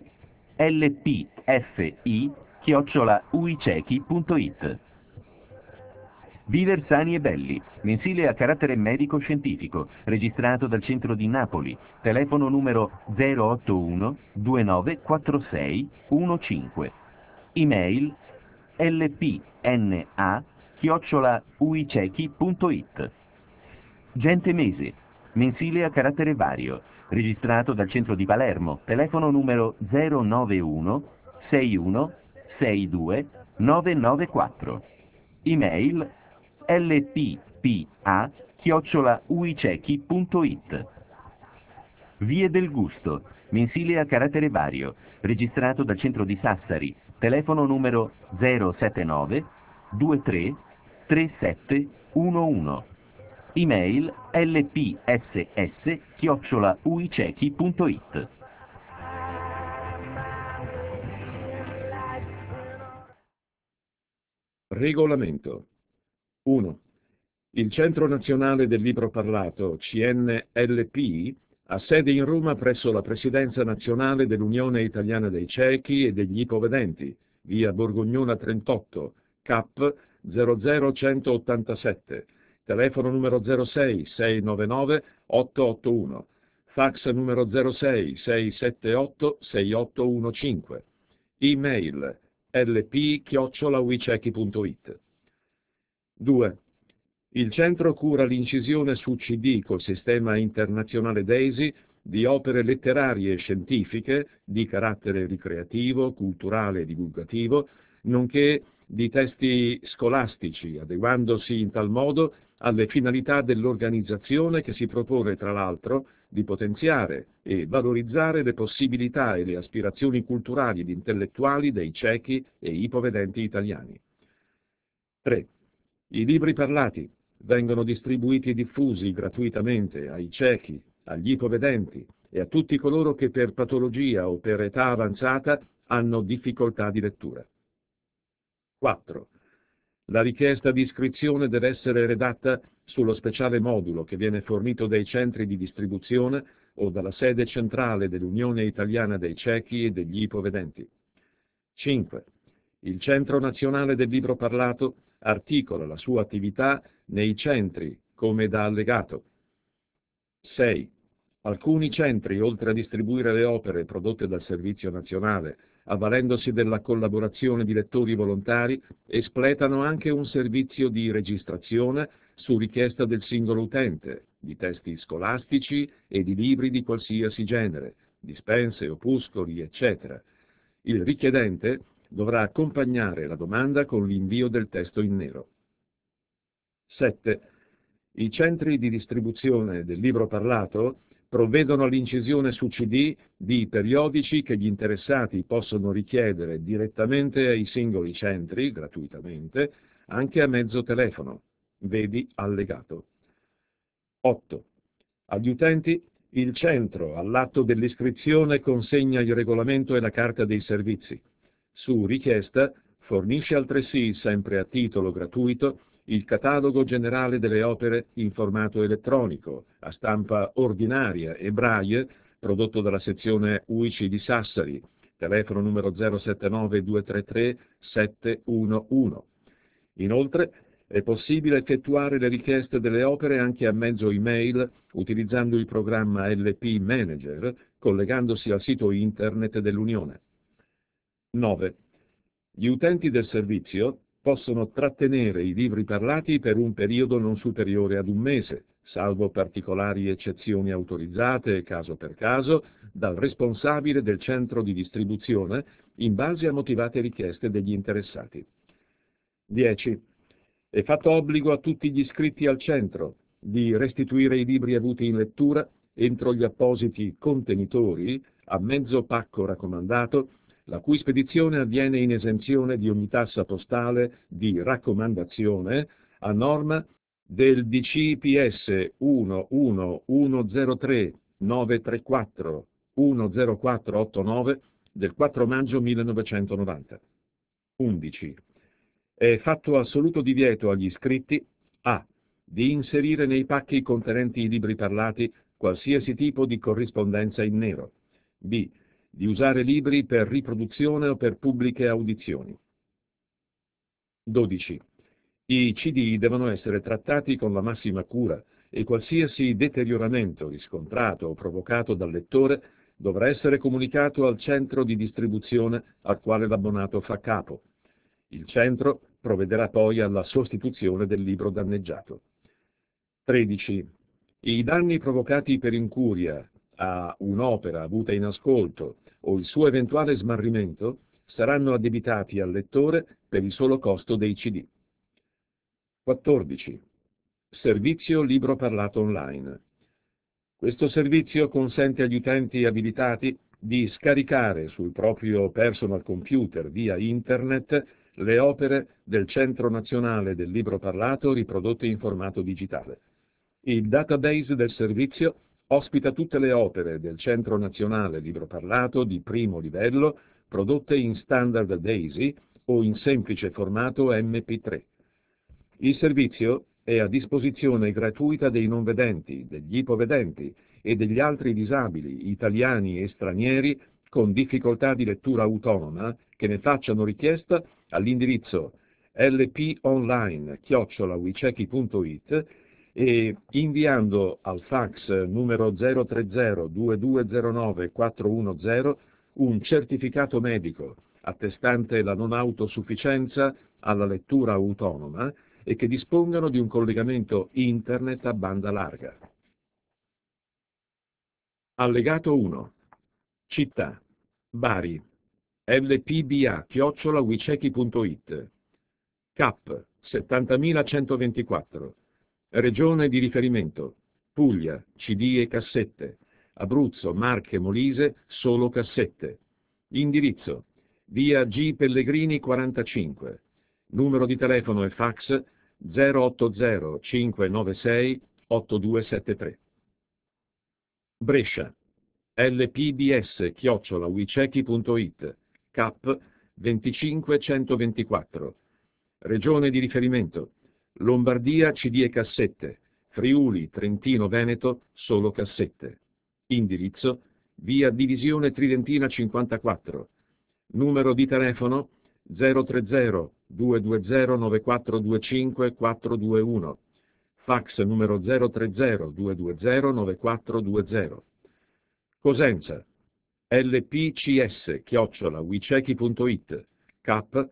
Speaker 2: lpfi@uicechi.it. Viver sani e belli, mensile a carattere medico-scientifico, registrato dal centro di Napoli, telefono numero 081 2946 15. Email lpna@uicechi.it. Gente mese, mensile a carattere vario, registrato dal centro di Palermo, telefono numero 091 61 62 994. Email lppa@uicechi.it. Vie del Gusto, mensile a carattere vario, registrato dal centro di Sassari, telefono numero 079 23 37 11. Email lpss@uicechi.it.
Speaker 1: Regolamento 1. Il Centro Nazionale del Libro Parlato, CNLP, ha sede in Roma presso la Presidenza Nazionale dell'Unione Italiana dei Ciechi e degli Ipovedenti, via Borgognona 38, CAP 00187, telefono numero 06 699 881, fax numero 06 678 6815, email lp@uicechi.it. 2. Il centro cura l'incisione su CD col sistema internazionale DAISY di opere letterarie e scientifiche di carattere ricreativo, culturale e divulgativo, nonché di testi scolastici, adeguandosi in tal modo alle finalità dell'organizzazione che si propone, tra l'altro, di potenziare e valorizzare le possibilità e le aspirazioni culturali ed intellettuali dei cechi e ipovedenti italiani. 3. I libri parlati vengono distribuiti e diffusi gratuitamente ai ciechi, agli ipovedenti e a tutti coloro che per patologia o per età avanzata hanno difficoltà di lettura. 4. La richiesta di iscrizione deve essere redatta sullo speciale modulo che viene fornito dai centri di distribuzione o dalla sede centrale dell'Unione Italiana dei Cechi e degli Ipovedenti. 5. Il Centro Nazionale del Libro Parlato articola la sua attività nei centri come da allegato. 6. Alcuni centri, oltre a distribuire le opere prodotte dal Servizio Nazionale, avvalendosi della collaborazione di lettori volontari, espletano anche un servizio di registrazione su richiesta del singolo utente, di testi scolastici e di libri di qualsiasi genere, dispense, opuscoli, eccetera. Il richiedente dovrà accompagnare la domanda con l'invio del testo in nero. 7. I centri di distribuzione del libro parlato provvedono all'incisione su CD di periodici che gli interessati possono richiedere direttamente ai singoli centri, gratuitamente, anche a mezzo telefono. Vedi allegato. 8. Agli utenti il centro, all'atto dell'iscrizione, consegna il regolamento e la carta dei servizi. Su richiesta, fornisce altresì, sempre a titolo gratuito, il catalogo generale delle opere in formato elettronico, a stampa ordinaria e braille, prodotto dalla sezione UICI di Sassari, telefono numero 079-233-711. Inoltre, è possibile effettuare le richieste delle opere anche a mezzo email utilizzando il programma LP Manager, collegandosi al sito internet dell'Unione. 9. Gli utenti del servizio possono trattenere i libri parlati per un periodo non superiore ad un mese, salvo particolari eccezioni autorizzate, caso per caso, dal responsabile del centro di distribuzione, in base a motivate richieste degli interessati. 10. È fatto obbligo a tutti gli iscritti al centro di restituire i libri avuti in lettura entro gli appositi contenitori a mezzo pacco raccomandato, la cui spedizione avviene in esenzione di ogni tassa postale di raccomandazione a norma del DCPS 11103934-10489 del 4 maggio 1990. 11. È fatto assoluto divieto agli iscritti a. Di inserire nei pacchi contenenti i libri parlati qualsiasi tipo di corrispondenza in nero. B. Di usare libri per riproduzione o per pubbliche audizioni. 12. I CD devono essere trattati con la massima cura e qualsiasi deterioramento riscontrato o provocato dal lettore dovrà essere comunicato al centro di distribuzione al quale l'abbonato fa capo. Il centro provvederà poi alla sostituzione del libro danneggiato. 13. I danni provocati per incuria a un'opera avuta in ascolto o il suo eventuale smarrimento saranno addebitati al lettore per il solo costo dei CD. 14. Servizio libro parlato online. Questo servizio consente agli utenti abilitati di scaricare sul proprio personal computer via Internet le opere del Centro Nazionale del Libro Parlato riprodotte in formato digitale. Il database del servizio ospita tutte le opere del Centro Nazionale Libro Parlato di primo livello prodotte in standard DAISY o in semplice formato MP3. Il servizio è a disposizione gratuita dei non vedenti, degli ipovedenti e degli altri disabili, italiani e stranieri, con difficoltà di lettura autonoma, che ne richiesta all'indirizzo lponline@wicechi.it e inviando al fax numero 030-2209-410 un certificato medico attestante la non autosufficienza alla lettura autonoma e che dispongano di un collegamento Internet a banda larga. Allegato 1. Città. Bari. lpba@wichechi.it. CAP 70.124. Regione di riferimento. Puglia, CD e cassette. Abruzzo, Marche, Molise, solo cassette. Indirizzo: via G. Pellegrini 45. Numero di telefono e fax 080 596 8273. Brescia. lpbs@wichechi.it. CAP 25124. Regione di riferimento: Lombardia, CD e cassette. Friuli, Trentino, Veneto, solo cassette. Indirizzo: via Divisione Tridentina 54. Numero di telefono 030 220 9425 421. Fax numero 030 220 9420. Cosenza. lpcs@wichechi.it. CAP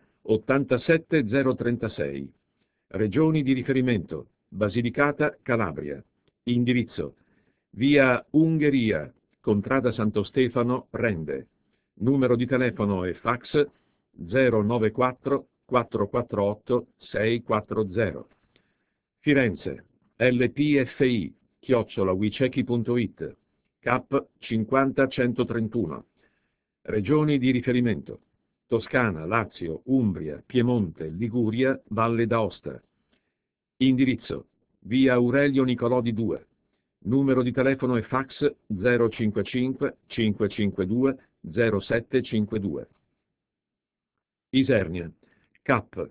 Speaker 1: 87036. Regioni di riferimento: Basilicata, Calabria. Indirizzo: via Ungheria, contrada Santo Stefano, Rende. Numero di telefono e fax 094 448 640. Firenze. lpfi@wichechi.it. CAP 50131. Regioni di riferimento: Toscana, Lazio, Umbria, Piemonte, Liguria, Valle d'Aosta. Indirizzo: via Aurelio Nicolodi 2. Numero di telefono e fax 055 552 0752. Isernia. CAP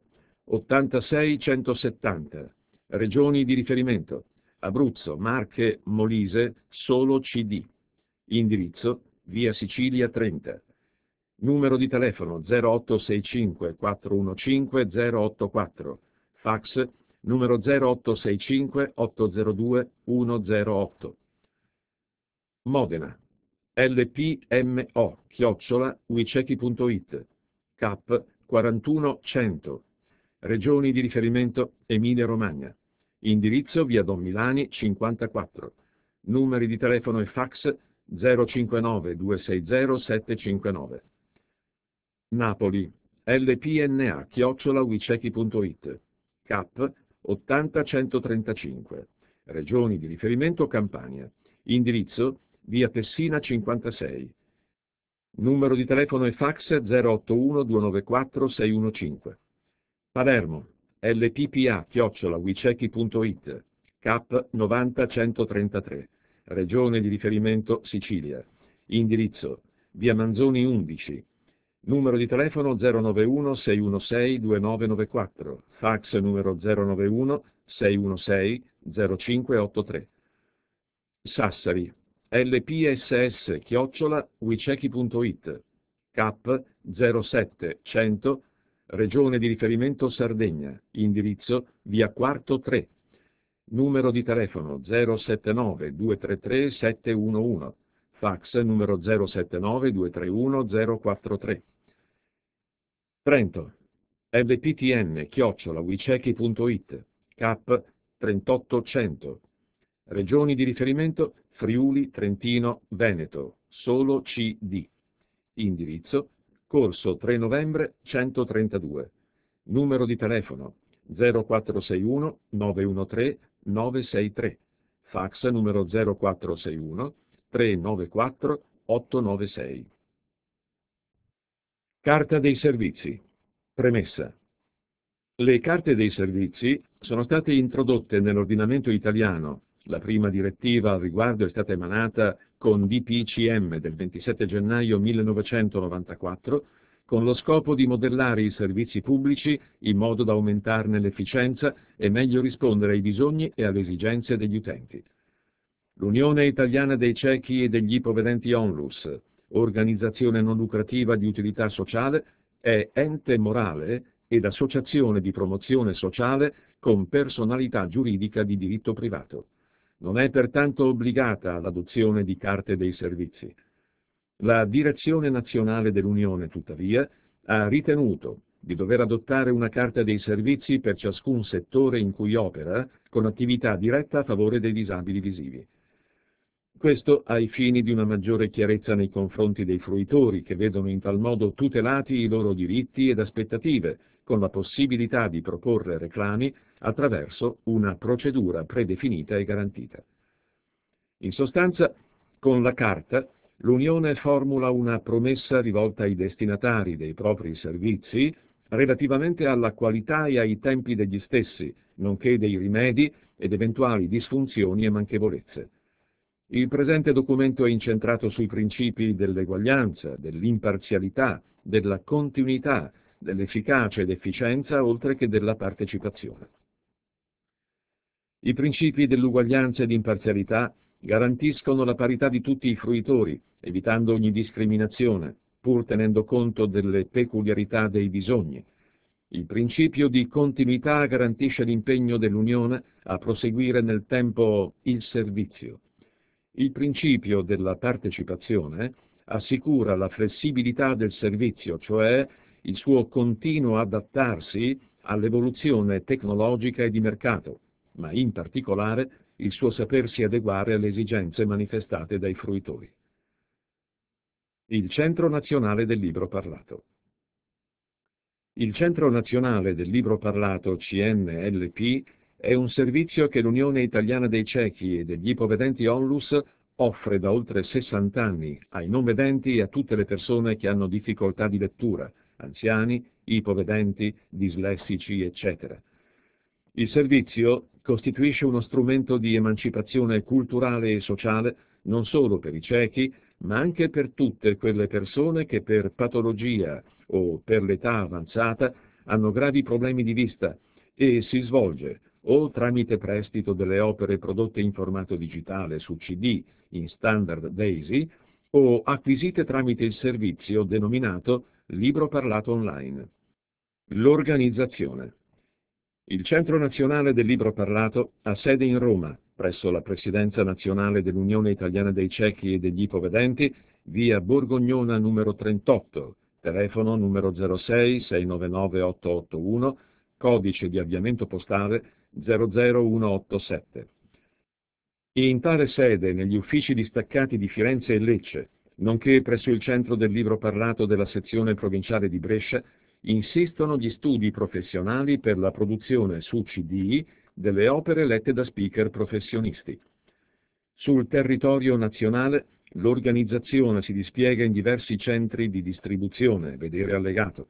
Speaker 1: 86170. Regioni di riferimento: Abruzzo, Marche, Molise, solo CD. Indirizzo: via Sicilia 30. Numero di telefono 0865 415 084. Fax numero 0865 802 108. Modena. lpmo@wichechi.it. CAP 41100. Regioni di riferimento: Emilia Romagna. Indirizzo: via Don Milani 54. Numeri di telefono e fax 059 260 759. Napoli. lpna@wichechi.it. CAP 80135. Regioni di riferimento: Campania. Indirizzo: via Tessina 56. Numero di telefono e fax 081 294 615. Palermo. lppa@wichechi.it. CAP 90133. Regione di riferimento: Sicilia. Indirizzo: via Manzoni 11. Numero di telefono 091 616 2994. Fax numero 091 616 0583. Sassari. lpss@wichechi.it. CAP 07 100. Regione di riferimento: Sardegna. Indirizzo: via Quarto 3. Numero di telefono 079 233 711. Fax numero 079 231 043. Trento. lptn@wichechi.it. CAP 38100. Regioni di riferimento: Friuli, Trentino, Veneto, solo CD. Indirizzo: Corso 3 novembre 132. Numero di telefono 0461 913 963. Fax numero 0461 394 896. Carta dei servizi. Premessa. Le carte dei servizi sono state introdotte nell'ordinamento italiano. La prima direttiva al riguardo è stata emanata con DPCM del 27 gennaio 1994, con lo scopo di modellare i servizi pubblici in modo da aumentarne l'efficienza e meglio rispondere ai bisogni e alle esigenze degli utenti. L'Unione Italiana dei Ciechi e degli Ipovedenti Onlus, organizzazione non lucrativa di utilità sociale, è ente morale ed associazione di promozione sociale con personalità giuridica di diritto privato. Non è pertanto obbligata all'adozione di carte dei servizi. La Direzione Nazionale dell'Unione, tuttavia, ha ritenuto di dover adottare una carta dei servizi per ciascun settore in cui opera, con attività diretta a favore dei disabili visivi. Questo ai fini di una maggiore chiarezza nei confronti dei fruitori, che vedono in tal modo tutelati i loro diritti ed aspettative, con la possibilità di proporre reclami attraverso una procedura predefinita e garantita. In sostanza, con la Carta, l'Unione formula una promessa rivolta ai destinatari dei propri servizi relativamente alla qualità e ai tempi degli stessi, nonché dei rimedi ed eventuali disfunzioni e manchevolezze. Il presente documento è incentrato sui principi dell'eguaglianza, dell'imparzialità, della continuità, dell'efficacia ed efficienza, oltre che della partecipazione. I principi dell'uguaglianza ed imparzialità garantiscono la parità di tutti i fruitori, evitando ogni discriminazione, pur tenendo conto delle peculiarità dei bisogni. Il principio di continuità garantisce l'impegno dell'Unione a proseguire nel tempo il servizio. Il principio della partecipazione assicura la flessibilità del servizio, cioè il suo continuo adattarsi all'evoluzione tecnologica e di mercato, ma in particolare il suo sapersi adeguare alle esigenze manifestate dai fruitori. Il Centro Nazionale del Libro Parlato. Il Centro Nazionale del Libro Parlato, CNLP, è un servizio che l'Unione Italiana dei Ciechi e degli Ipovedenti Onlus offre da oltre 60 anni ai non vedenti e a tutte le persone che hanno difficoltà di lettura, anziani, ipovedenti, dislessici, eccetera. Il servizio costituisce uno strumento di emancipazione culturale e sociale non solo per i ciechi, ma anche per tutte quelle persone che per patologia o per l'età avanzata hanno gravi problemi di vista e si svolge o tramite prestito delle opere prodotte in formato digitale su CD in standard DAISY o acquisite tramite il servizio denominato Libro Parlato Online. L'organizzazione. Il Centro Nazionale del Libro Parlato ha sede in Roma, presso la Presidenza Nazionale dell'Unione Italiana dei Ciechi e degli Ipovedenti, via Borgognona numero 38, telefono numero 06-699-881, codice di avviamento postale 00187. In tale sede, negli uffici distaccati di Firenze e Lecce, nonché presso il Centro del Libro Parlato della sezione provinciale di Brescia, insistono gli studi professionali per la produzione su CD delle opere lette da speaker professionisti. Sul territorio nazionale l'organizzazione si dispiega in diversi centri di distribuzione, vedere allegato.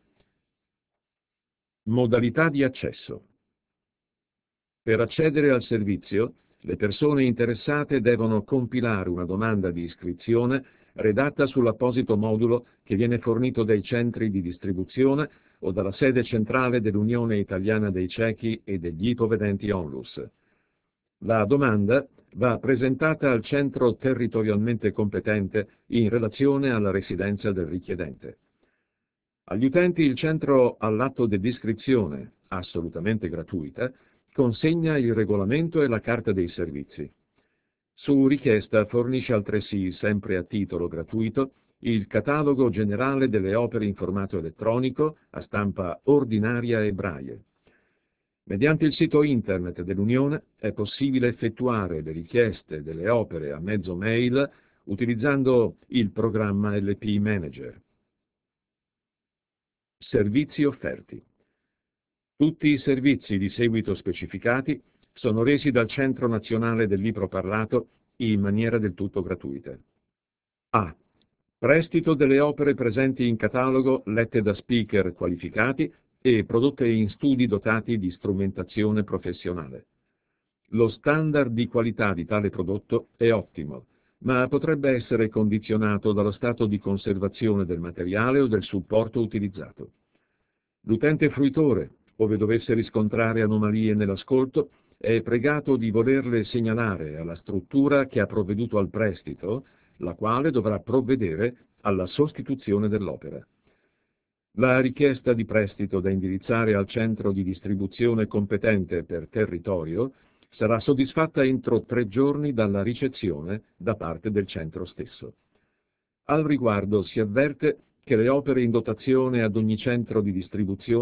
Speaker 1: Modalità di accesso. Per accedere al servizio, le persone interessate devono compilare una domanda di iscrizione redatta sull'apposito modulo che viene fornito dai centri di distribuzione o dalla sede centrale dell'Unione Italiana dei Ciechi e degli Ipovedenti Onlus. La domanda va presentata al centro territorialmente competente in relazione alla residenza del richiedente. Agli utenti il centro, all'atto dell'iscrizione, assolutamente gratuita, consegna il regolamento e la carta dei servizi. Su richiesta fornisce altresì, sempre a titolo gratuito, il catalogo generale delle opere in formato elettronico a stampa ordinaria e braille. Mediante il sito internet dell'Unione è possibile effettuare le richieste delle opere a mezzo mail utilizzando il programma LP Manager. Servizi offerti. Tutti i servizi di seguito specificati sono resi dal Centro Nazionale del Libro Parlato in maniera del tutto gratuita. A. Prestito delle opere presenti in catalogo lette da speaker qualificati e prodotte in studi dotati di strumentazione professionale. Lo standard di qualità di tale prodotto è ottimo, ma potrebbe essere condizionato dallo stato di conservazione del materiale o del supporto utilizzato. L'utente fruitore, ove dovesse riscontrare anomalie nell'ascolto, è pregato di volerle segnalare alla struttura che ha provveduto al prestito, la quale dovrà provvedere alla sostituzione dell'opera. La richiesta di prestito da indirizzare al centro di distribuzione competente per territorio sarà soddisfatta entro 3 giorni dalla ricezione da parte del centro stesso. Al riguardo si avverte che le opere in dotazione ad ogni centro di distribuzione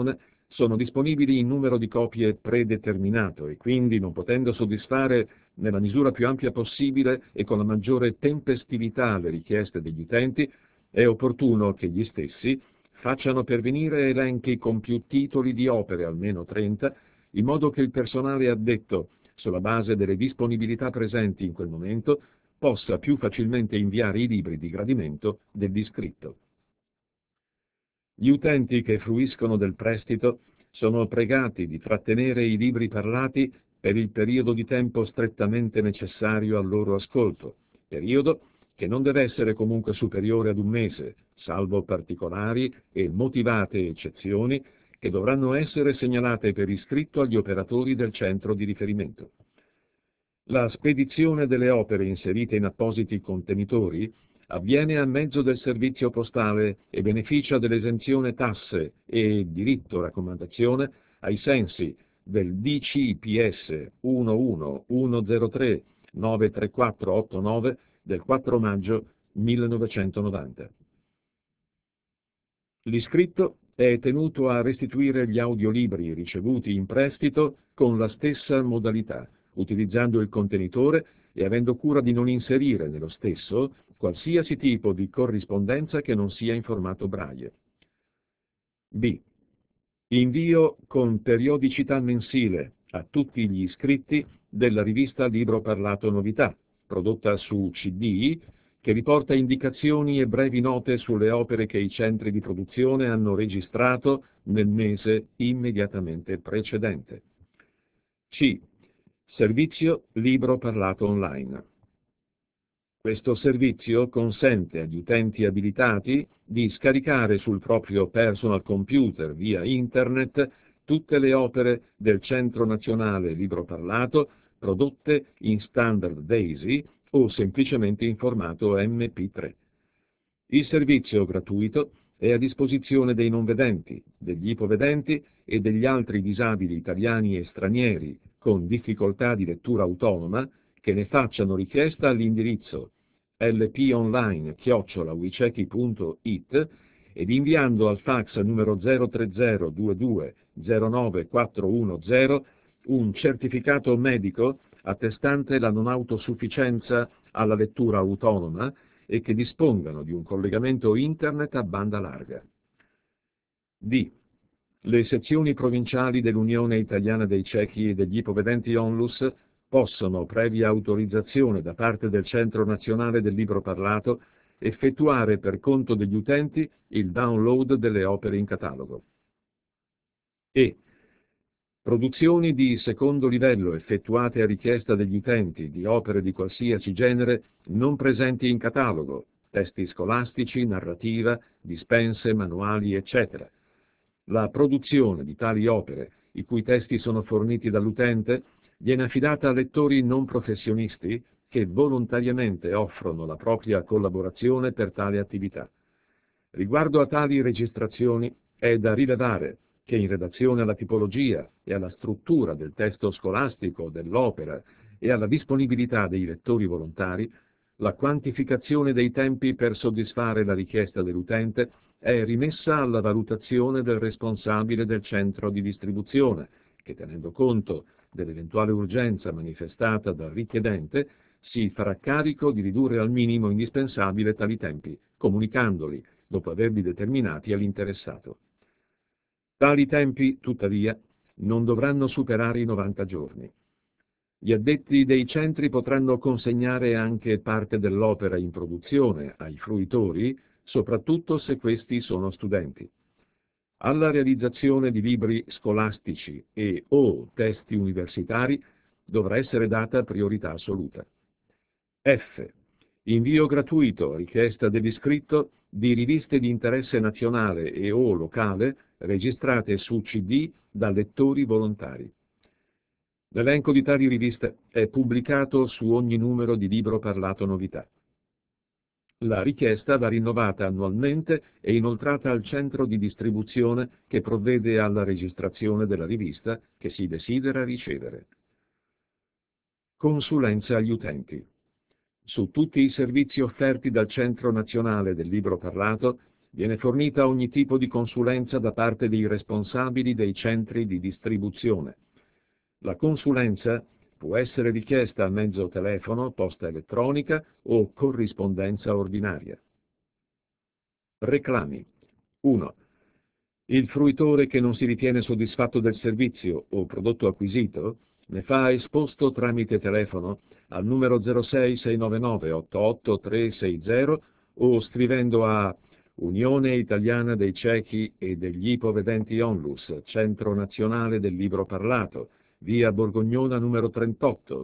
Speaker 1: sono disponibili in numero di copie predeterminato e quindi, non potendo soddisfare nella misura più ampia possibile e con la maggiore tempestività le richieste degli utenti, è opportuno che gli stessi facciano pervenire elenchi con più titoli di opere, almeno 30, in modo che il personale addetto, sulla base delle disponibilità presenti in quel momento, possa più facilmente inviare i libri di gradimento dell'iscritto. Gli utenti che fruiscono del prestito sono pregati di trattenere i libri parlati per il periodo di tempo strettamente necessario al loro ascolto, periodo che non deve essere comunque superiore ad un mese, salvo particolari e motivate eccezioni che dovranno essere segnalate per iscritto agli operatori del centro di riferimento. La spedizione delle opere inserite in appositi contenitori avviene a mezzo del servizio postale e beneficia dell'esenzione tasse e diritto raccomandazione ai sensi del DCPS 11-103-93489 del 4 maggio 1990. L'iscritto è tenuto a restituire gli audiolibri ricevuti in prestito con la stessa modalità, utilizzando il contenitore e avendo cura di non inserire nello stesso qualsiasi tipo di corrispondenza che non sia in formato braille. B. Invio con periodicità mensile a tutti gli iscritti della rivista Libro Parlato Novità, prodotta su CD, che riporta indicazioni e brevi note sulle opere che i centri di produzione hanno registrato nel mese immediatamente precedente. C. Servizio Libro Parlato Online. Questo servizio consente agli utenti abilitati di scaricare sul proprio personal computer via Internet tutte le opere del Centro Nazionale Libro Parlato prodotte in standard DAISY o semplicemente in formato MP3. Il servizio gratuito è a disposizione dei non vedenti, degli ipovedenti e degli altri disabili italiani e stranieri con difficoltà di lettura autonoma che ne facciano richiesta all'indirizzo lponline@wicechi.it ed inviando al fax numero 03022 09410 un certificato medico attestante la non autosufficienza alla lettura autonoma e che dispongano di un collegamento Internet a banda larga. D. Le sezioni provinciali dell'Unione Italiana dei Ciechi e degli Ipovedenti Onlus possono, previa autorizzazione da parte del Centro Nazionale del Libro Parlato, effettuare per conto degli utenti il download delle opere in catalogo. E. Produzioni di secondo livello effettuate a richiesta degli utenti di opere di qualsiasi genere non presenti in catalogo, testi scolastici, narrativa, dispense, manuali, eccetera. La produzione di tali opere, i cui testi sono forniti dall'utente, viene affidata a lettori non professionisti che volontariamente offrono la propria collaborazione per tale attività. Riguardo a tali registrazioni, è da rilevare che in relazione alla tipologia e alla struttura del testo scolastico dell'opera e alla disponibilità dei lettori volontari, la quantificazione dei tempi per soddisfare la richiesta dell'utente è rimessa alla valutazione del responsabile del centro di distribuzione, che, tenendo conto dell'eventuale urgenza manifestata dal richiedente, si farà carico di ridurre al minimo indispensabile tali tempi, comunicandoli, dopo averli determinati, all'interessato. Tali tempi, tuttavia, non dovranno superare i 90 giorni. Gli addetti dei centri potranno consegnare anche parte dell'opera in produzione ai fruitori, soprattutto se questi sono studenti. Alla realizzazione di libri scolastici e o testi universitari dovrà essere data priorità assoluta. F. Invio gratuito, a richiesta dell'iscritto, di riviste di interesse nazionale e o locale registrate su CD da lettori volontari. L'elenco di tali riviste è pubblicato su ogni numero di Libro Parlato Novità. La richiesta va rinnovata annualmente e inoltrata al centro di distribuzione che provvede alla registrazione della rivista che si desidera ricevere. Consulenza agli utenti. Su tutti i servizi offerti dal Centro Nazionale del Libro Parlato Viene fornita ogni tipo di consulenza da parte dei responsabili dei centri di distribuzione. La consulenza può essere richiesta a mezzo telefono, posta elettronica o corrispondenza ordinaria. Reclami. 1. Il fruitore che non si ritiene soddisfatto del servizio o prodotto acquisito ne fa esposto tramite telefono al numero 06-699-88360 o scrivendo a Unione Italiana dei Ciechi e degli Ipovedenti Onlus, Centro Nazionale del Libro Parlato, via Borgognona numero 38,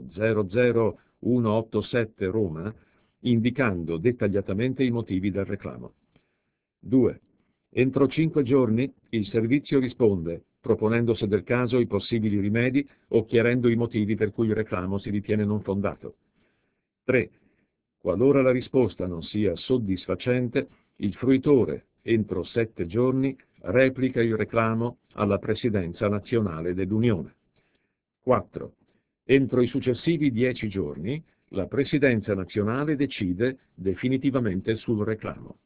Speaker 1: 00187 Roma, indicando dettagliatamente i motivi del reclamo. 2. Entro 5 giorni il servizio risponde, proponendo se del caso i possibili rimedi o chiarendo i motivi per cui il reclamo si ritiene non fondato. 3. Qualora la risposta non sia soddisfacente, il fruitore, entro 7 giorni, replica il reclamo alla Presidenza nazionale dell'Unione. 4. Entro i successivi 10 giorni, la Presidenza nazionale decide definitivamente sul reclamo.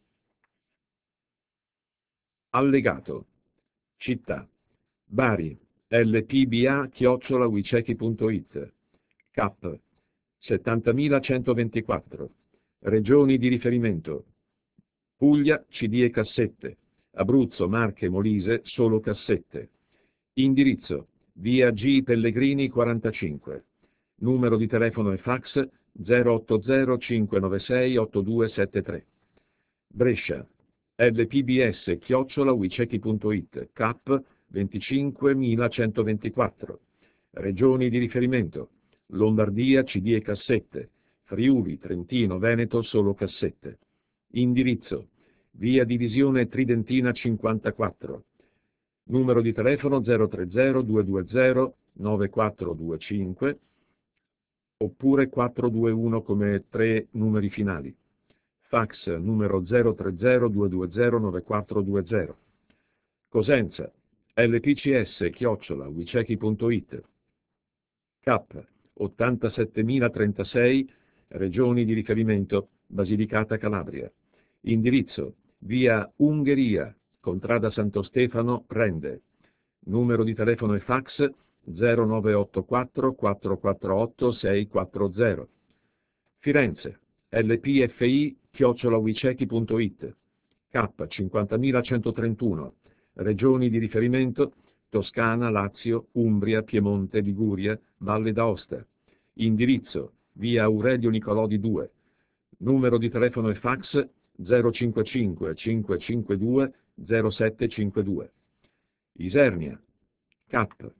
Speaker 1: Allegato. Città. Bari, lpba@wicechi.it. Cap. 70.124. Regioni di riferimento. Puglia, CD e cassette. Abruzzo, Marche, Molise, solo cassette. Indirizzo: via G. Pellegrini 45. Numero di telefono e fax 080 596 8273. Brescia, lpbs@wicechi.it. Cap 25.124. Regioni di riferimento: Lombardia, CD e cassette. Friuli, Trentino, Veneto, solo cassette. Indirizzo: via Divisione Tridentina 54. Numero di telefono 030 220 9425 oppure 421 come 3 numeri finali. Fax numero 030 220 9420. Cosenza, lpcs@wicechi.it. Cap 87.036, regioni di riferimento: Basilicata, Calabria. Indirizzo: via Ungheria, contrada Santo Stefano, Rende. Numero di telefono e fax 0984 448 640. Firenze, lpfi@wicechi.it. Cap 50.131, regioni di riferimento: Toscana, Lazio, Umbria, Piemonte, Liguria, Valle d'Aosta. Indirizzo: via Aurelio Nicolodi 2. Numero di telefono e fax 055 552 0752. Isernia, Cap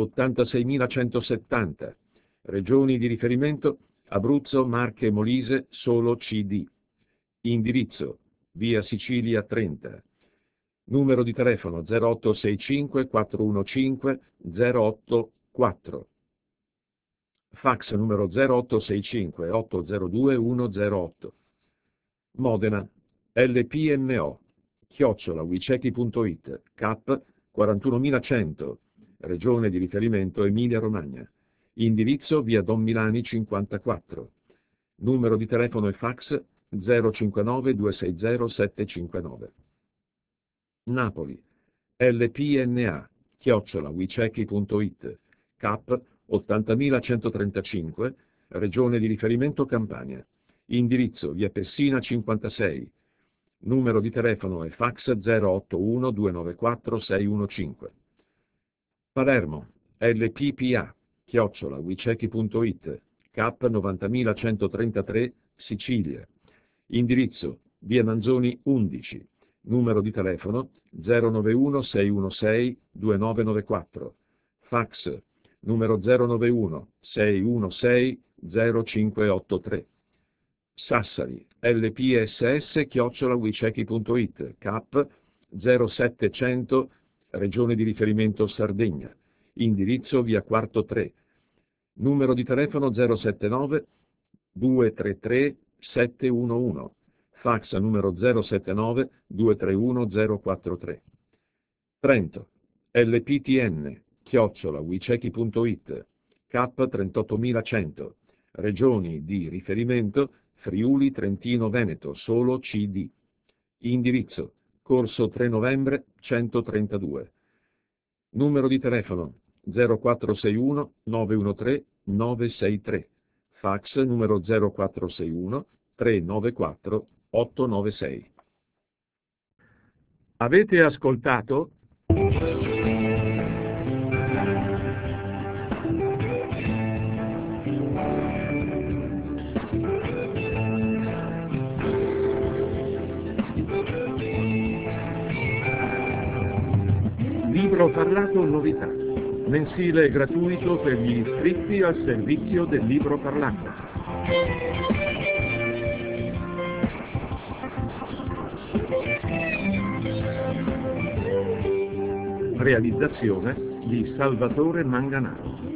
Speaker 1: 86.170, regioni di riferimento: Abruzzo, Marche, Molise, solo CD. Indirizzo: via Sicilia 30. Numero di telefono 0865 415 084. Fax numero 0865 802 108. Modena, lpmo@wicechi.it. Cap 41.100, regione di riferimento Emilia-Romagna. Indirizzo: via Don Milani 54. Numero di telefono e fax 059 260 759. Napoli, lpna@wicechi.it. Cap 80.135, regione di riferimento Campania. Indirizzo: via Pessina 56. Numero di telefono e fax 081 294 615. Palermo, lppa@wicechi.it. Cap 90.133, Sicilia. Indirizzo: via Manzoni 11. Numero di telefono 091 616 2994. Fax numero 091 616 0583. Sassari, lpss@wicechi.it. Cap 0700, regione di riferimento Sardegna. Indirizzo: via Quarto 3. Numero di telefono 079 233 711. Fax numero 079 231 043. Trento, lptn@wicechi.it. Cap 38.100, regioni di riferimento: Friuli, Trentino, Veneto, solo CD. Indirizzo: Corso 3 novembre 132. Numero di telefono 0461 913 963. Fax numero 0461 394 896. Avete ascoltato? Libro parlato novità, mensile gratuito per gli iscritti al servizio del libro parlato. Realizzazione di Salvatore Manganaro.